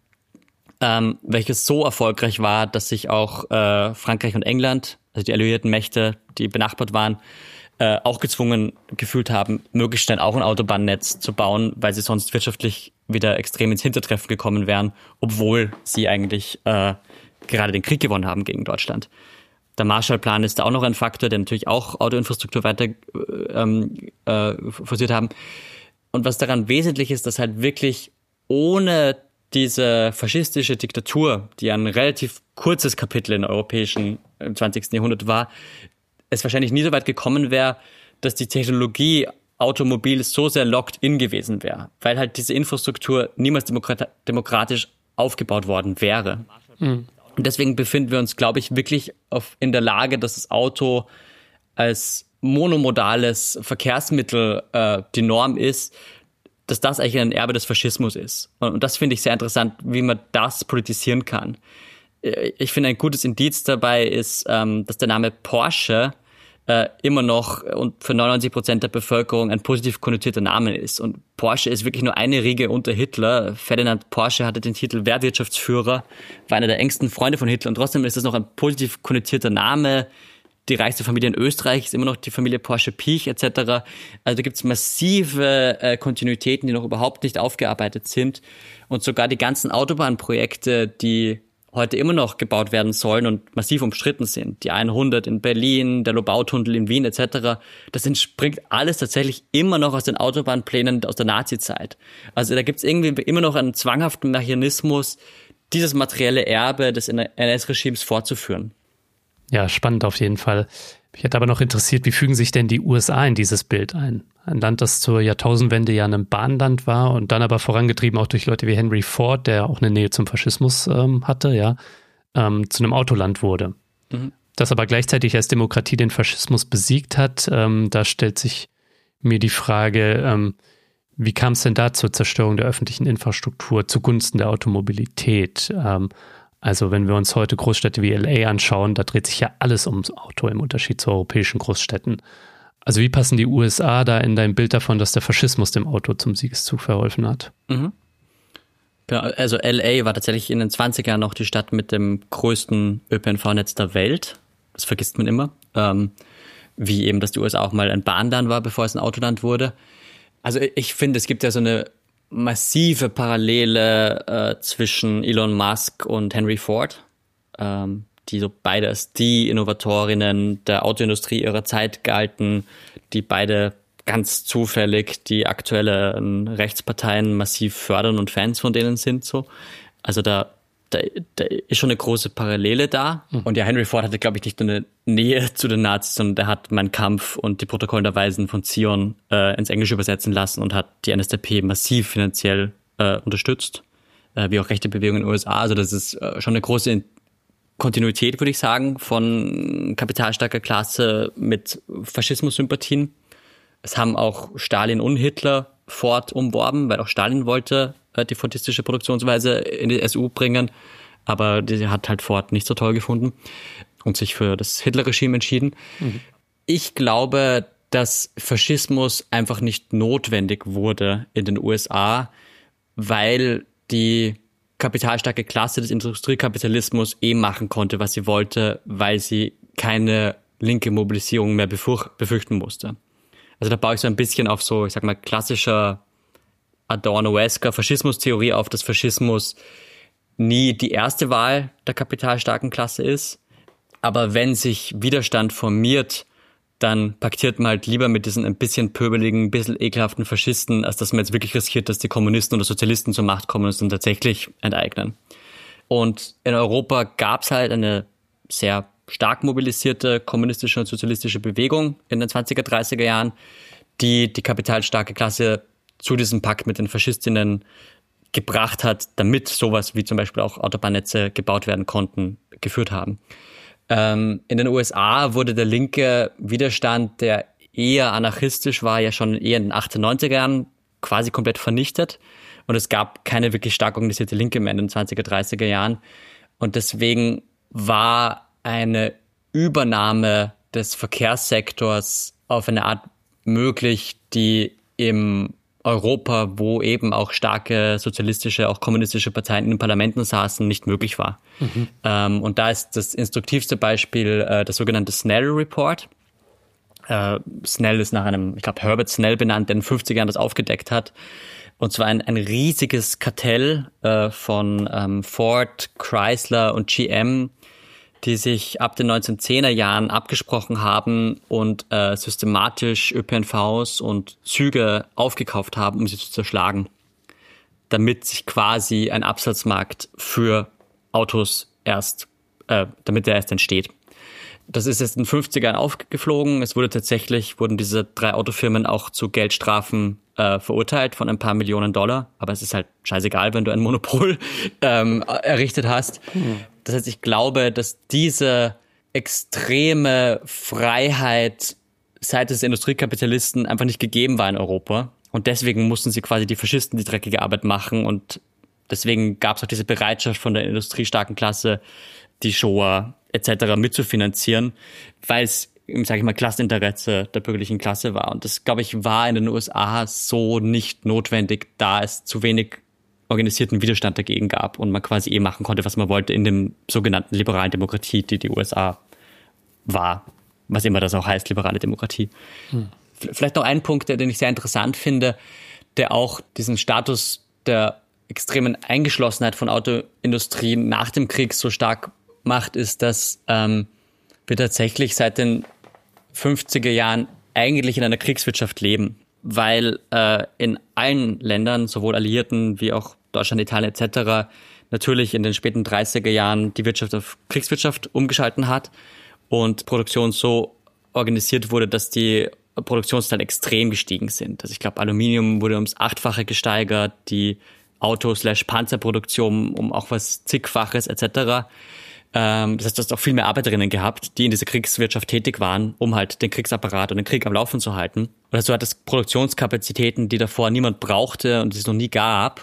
ähm, welches so erfolgreich war, dass sich auch äh, Frankreich und England, also die alliierten Mächte, die benachbart waren, äh, auch gezwungen gefühlt haben, möglichst schnell auch ein Autobahnnetz zu bauen, weil sie sonst wirtschaftlich wieder extrem ins Hintertreffen gekommen wären, obwohl sie eigentlich äh, gerade den Krieg gewonnen haben gegen Deutschland. Der Marshallplan ist da auch noch ein Faktor, der natürlich auch Autoinfrastruktur weiter ähm, äh, forciert haben. Und was daran wesentlich ist, dass halt wirklich ohne diese faschistische Diktatur, die ein relativ kurzes Kapitel in der europäischen im zwanzigsten Jahrhundert war, es wahrscheinlich nie so weit gekommen wäre, dass die Technologie Automobil so sehr locked in gewesen wäre, weil halt diese Infrastruktur niemals demokrat- demokratisch aufgebaut worden wäre. Mhm. Und deswegen befinden wir uns, glaube ich, wirklich auf, in der Lage, dass das Auto als monomodales Verkehrsmittel äh, die Norm ist, dass das eigentlich ein Erbe des Faschismus ist. Und, und das finde ich sehr interessant, wie man das politisieren kann. Ich finde, ein gutes Indiz dabei ist, ähm, dass der Name Porsche äh, immer noch und für neunundneunzig Prozent der Bevölkerung ein positiv konnotierter Name ist. Und Porsche ist wirklich nur eine Riege unter Hitler. Ferdinand Porsche hatte den Titel Wehrwirtschaftsführer, war einer der engsten Freunde von Hitler und trotzdem ist das noch ein positiv konnotierter Name. Die reichste Familie in Österreich ist immer noch die Familie Porsche-Piech et cetera. Also da gibt es massive äh, Kontinuitäten, die noch überhaupt nicht aufgearbeitet sind. Und sogar die ganzen Autobahnprojekte, die heute immer noch gebaut werden sollen und massiv umstritten sind. Die hundert in Berlin, der Lobautunnel in Wien et cetera. Das entspringt alles tatsächlich immer noch aus den Autobahnplänen aus der Nazi-Zeit. Also da gibt es irgendwie immer noch einen zwanghaften Mechanismus, dieses materielle Erbe des N S-Regimes fortzuführen. Ja, spannend auf jeden Fall. Mich hätte aber noch interessiert, wie fügen sich denn die U S A in dieses Bild ein? Ein Land, das zur Jahrtausendwende ja ein Bahnland war und dann aber vorangetrieben auch durch Leute wie Henry Ford, der auch eine Nähe zum Faschismus ähm, hatte, ja, ähm, zu einem Autoland wurde. Mhm. Das aber gleichzeitig als Demokratie den Faschismus besiegt hat, ähm, da stellt sich mir die Frage, ähm, wie kam es denn da zur Zerstörung der öffentlichen Infrastruktur zugunsten der Automobilität? Ähm, Also wenn wir uns heute Großstädte wie L A anschauen, da dreht sich ja alles ums Auto im Unterschied zu europäischen Großstädten. Also wie passen die U S A da in dein Bild davon, dass der Faschismus dem Auto zum Siegeszug verholfen hat? Mhm. Ja, also L A war tatsächlich in den zwanziger Jahren noch die Stadt mit dem größten Ö P N V-Netz der Welt. Das vergisst man immer. Ähm, wie eben, dass die U S A auch mal ein Bahnland war, bevor es ein Autoland wurde. Also ich finde, es gibt ja so eine massive Parallele äh, zwischen Elon Musk und Henry Ford, ähm, die so beide als die Innovatorinnen der Autoindustrie ihrer Zeit galten, die beide ganz zufällig die aktuellen Rechtsparteien massiv fördern und Fans von denen sind. So, also da, da, da ist schon eine große Parallele da. Mhm. Und ja, Henry Ford hatte, glaube ich, nicht nur eine Nähe zu den Nazis, sondern der hat Mein Kampf und die Protokolle der Weisen von Zion äh, ins Englische übersetzen lassen und hat die N S D A P massiv finanziell äh, unterstützt, äh, wie auch rechte Bewegungen in den U S A. Also das ist äh, schon eine große Kontinuität, würde ich sagen, von kapitalstarker Klasse mit Faschismus-Sympathien. Es haben auch Stalin und Hitler Ford umworben, weil auch Stalin wollte äh, die fordistische Produktionsweise in die S U bringen, aber die hat halt Ford nicht so toll gefunden und sich für das Hitler-Regime entschieden. Mhm. Ich glaube, dass Faschismus einfach nicht notwendig wurde in den U S A, weil die kapitalstarke Klasse des Industriekapitalismus eh machen konnte, was sie wollte, weil sie keine linke Mobilisierung mehr befürch- befürchten musste. Also da baue ich so ein bisschen auf so, ich sag mal, klassischer Adorno-esker Faschismustheorie auf, dass Faschismus nie die erste Wahl der kapitalstarken Klasse ist. Aber wenn sich Widerstand formiert, dann paktiert man halt lieber mit diesen ein bisschen pöbeligen, ein bisschen ekelhaften Faschisten, als dass man jetzt wirklich riskiert, dass die Kommunisten oder Sozialisten zur Macht kommen und es dann tatsächlich enteignen. Und in Europa gab es halt eine sehr stark mobilisierte kommunistische und sozialistische Bewegung in den zwanziger, dreißiger Jahren, die die kapitalstarke Klasse zu diesem Pakt mit den Faschistinnen gebracht hat, damit sowas wie zum Beispiel auch Autobahnnetze gebaut werden konnten, geführt haben. Ähm, in den U S A wurde der linke Widerstand, der eher anarchistisch war, ja schon eher in den achtzehnhundertneunziger Jahren quasi komplett vernichtet. Und es gab keine wirklich stark organisierte Linke mehr in den zwanziger, dreißiger Jahren. Und deswegen war eine Übernahme des Verkehrssektors auf eine Art möglich, die im Europa, wo eben auch starke sozialistische, auch kommunistische Parteien in den Parlamenten saßen, nicht möglich war. Mhm. Ähm, und da ist das instruktivste Beispiel äh, das sogenannte Snell Report. Äh, Snell ist nach einem, ich glaube, Herbert Snell benannt, der in den fünfziger Jahren das aufgedeckt hat. Und zwar ein, ein riesiges Kartell äh, von ähm, Ford, Chrysler und G M, die sich ab den neunzehnhundertzehner Jahren abgesprochen haben und äh, systematisch Ö P N Vs und Züge aufgekauft haben, um sie zu zerschlagen, damit sich quasi ein Absatzmarkt für Autos erst, äh, damit der erst entsteht. Das ist jetzt in den fünfzigern aufgeflogen. Es wurde tatsächlich, wurden diese drei Autofirmen auch zu Geldstrafen äh, verurteilt von ein paar Millionen Dollar. Aber es ist halt scheißegal, wenn du ein Monopol ähm, errichtet hast. Hm. Das heißt, ich glaube, dass diese extreme Freiheit seitens des Industriekapitalisten einfach nicht gegeben war in Europa. Und deswegen mussten sie quasi die Faschisten die dreckige Arbeit machen. Und deswegen gab es auch diese Bereitschaft von der industriestarken Klasse, die Shoah et cetera mitzufinanzieren, weil es, sage ich mal, Klasseninteresse der bürgerlichen Klasse war. Und das, glaube ich, war in den U S A so nicht notwendig, da es zu wenig organisierten Widerstand dagegen gab und man quasi eh machen konnte, was man wollte in dem sogenannten liberalen Demokratie, die die U S A war, was immer das auch heißt, liberale Demokratie. Hm. Vielleicht noch ein Punkt, den ich sehr interessant finde, der auch diesen Status der extremen Eingeschlossenheit von Autoindustrie nach dem Krieg so stark macht, ist, dass ähm, wir tatsächlich seit den fünfziger Jahren eigentlich in einer Kriegswirtschaft leben, weil äh, in allen Ländern, sowohl Alliierten wie auch Deutschland, Italien et cetera, natürlich in den späten dreißiger Jahren die Wirtschaft auf Kriegswirtschaft umgeschalten hat und Produktion so organisiert wurde, dass die Produktionszahlen extrem gestiegen sind. Also ich glaube, Aluminium wurde ums Achtfache gesteigert, die Auto-Panzerproduktion um auch was Zigfaches et cetera. Ähm, das heißt, du hast auch viel mehr Arbeiterinnen gehabt, die in dieser Kriegswirtschaft tätig waren, um halt den Kriegsapparat und den Krieg am Laufen zu halten. Oder so hat es Produktionskapazitäten, die davor niemand brauchte und die es noch nie gab.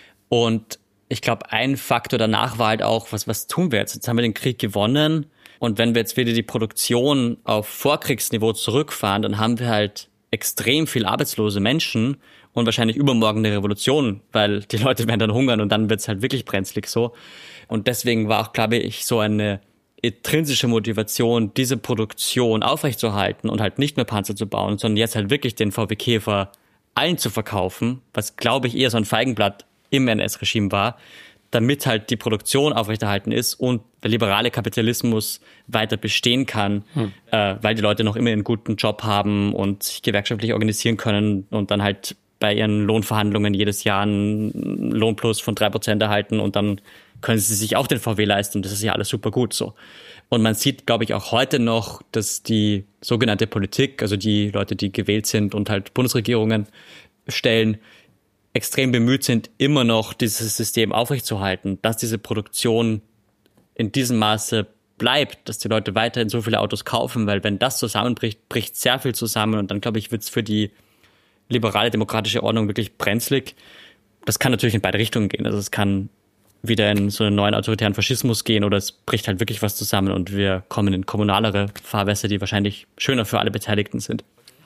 Und ich glaube, ein Faktor danach war halt auch, was, was tun wir jetzt? Jetzt haben wir den Krieg gewonnen. Und wenn wir jetzt wieder die Produktion auf Vorkriegsniveau zurückfahren, dann haben wir halt extrem viel arbeitslose Menschen und wahrscheinlich übermorgen eine Revolution, weil die Leute werden dann hungern und dann wird's halt wirklich brenzlig so. Und deswegen war auch, glaube ich, so eine intrinsische Motivation, diese Produktion aufrechtzuerhalten und halt nicht mehr Panzer zu bauen, sondern jetzt halt wirklich den V W Käfer allen zu verkaufen, was, glaube ich, eher so ein Feigenblatt im N S-Regime war, damit halt die Produktion aufrechterhalten ist und der liberale Kapitalismus weiter bestehen kann, hm. äh, weil die Leute noch immer einen guten Job haben und sich gewerkschaftlich organisieren können und dann halt bei ihren Lohnverhandlungen jedes Jahr einen Lohnplus von drei Prozent erhalten und dann können sie sich auch den V W leisten und das ist ja alles super gut so. Und man sieht, glaube ich, auch heute noch, dass die sogenannte Politik, also die Leute, die gewählt sind und halt Bundesregierungen stellen, extrem bemüht sind, immer noch dieses System aufrechtzuerhalten, dass diese Produktion in diesem Maße bleibt, dass die Leute weiterhin so viele Autos kaufen, weil wenn das zusammenbricht, bricht sehr viel zusammen und dann, glaube ich, wird es für die liberale demokratische Ordnung wirklich brenzlig. Das kann natürlich in beide Richtungen gehen. Also es kann wieder in so einen neuen autoritären Faschismus gehen oder es bricht halt wirklich was zusammen und wir kommen in kommunalere Fahrwässer, die wahrscheinlich schöner für alle Beteiligten sind.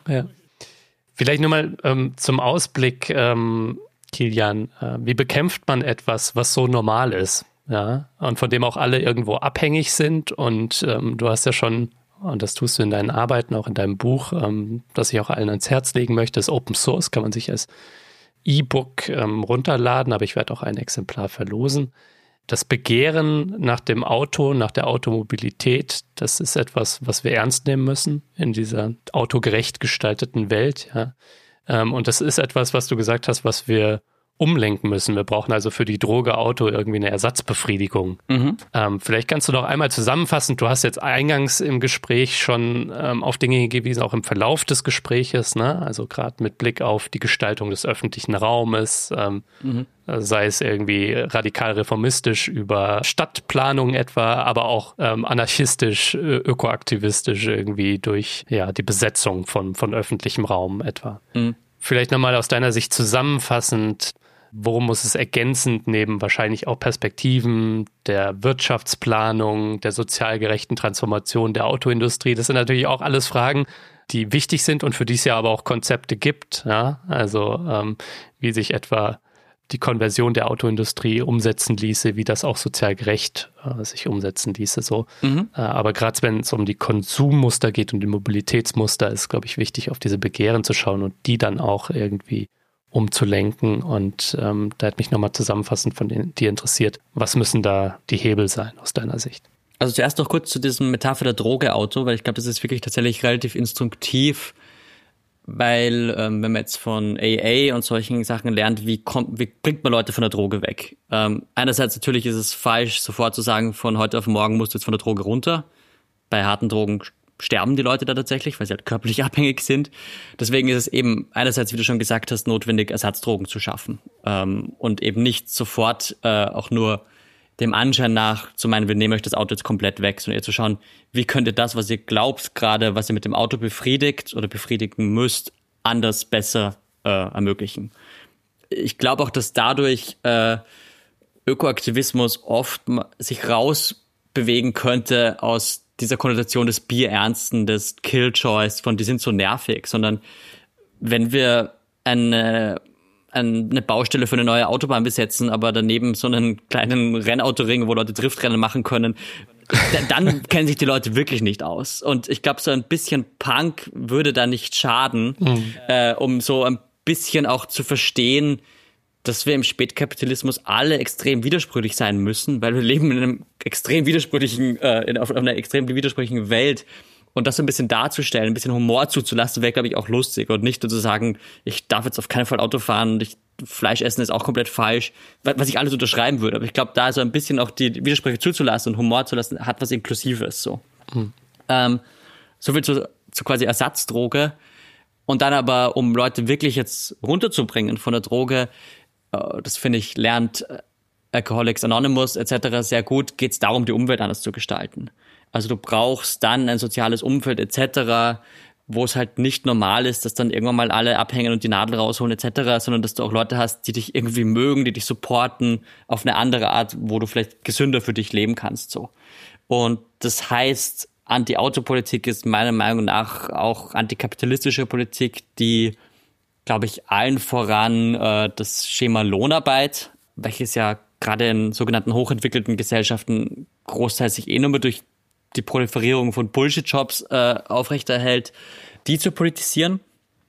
Ja. Vielleicht nur mal ähm, zum Ausblick, ähm, Kilian, äh, wie bekämpft man etwas, was so normal ist, ja, und von dem auch alle irgendwo abhängig sind, und ähm, du hast ja schon, und das tust du in deinen Arbeiten, auch in deinem Buch, ähm, das ich auch allen ans Herz legen möchte, ist Open Source, kann man sich als E-Book ähm, runterladen, aber ich werde auch ein Exemplar verlosen. Das Begehren nach dem Auto, nach der Automobilität, das ist etwas, was wir ernst nehmen müssen in dieser autogerecht gestalteten Welt. Ja. Ähm, und das ist etwas, was du gesagt hast, was wir umlenken müssen. Wir brauchen also für die Droge Auto irgendwie eine Ersatzbefriedigung. Mhm. Ähm, vielleicht kannst du noch einmal zusammenfassen, du hast jetzt eingangs im Gespräch schon ähm, auf Dinge hingewiesen, auch im Verlauf des Gespräches, ne? Also gerade mit Blick auf die Gestaltung des öffentlichen Raumes, ähm, mhm. sei es irgendwie radikal reformistisch über Stadtplanung etwa, aber auch ähm, anarchistisch, ökoaktivistisch irgendwie durch ja die Besetzung von, von öffentlichem Raum etwa. Mhm. Vielleicht nochmal aus deiner Sicht zusammenfassend, worum muss es ergänzend neben wahrscheinlich auch Perspektiven der Wirtschaftsplanung, der sozial gerechten Transformation der Autoindustrie? Das sind natürlich auch alles Fragen, die wichtig sind und für die es ja aber auch Konzepte gibt. Ja? Also ähm, wie sich etwa die Konversion der Autoindustrie umsetzen ließe, wie das auch sozial gerecht äh, sich umsetzen ließe. So. Mhm. Äh, aber gerade wenn es um die Konsummuster geht und die Mobilitätsmuster, ist, glaube ich, wichtig, auf diese Begehren zu schauen und die dann auch irgendwie umzulenken. Und ähm, da hat mich nochmal zusammenfassend von den, dir interessiert, was müssen da die Hebel sein aus deiner Sicht? Also zuerst noch kurz zu diesem Metapher der Droge-Auto, weil ich glaube, das ist wirklich tatsächlich relativ instruktiv, weil ähm, wenn man jetzt von A A und solchen Sachen lernt, wie kommt, wie bringt man Leute von der Droge weg? Ähm, einerseits natürlich ist es falsch, sofort zu sagen, von heute auf morgen musst du jetzt von der Droge runter. Bei harten Drogen sterben die Leute da tatsächlich, weil sie halt körperlich abhängig sind. Deswegen ist es eben einerseits, wie du schon gesagt hast, notwendig, Ersatzdrogen zu schaffen ähm, und eben nicht sofort äh, auch nur dem Anschein nach zu meinen, wir nehmen euch das Auto jetzt komplett weg, sondern eher zu schauen, wie könnt ihr das, was ihr glaubt gerade, was ihr mit dem Auto befriedigt oder befriedigen müsst, anders besser äh, ermöglichen. Ich glaube auch, dass dadurch äh, Ökoaktivismus oft sich rausbewegen könnte aus dieser Konnotation des Bierernsten, des Killjoys, von die sind so nervig, sondern wenn wir eine eine Baustelle für eine neue Autobahn besetzen, aber daneben so einen kleinen Rennautoring, wo Leute Driftrennen machen können, dann kennen sich die Leute wirklich nicht aus. Und ich glaube, so ein bisschen Punk würde da nicht schaden, mhm. äh, um so ein bisschen auch zu verstehen, dass wir im Spätkapitalismus alle extrem widersprüchlich sein müssen, weil wir leben in einem extrem widersprüchlichen, äh, in, auf einer extrem widersprüchlichen Welt. Und das so ein bisschen darzustellen, ein bisschen Humor zuzulassen, wäre, glaube ich, auch lustig. Und nicht nur zu sagen, ich darf jetzt auf keinen Fall Auto fahren und ich, Fleisch essen ist auch komplett falsch, was ich alles unterschreiben würde. Aber ich glaube, da so ein bisschen auch die Widersprüche zuzulassen und Humor zu lassen, hat was Inklusives. So, mhm. ähm, so viel zu, zu quasi Ersatzdroge. Und dann aber, um Leute wirklich jetzt runterzubringen von der Droge, äh, das finde ich, lernt Alcoholics Anonymous et cetera sehr gut, geht es darum, die Umwelt anders zu gestalten. Also du brauchst dann ein soziales Umfeld et cetera, wo es halt nicht normal ist, dass dann irgendwann mal alle abhängen und die Nadel rausholen et cetera, sondern dass du auch Leute hast, die dich irgendwie mögen, die dich supporten auf eine andere Art, wo du vielleicht gesünder für dich leben kannst. So. Und das heißt, Anti-Auto-Politik ist meiner Meinung nach auch antikapitalistische Politik, die, glaube ich, allen voran äh, das Schema Lohnarbeit, welches ja gerade in sogenannten hochentwickelten Gesellschaften großteils sich eh nur mehr durch die Proliferierung von Bullshit-Jobs äh, aufrechterhält, die zu politisieren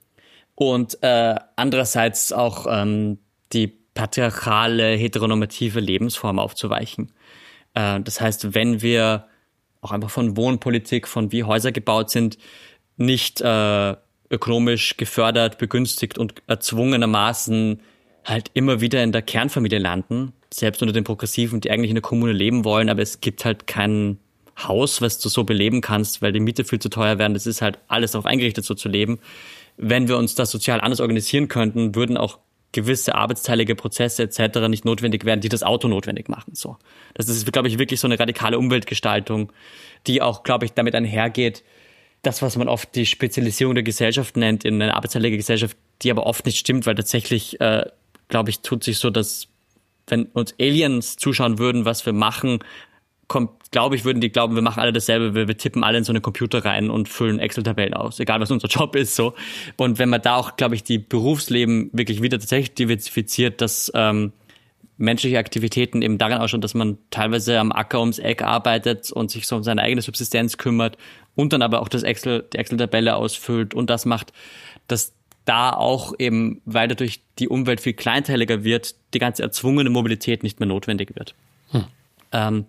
und äh, andererseits auch ähm, die patriarchale, heteronormative Lebensform aufzuweichen. Äh, das heißt, wenn wir auch einfach von Wohnpolitik, von wie Häuser gebaut sind, nicht äh, ökonomisch gefördert, begünstigt und erzwungenermaßen halt immer wieder in der Kernfamilie landen, selbst unter den Progressiven, die eigentlich in der Kommune leben wollen, aber es gibt halt keinen Haus, was du so beleben kannst, weil die Miete viel zu teuer werden. Das ist halt alles darauf eingerichtet, so zu leben. Wenn wir uns das sozial anders organisieren könnten, würden auch gewisse arbeitsteilige Prozesse et cetera nicht notwendig werden, die das Auto notwendig machen. So, das ist, glaube ich, wirklich so eine radikale Umweltgestaltung, die auch, glaube ich, damit einhergeht, das, was man oft die Spezialisierung der Gesellschaft nennt, in eine arbeitsteilige Gesellschaft, die aber oft nicht stimmt, weil tatsächlich, äh, glaube ich, tut sich so, dass wenn uns Aliens zuschauen würden, was wir machen, glaube ich, würden die glauben, wir machen alle dasselbe, wir, wir tippen alle in so einen Computer rein und füllen Excel-Tabellen aus, egal was unser Job ist, so. Und wenn man da auch, glaube ich, die Berufsleben wirklich wieder tatsächlich diversifiziert, dass ähm, menschliche Aktivitäten eben daran ausschauen, dass man teilweise am Acker ums Eck arbeitet und sich so um seine eigene Subsistenz kümmert und dann aber auch das Excel, die Excel-Tabelle ausfüllt und das macht, dass da auch eben, weil dadurch die Umwelt viel kleinteiliger wird, die ganze erzwungene Mobilität nicht mehr notwendig wird. Hm. Ähm,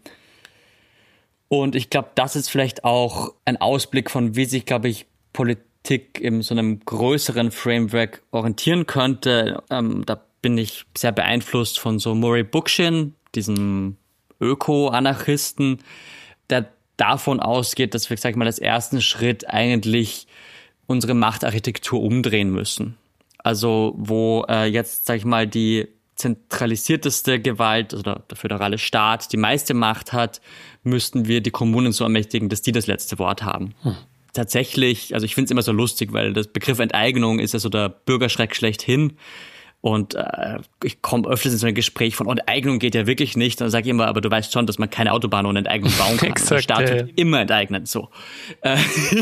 und ich glaube, das ist vielleicht auch ein Ausblick von, wie sich, glaube ich, Politik in so einem größeren Framework orientieren könnte. Ähm, da bin ich sehr beeinflusst von so Murray Bookchin, diesem Öko-Anarchisten, der davon ausgeht, dass wir, sag ich mal, als ersten Schritt eigentlich unsere Machtarchitektur umdrehen müssen. Also wo äh, jetzt, sag ich mal, die zentralisierteste Gewalt, also der, der föderale Staat, die meiste Macht hat, müssten wir die Kommunen so ermächtigen, dass die das letzte Wort haben. Hm. Tatsächlich, also ich finde es immer so lustig, weil der Begriff Enteignung ist ja so der Bürgerschreck schlechthin. Und äh, ich komme öfters in so ein Gespräch von, oh, Enteignung geht ja wirklich nicht. Dann sage ich immer, aber du weißt schon, dass man keine Autobahn ohne Enteignung bauen kann. Exakt, der Staat wird ja. immer enteignen. So. Äh,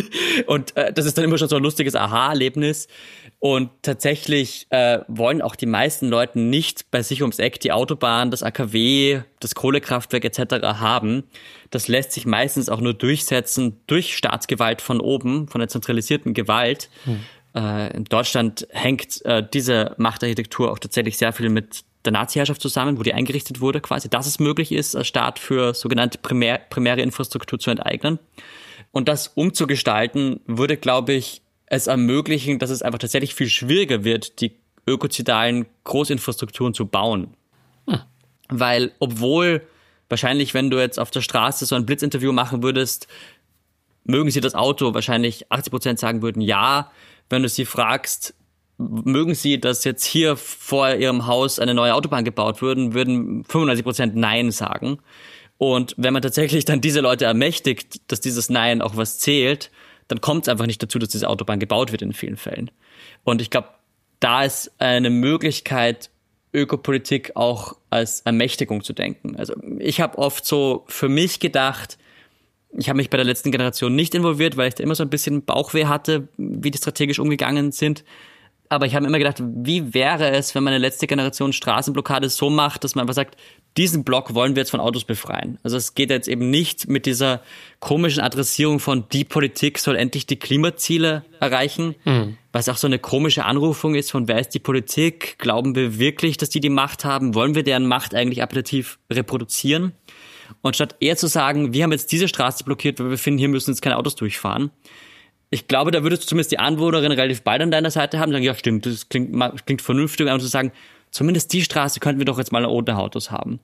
und äh, das ist dann immer schon so ein lustiges Aha-Erlebnis. Und tatsächlich äh, wollen auch die meisten Leute nicht bei sich ums Eck die Autobahn, das A K W, das Kohlekraftwerk et cetera haben. Das lässt sich meistens auch nur durchsetzen durch Staatsgewalt von oben, von der zentralisierten Gewalt. Hm. In Deutschland hängt äh, diese Machtarchitektur auch tatsächlich sehr viel mit der Nazi-Herrschaft zusammen, wo die eingerichtet wurde quasi, dass es möglich ist, als Staat für sogenannte primär, primäre Infrastruktur zu enteignen. Und das umzugestalten würde, glaube ich, es ermöglichen, dass es einfach tatsächlich viel schwieriger wird, die ökozidalen Großinfrastrukturen zu bauen. Hm. Weil obwohl wahrscheinlich, wenn du jetzt auf der Straße so ein Blitzinterview machen würdest, mögen sie das Auto, wahrscheinlich achtzig Prozent sagen würden ja. Wenn du sie fragst, mögen sie, dass jetzt hier vor ihrem Haus eine neue Autobahn gebaut würden, würden fünfundneunzig Prozent Nein sagen. Und wenn man tatsächlich dann diese Leute ermächtigt, dass dieses Nein auch was zählt, dann kommt es einfach nicht dazu, dass diese Autobahn gebaut wird in vielen Fällen. Und ich glaube, da ist eine Möglichkeit, Ökopolitik auch als Ermächtigung zu denken. Also ich habe oft so für mich gedacht, ich habe mich bei der letzten Generation nicht involviert, weil ich da immer so ein bisschen Bauchweh hatte, wie die strategisch umgegangen sind. Aber ich habe mir immer gedacht, wie wäre es, wenn meine letzte Generation Straßenblockade so macht, dass man einfach sagt, diesen Block wollen wir jetzt von Autos befreien. Also es geht jetzt eben nicht mit dieser komischen Adressierung von die Politik soll endlich die Klimaziele erreichen, mhm. was auch so eine komische Anrufung ist von wer ist die Politik? Glauben wir wirklich, dass die die Macht haben? Wollen wir deren Macht eigentlich appetitiv reproduzieren? Und statt eher zu sagen, wir haben jetzt diese Straße blockiert, weil wir finden, hier müssen jetzt keine Autos durchfahren. Ich glaube, da würdest du zumindest die Anwohnerin relativ bald an deiner Seite haben, sagen, ja stimmt, das klingt, klingt vernünftig, und zu sagen, zumindest die Straße könnten wir doch jetzt mal ohne Autos haben.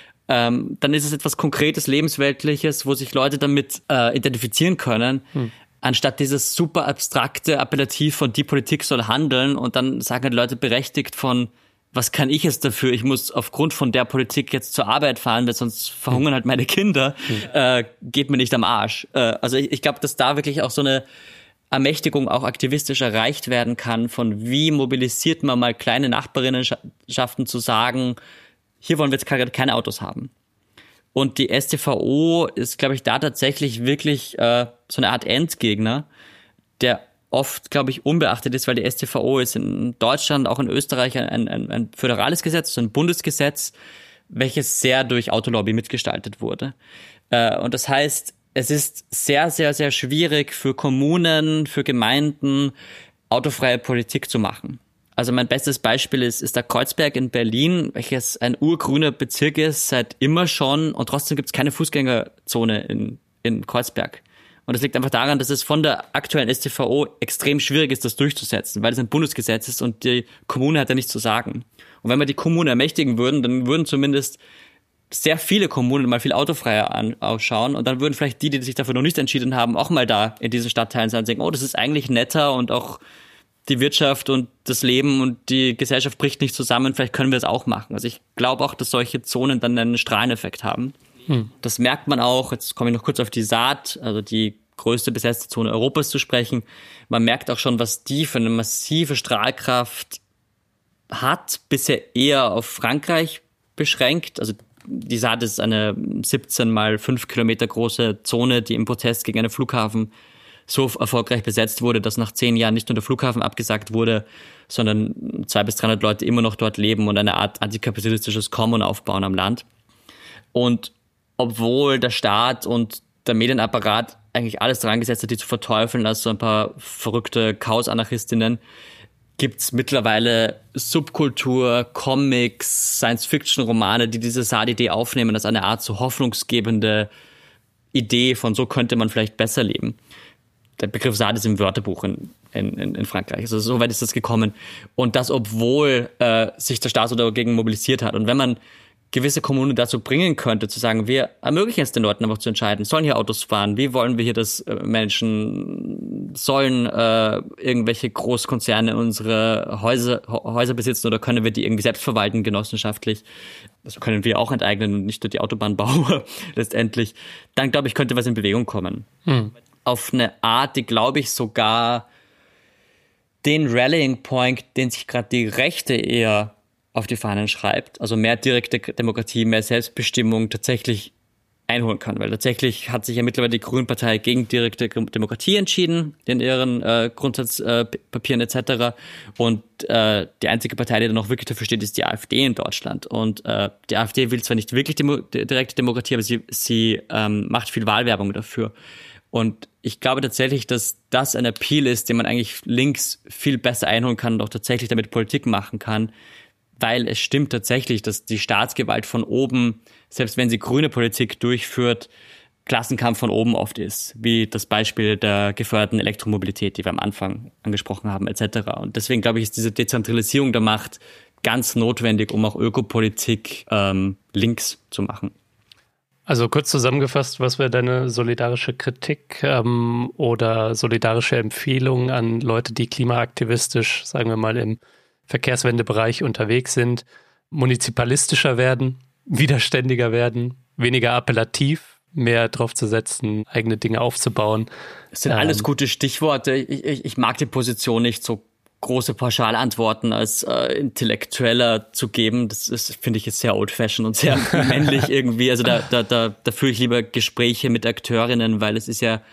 Ähm, dann ist es etwas Konkretes, Lebensweltliches, wo sich Leute damit äh, identifizieren können, hm. anstatt dieses super abstrakte Appellativ von die Politik soll handeln und dann sagen halt Leute berechtigt von was kann ich jetzt dafür? Ich muss aufgrund von der Politik jetzt zur Arbeit fahren, weil sonst verhungern halt meine Kinder. Mhm. Äh, geht mir nicht am Arsch. Äh, also ich, ich glaube, dass da wirklich auch so eine Ermächtigung auch aktivistisch erreicht werden kann, von wie mobilisiert man mal kleine Nachbarinnenschaften zu sagen, hier wollen wir jetzt gerade keine Autos haben. Und die S T V O ist, glaube ich, da tatsächlich wirklich äh, so eine Art Endgegner, der oft, glaube ich, unbeachtet ist, weil die S T V O ist in Deutschland, auch in Österreich ein, ein, ein föderales Gesetz, ein Bundesgesetz, welches sehr durch Autolobby mitgestaltet wurde. Äh, und das heißt, es ist sehr, sehr, sehr schwierig für Kommunen, für Gemeinden, autofreie Politik zu machen. Also mein bestes Beispiel ist, ist der Kreuzberg in Berlin, welches ein urgrüner Bezirk ist, seit immer schon, und trotzdem gibt es keine Fußgängerzone in, in Kreuzberg. Und das liegt einfach daran, dass es von der aktuellen S T V O extrem schwierig ist, das durchzusetzen, weil es ein Bundesgesetz ist und die Kommune hat ja nichts zu sagen. Und wenn wir die Kommune ermächtigen würden, dann würden zumindest sehr viele Kommunen mal viel autofreier an, ausschauen und dann würden vielleicht die, die sich dafür noch nicht entschieden haben, auch mal da in diesen Stadtteilen sein und denken, oh, das ist eigentlich netter und auch die Wirtschaft und das Leben und die Gesellschaft bricht nicht zusammen, vielleicht können wir es auch machen. Also ich glaube auch, dass solche Zonen dann einen Strahleneffekt haben. Hm. Das merkt man auch, jetzt komme ich noch kurz auf die Saat, also die größte besetzte Zone Europas zu sprechen. Man merkt auch schon, was die für eine massive Strahlkraft hat, bisher eher auf Frankreich beschränkt. Also die Saat ist eine siebzehn mal fünf Kilometer große Zone, die im Protest gegen einen Flughafen so erfolgreich besetzt wurde, dass nach zehn Jahren nicht nur der Flughafen abgesagt wurde, sondern zweihundert bis dreihundert Leute immer noch dort leben und eine Art antikapitalistisches Common aufbauen am Land. Und obwohl der Staat und der Medienapparat eigentlich alles dran gesetzt hat, die zu verteufeln als so ein paar verrückte Chaos-Anarchistinnen, gibt's mittlerweile Subkultur, Comics, Science-Fiction-Romane, die diese Saat-Idee aufnehmen als eine Art so hoffnungsgebende Idee von so könnte man vielleicht besser leben. Der Begriff Saat ist im Wörterbuch in, in, in Frankreich. Also so weit ist das gekommen. Und das, obwohl äh, sich der Staat so dagegen mobilisiert hat. Und wenn man gewisse Kommunen dazu bringen könnte, zu sagen, wir ermöglichen es den Leuten einfach zu entscheiden, sollen hier Autos fahren, wie wollen wir hier, dass äh, Menschen sollen äh, irgendwelche Großkonzerne unsere Häuser, Häuser besitzen oder können wir die irgendwie selbst verwalten, genossenschaftlich. Das können wir auch enteignen und nicht nur die Autobahnbauer letztendlich. Dann, glaube ich, könnte was in Bewegung kommen. Hm. Auf eine Art, die, glaube ich, sogar den Rallying Point, den sich gerade die Rechte eher auf die Fahnen schreibt, also mehr direkte Demokratie, mehr Selbstbestimmung tatsächlich einholen kann. Weil tatsächlich hat sich ja mittlerweile die Grünen-Partei gegen direkte Demokratie entschieden, in ihren äh, Grundsatzpapieren äh, et cetera. Und äh, die einzige Partei, die da noch wirklich dafür steht, ist die AfD in Deutschland. Und äh, die AfD will zwar nicht wirklich Demo- direkte Demokratie, aber sie, sie ähm, macht viel Wahlwerbung dafür. Und ich glaube tatsächlich, dass das ein Appeal ist, den man eigentlich links viel besser einholen kann und auch tatsächlich damit Politik machen kann, weil es stimmt tatsächlich, dass die Staatsgewalt von oben, selbst wenn sie grüne Politik durchführt, Klassenkampf von oben oft ist, wie das Beispiel der geförderten Elektromobilität, die wir am Anfang angesprochen haben, et cetera. Und deswegen glaube ich, ist diese Dezentralisierung der Macht ganz notwendig, um auch Ökopolitik ähm, links zu machen. Also kurz zusammengefasst, was wäre deine solidarische Kritik ähm, oder solidarische Empfehlung an Leute, die klimaaktivistisch, sagen wir mal, im Verkehrswendebereich unterwegs sind, munizipalistischer werden, widerständiger werden, weniger appellativ, mehr drauf zu setzen, eigene Dinge aufzubauen? Das sind ähm, alles gute Stichworte. Ich, ich, ich mag die Position nicht, so große Pauschalantworten als äh, Intellektueller zu geben. Das ist, finde ich, jetzt sehr old-fashioned und sehr männlich irgendwie. Also da, da, da, da führe ich lieber Gespräche mit Akteurinnen, weil es ist ja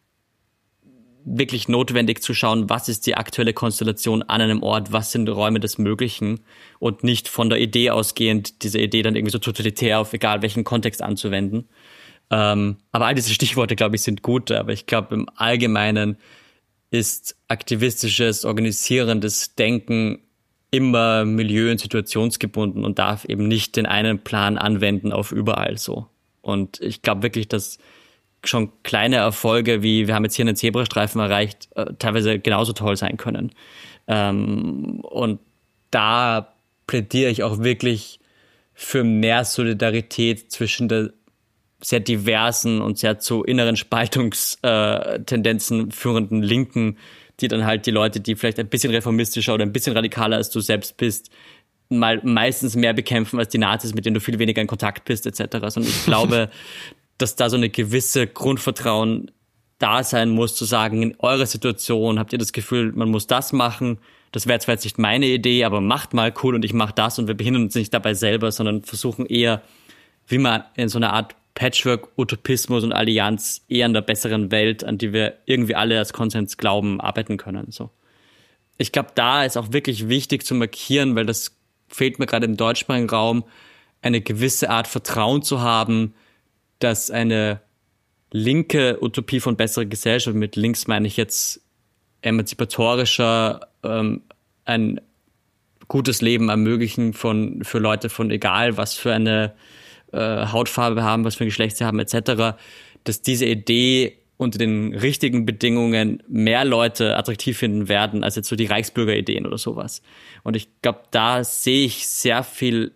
wirklich notwendig zu schauen, was ist die aktuelle Konstellation an einem Ort, was sind Räume des Möglichen und nicht von der Idee ausgehend, diese Idee dann irgendwie so totalitär auf egal welchen Kontext anzuwenden. Ähm, aber all diese Stichworte, glaube ich, sind gut, aber ich glaube im Allgemeinen ist aktivistisches, organisierendes Denken immer milieu- und situationsgebunden und darf eben nicht den einen Plan anwenden auf überall so. Und ich glaube wirklich, dass schon kleine Erfolge, wie wir haben jetzt hier einen Zebrastreifen erreicht, äh, teilweise genauso toll sein können. Ähm, und da plädiere ich auch wirklich für mehr Solidarität zwischen der sehr diversen und sehr zu inneren Spaltungstendenzen führenden Linken, die dann halt die Leute, die vielleicht ein bisschen reformistischer oder ein bisschen radikaler als du selbst bist, mal meistens mehr bekämpfen als die Nazis, mit denen du viel weniger in Kontakt bist, et cetera. Und ich glaube, dass da so eine gewisse Grundvertrauen da sein muss, zu sagen, in eurer Situation habt ihr das Gefühl, man muss das machen. Das wäre zwar jetzt nicht meine Idee, aber macht mal cool und ich mache das und wir behindern uns nicht dabei selber, sondern versuchen eher, wie man in so einer Art Patchwork, Utopismus und Allianz eher in der besseren Welt, an die wir irgendwie alle als Konsens glauben, arbeiten können. So. Ich glaube, da ist auch wirklich wichtig zu markieren, weil das fehlt mir gerade im deutschsprachigen Raum, eine gewisse Art Vertrauen zu haben, dass eine linke Utopie von besserer Gesellschaft, mit links meine ich jetzt emanzipatorischer, ähm, ein gutes Leben ermöglichen von für Leute von egal, was für eine äh, Hautfarbe haben, was für ein Geschlecht sie haben, et cetera, dass diese Idee unter den richtigen Bedingungen mehr Leute attraktiv finden werden, als jetzt so die Reichsbürgerideen oder sowas. Und ich glaube, da sehe ich sehr viel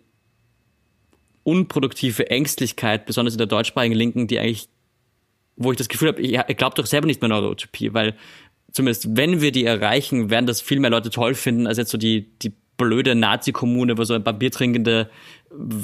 unproduktive Ängstlichkeit, besonders in der deutschsprachigen Linken, die eigentlich, wo ich das Gefühl habe, ihr glaubt doch selber nicht mehr an eure Utopie, weil zumindest wenn wir die erreichen, werden das viel mehr Leute toll finden, als jetzt so die, die blöde Nazi-Kommune, wo so ein paar biertrinkende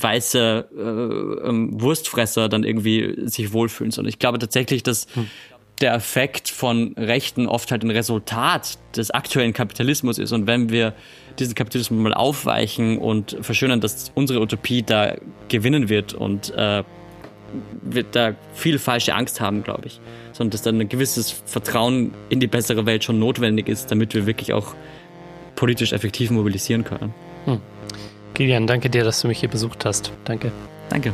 weiße äh, ähm, Wurstfresser dann irgendwie sich wohlfühlen. Und ich glaube tatsächlich, dass hm. der Effekt von Rechten oft halt ein Resultat des aktuellen Kapitalismus ist. Und wenn wir diesen Kapitalismus mal aufweichen und verschönern, dass unsere Utopie da gewinnen wird und äh, wird da viel falsche Angst haben, glaube ich. Sondern dass dann ein gewisses Vertrauen in die bessere Welt schon notwendig ist, damit wir wirklich auch politisch effektiv mobilisieren können. Hm. Kilian, danke dir, dass du mich hier besucht hast. Danke. Danke.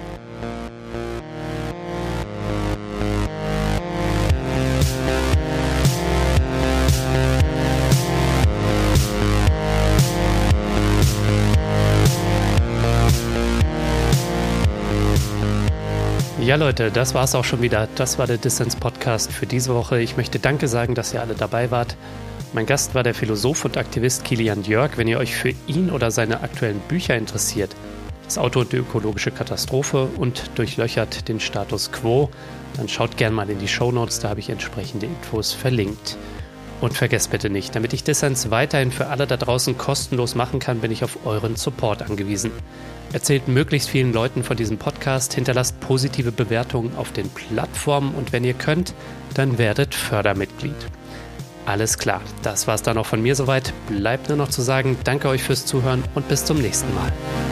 Ja Leute, das war's auch schon wieder. Das war der Dissens-Podcast für diese Woche. Ich möchte Danke sagen, dass ihr alle dabei wart. Mein Gast war der Philosoph und Aktivist Kilian Jörg. Wenn ihr euch für ihn oder seine aktuellen Bücher interessiert, das Auto und die ökologische Katastrophe und Durchlöchert den Status Quo, dann schaut gerne mal in die Shownotes, da habe ich entsprechende Infos verlinkt. Und vergesst bitte nicht, damit ich Dissens weiterhin für alle da draußen kostenlos machen kann, bin ich auf euren Support angewiesen. Erzählt möglichst vielen Leuten von diesem Podcast, hinterlasst positive Bewertungen auf den Plattformen und wenn ihr könnt, dann werdet Fördermitglied. Alles klar, das war's dann auch von mir soweit. Bleibt nur noch zu sagen, danke euch fürs Zuhören und bis zum nächsten Mal.